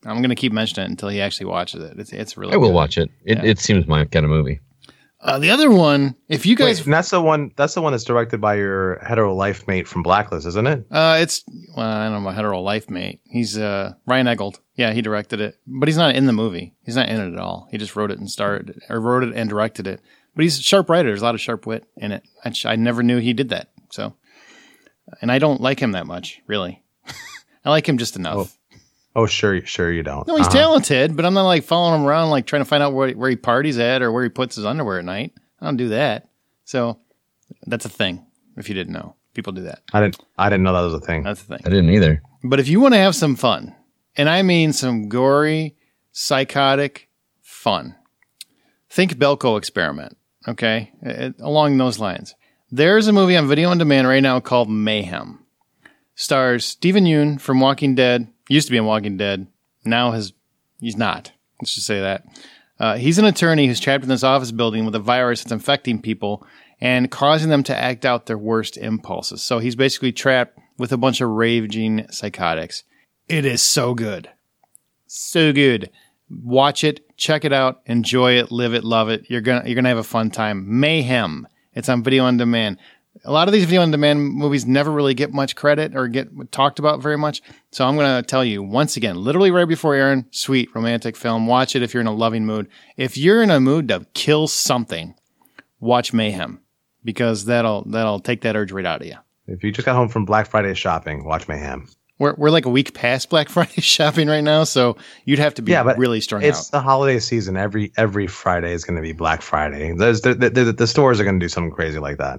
I'm going to keep mentioning it until he actually watches it. It's it's really I will good. watch it. It Yeah. it seems my kind of movie. Uh, the other one, if you guys, Wait, and that's the one. That's the one that's directed by your hetero life mate from Blacklist, isn't it? uh, it's well, I don't know, my hetero life mate. He's uh, Ryan Eggold. Yeah, he directed it, but he's not in the movie. He's not in it at all. He just wrote it and starred it, or wrote it and directed it. But he's a sharp writer. There's a lot of sharp wit in it. I, I never knew he did that. So, and I don't like him that much, really. I like him just enough. Oh, oh sure, sure you don't. No, he's Uh-huh. talented, but I'm not like following him around, like trying to find out where, where he parties at or where he puts his underwear at night. I don't do that. So that's a thing. If you didn't know, people do that. I didn't. I didn't know that was a thing. That's the thing. I didn't either. But if you want to have some fun, and I mean some gory, psychotic fun, think Belko Experiment. Okay, it, along those lines. There's a movie on video on demand right now called Mayhem. Stars Stephen Yeun from Walking Dead. Used to be in Walking Dead. Now has he's not. Let's just say that. Uh, he's an attorney who's trapped in this office building with a virus that's infecting people and causing them to act out their worst impulses. So he's basically trapped with a bunch of raging psychotics. It is so good. So good. Watch it, check it out, enjoy it, live it, love it. You're gonna you're gonna have a fun time. Mayhem. It's on video on demand. A lot of these video on demand movies never really get much credit or get talked about very much. So I'm going to tell you once again, literally right before Aaron, sweet romantic film. Watch it if you're in a loving mood. If you're in a mood to kill something, watch Mayhem because that'll that'll take that urge right out of you. If you just got home from Black Friday shopping, watch Mayhem. We're we're like a week past Black Friday shopping right now, so you'd have to be Yeah, but really strung It's out. the holiday season. Every every Friday is going to be Black Friday. There's, the, the, the, the stores are going to do something crazy like that.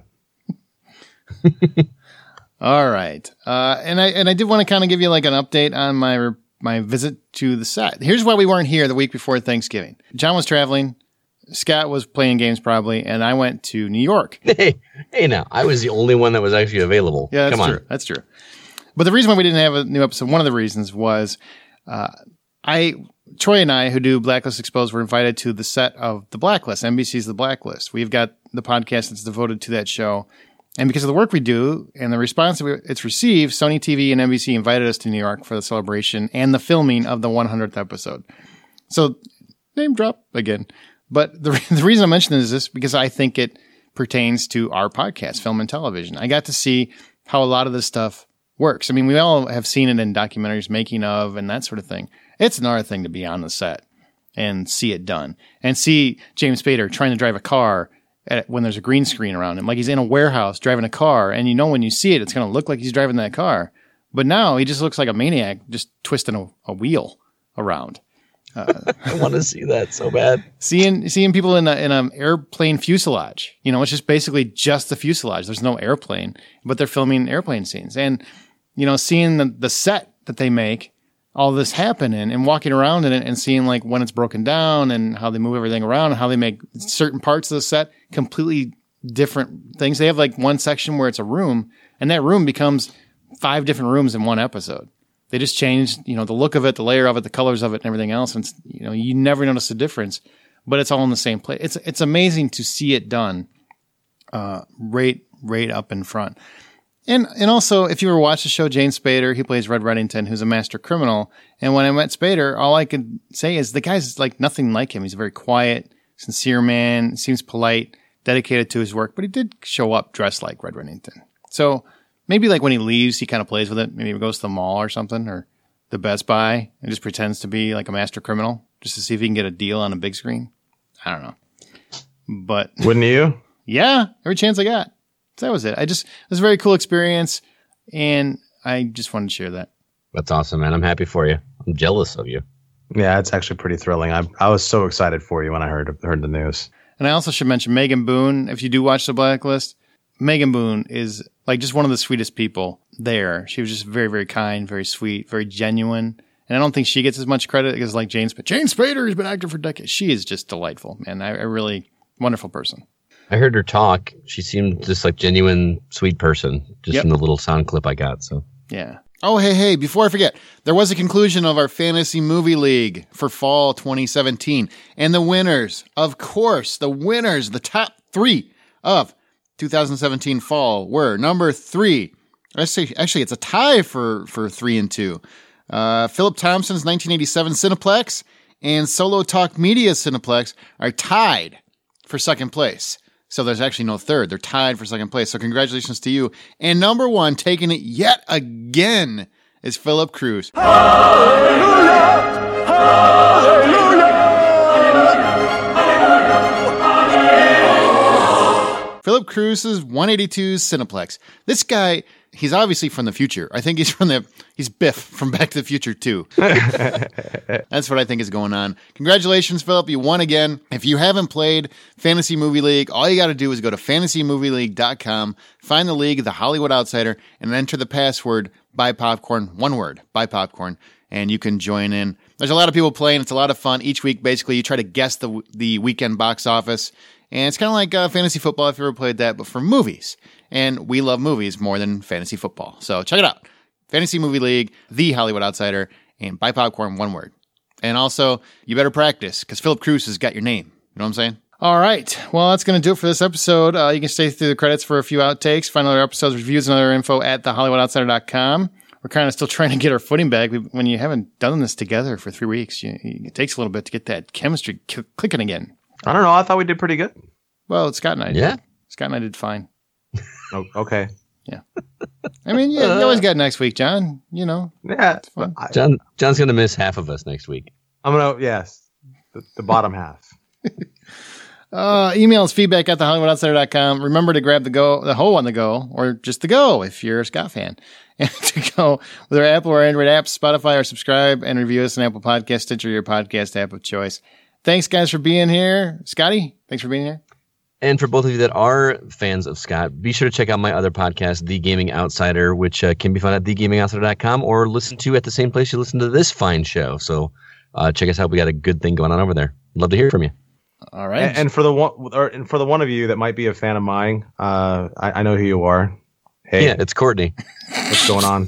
All right, uh, and I and I did want to kind of give you like an update on my my visit to the set. Here's why we weren't here the week before Thanksgiving. John was traveling, Scott was playing games probably, and I went to New York. Hey, hey, now I was the only one that was actually available. Yeah, that's Come true. on. That's true. But the reason why we didn't have a new episode, one of the reasons was, uh, I Troy and I, who do Blacklist Exposed, were invited to the set of The Blacklist, N B C's The Blacklist. We've got the podcast that's devoted to that show. And because of the work we do and the response that we, it's received, Sony T V and N B C invited us to New York for the celebration and the filming of the one hundredth episode. So, name drop again. But the, the reason I'm mentioning this is because I think it pertains to our podcast, Film and Television. I got to see how a lot of this stuff works. I mean, we all have seen it in documentaries, making of, and that sort of thing. It's another thing to be on the set and see it done and see James Spader trying to drive a car at, when there's a green screen around him, like he's in a warehouse driving a car, and you know when you see it, it's going to look like he's driving that car. But now he just looks like a maniac, just twisting a, a wheel around. Uh, I want to see that so bad. Seeing seeing people in a, in an airplane fuselage, you know, it's just basically just the fuselage. There's no airplane, but they're filming airplane scenes, and you know, seeing the, the set that they make, all this happen and, and walking around in it and seeing like when it's broken down and how they move everything around and how they make certain parts of the set completely different things. They have like one section where it's a room, and that room becomes five different rooms in one episode. They just changed, you know, the look of it, the layer of it, the colors of it, and everything else. And, you know, you never notice the difference, but it's all in the same place. It's, it's amazing to see it done, uh, right, right up in front. And, and also, if you ever watch the show, James Spader, he plays Red Reddington, who's a master criminal. And when I met Spader, all I could say is the guy's like nothing like him. He's a very quiet, sincere man, seems polite, dedicated to his work, but he did show up dressed like Red Reddington. So, maybe like when he leaves, he kind of plays with it. Maybe he goes to the mall or something, or the Best Buy, and just pretends to be like a master criminal just to see if he can get a deal on a big screen. I don't know. But wouldn't you? Yeah, every chance I got. So that was it. I just, it was a very cool experience, and I just wanted to share that. That's awesome, man. I'm happy for you. I'm jealous of you. Yeah, it's actually pretty thrilling. I I was so excited for you when I heard heard the news. And I also should mention Megan Boone. If you do watch The Blacklist, Megan Boone is like just one of the sweetest people there. She was just very, very kind, very sweet, very genuine. And I don't think she gets as much credit as like James, but James Spader has been acting for decades. She is just delightful, man. I, a really wonderful person. I heard her talk. She seemed just like genuine, sweet person, just Yep. from the little sound clip I got. So Yeah. Oh, hey, hey, before I forget, there was a conclusion of our Fantasy Movie League for fall twenty seventeen. And the winners, of course, the winners, the top three of two thousand seventeen fall were number three. I say, actually, it's a tie for, for three and two. Uh, Philip Thompson's nineteen eighty-seven Cineplex and Solo Talk Media Cineplex are tied for second place. So there's actually no third. They're tied for second place. So congratulations to you. And number one, taking it yet again, is Philip Cruz. Hallelujah! Hallelujah! Philip Cruz's one eighty-two Cineplex. This guy, he's obviously from the future. I think he's from the, he's Biff from Back to the Future too. That's what I think is going on. Congratulations, Philip. You won again. If you haven't played Fantasy Movie League, all you got to do is go to fantasy movie league dot com, find the league, The Hollywood Outsider, and enter the password Buy Popcorn, one word, Buy Popcorn, and you can join in. There's a lot of people playing. It's a lot of fun. Each week, basically, you try to guess the the weekend box office. And it's kind of like uh, fantasy football, if you ever played that, but for movies. And we love movies more than fantasy football. So check it out. Fantasy Movie League, The Hollywood Outsider, and Buy Popcorn, one word. And also, you better practice, because Philip Cruz has got your name. You know what I'm saying? All right. Well, that's going to do it for this episode. Uh, you can stay through the credits for a few outtakes, find other episodes, reviews, and other info at the hollywood outsider dot com. We're kind of still trying to get our footing back. We, when you haven't done this together for three weeks, you, it takes a little bit to get that chemistry c- clicking again. I don't know. I thought we did pretty good. Well, Scott and I did. Yeah. Scott and I did fine. Oh, okay. Yeah. I mean, yeah, you always got next week, John. You know. Yeah. John John's going to miss half of us next week. I'm going to, yes, the, the bottom half. Uh, email us feedback at the hollywood outsider dot com. Remember to grab the go, the whole on the go, or just the go if you're a Scott fan. And to go with our Apple or Android apps, Spotify, or subscribe and review us on Apple Podcast, Stitcher, your podcast app of choice. Thanks, guys, for being here. Scotty, thanks for being here. And for both of you that are fans of Scott, be sure to check out my other podcast, The Gaming Outsider, which uh, can be found at the gaming outsider dot com or listen to at the same place you listen to this fine show. So uh, check us out. We got a good thing going on over there. Love to hear from you. All right. And, and for the one, or, and for the one of you that might be a fan of mine, uh, I, I know who you are. Hey, yeah, it's Courtney. What's going on?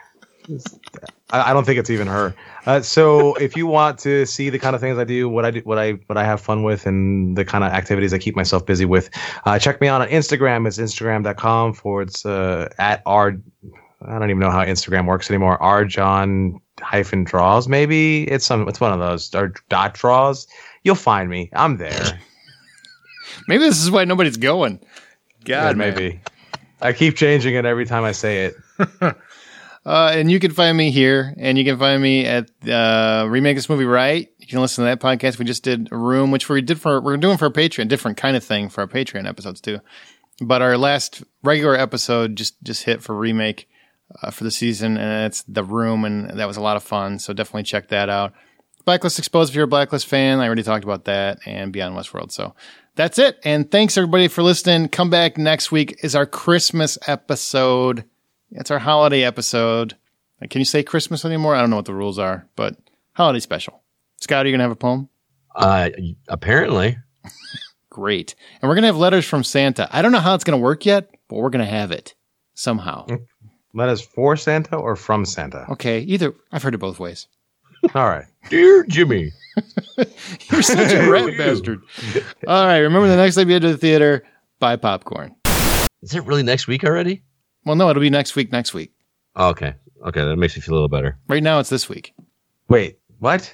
I, I don't think it's even her. Uh, so if you want to see the kind of things I do, what I do, what I what I have fun with, and the kind of activities I keep myself busy with, uh, check me out on Instagram. It's instagram dot com forward uh, at r. I don't even know how Instagram works anymore. R John hyphen draws. Maybe it's some. It's one of those or dot draws. You'll find me. I'm there. Maybe this is why nobody's going. God, yeah, maybe. I keep changing it every time I say it. Uh, and you can find me here, and you can find me at uh, Remake This Movie Right. You can listen to that podcast. We just did a room, which we did for we're doing for a Patreon, different kind of thing for our Patreon episodes too. But our last regular episode just just hit for Remake uh, for the season, and it's The Room, and that was a lot of fun. So definitely check that out. Blacklist Exposed if you're a Blacklist fan. I already talked about that, and Beyond Westworld. So that's it. And thanks everybody for listening. Come back next week is our Christmas episode. It's our holiday episode. Can you say Christmas anymore? I don't know what the rules are, but holiday special. Scott, are you going to have a poem? Uh, apparently. Great. And we're going to have letters from Santa. I don't know how it's going to work yet, but we're going to have it somehow. Letters for Santa or from Santa? Okay, either. I've heard it both ways. All right. Dear Jimmy. You're such a rat bastard. All right, remember the next time you head to the theater, buy popcorn. Is it really next week already? Well, no, it'll be next week, next week. Oh, okay. Okay, that makes me feel a little better. Right now, it's this week. Wait, what?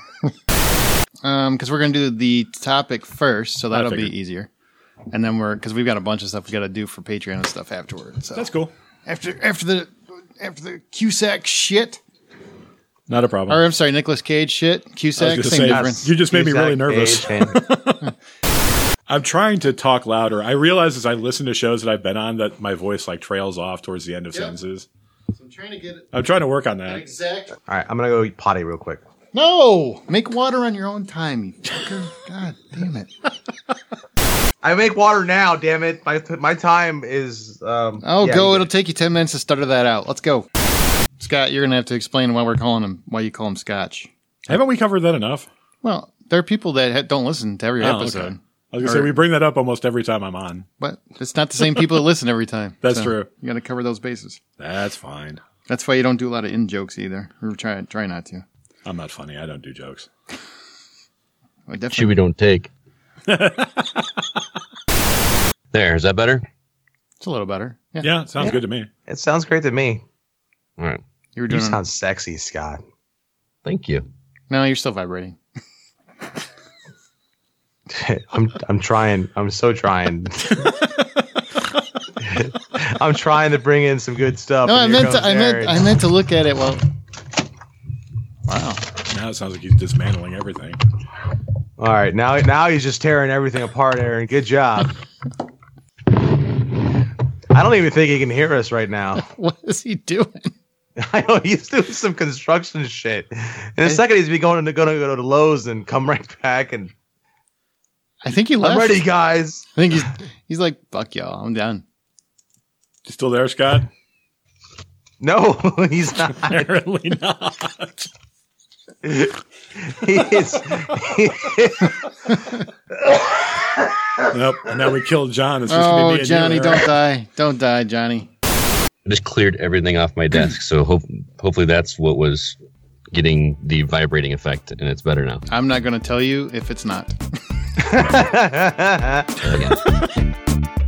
um, because we're going to do the topic first, so that'll be figured. easier. And then we're, because we've got a bunch of stuff we got to do for Patreon and stuff afterwards. So. That's cool. After after the after the Cusack shit. Not a problem. Or I'm sorry, Nicolas Cage shit. Cusack, I was same gonna say, difference. You just made me Cusack, really nervous. Cage, I'm trying to talk louder. I realize as I listen to shows that I've been on that my voice like trails off towards the end of Yep. sentences. So I'm trying to get it I'm trying to work on that. exact. All right, I'm going to go potty real quick. No! Make water on your own time, you fucker. God damn it. I make water now, damn it. My my time is... Um, Oh, yeah, go. you- It'll take you ten minutes to stutter that out. Let's go. Scott, you're going to have to explain why we're calling him, why you call him Scotch. Haven't we covered that enough? Well, there are people that ha- don't listen to every Oh, episode. okay. I was going to say, Or- we bring that up almost every time I'm on. But it's not the same people that listen every time. That's So true. You got to cover those bases. That's fine. That's why you don't do a lot of in jokes either. Or try try not to. I'm not funny. I don't do jokes. I definitely. Should we don't take. There, is that better? It's a little better. Yeah. Yeah, sounds Yeah. good to me. It sounds great to me. All right. You were doing. You sound sexy, Scott. Thank you. No, you're still vibrating. I'm I'm trying. I'm so trying. I'm trying to bring in some good stuff. No, I meant to. I meant. I meant to look at it. Well, wow. Now it sounds like he's dismantling everything. All right, now now he's just tearing everything apart, Aaron. Good job. I don't even think he can hear us right now. What is he doing? I know he's doing some construction shit. In a second, he's be going to going to go to Lowe's and come right back. And I think he left. I'm ready, guys. I think he's he's like, fuck y'all, I'm done. You still there, Scott? No, he's not. Apparently not. he is. He is. Nope. And now we killed John. It's just Oh, gonna be me Johnny, and you, don't die. Don't die, Johnny. I just cleared everything off my desk, so hope, hopefully that's what was getting the vibrating effect, and it's better now. I'm not going to tell you if it's not. Again.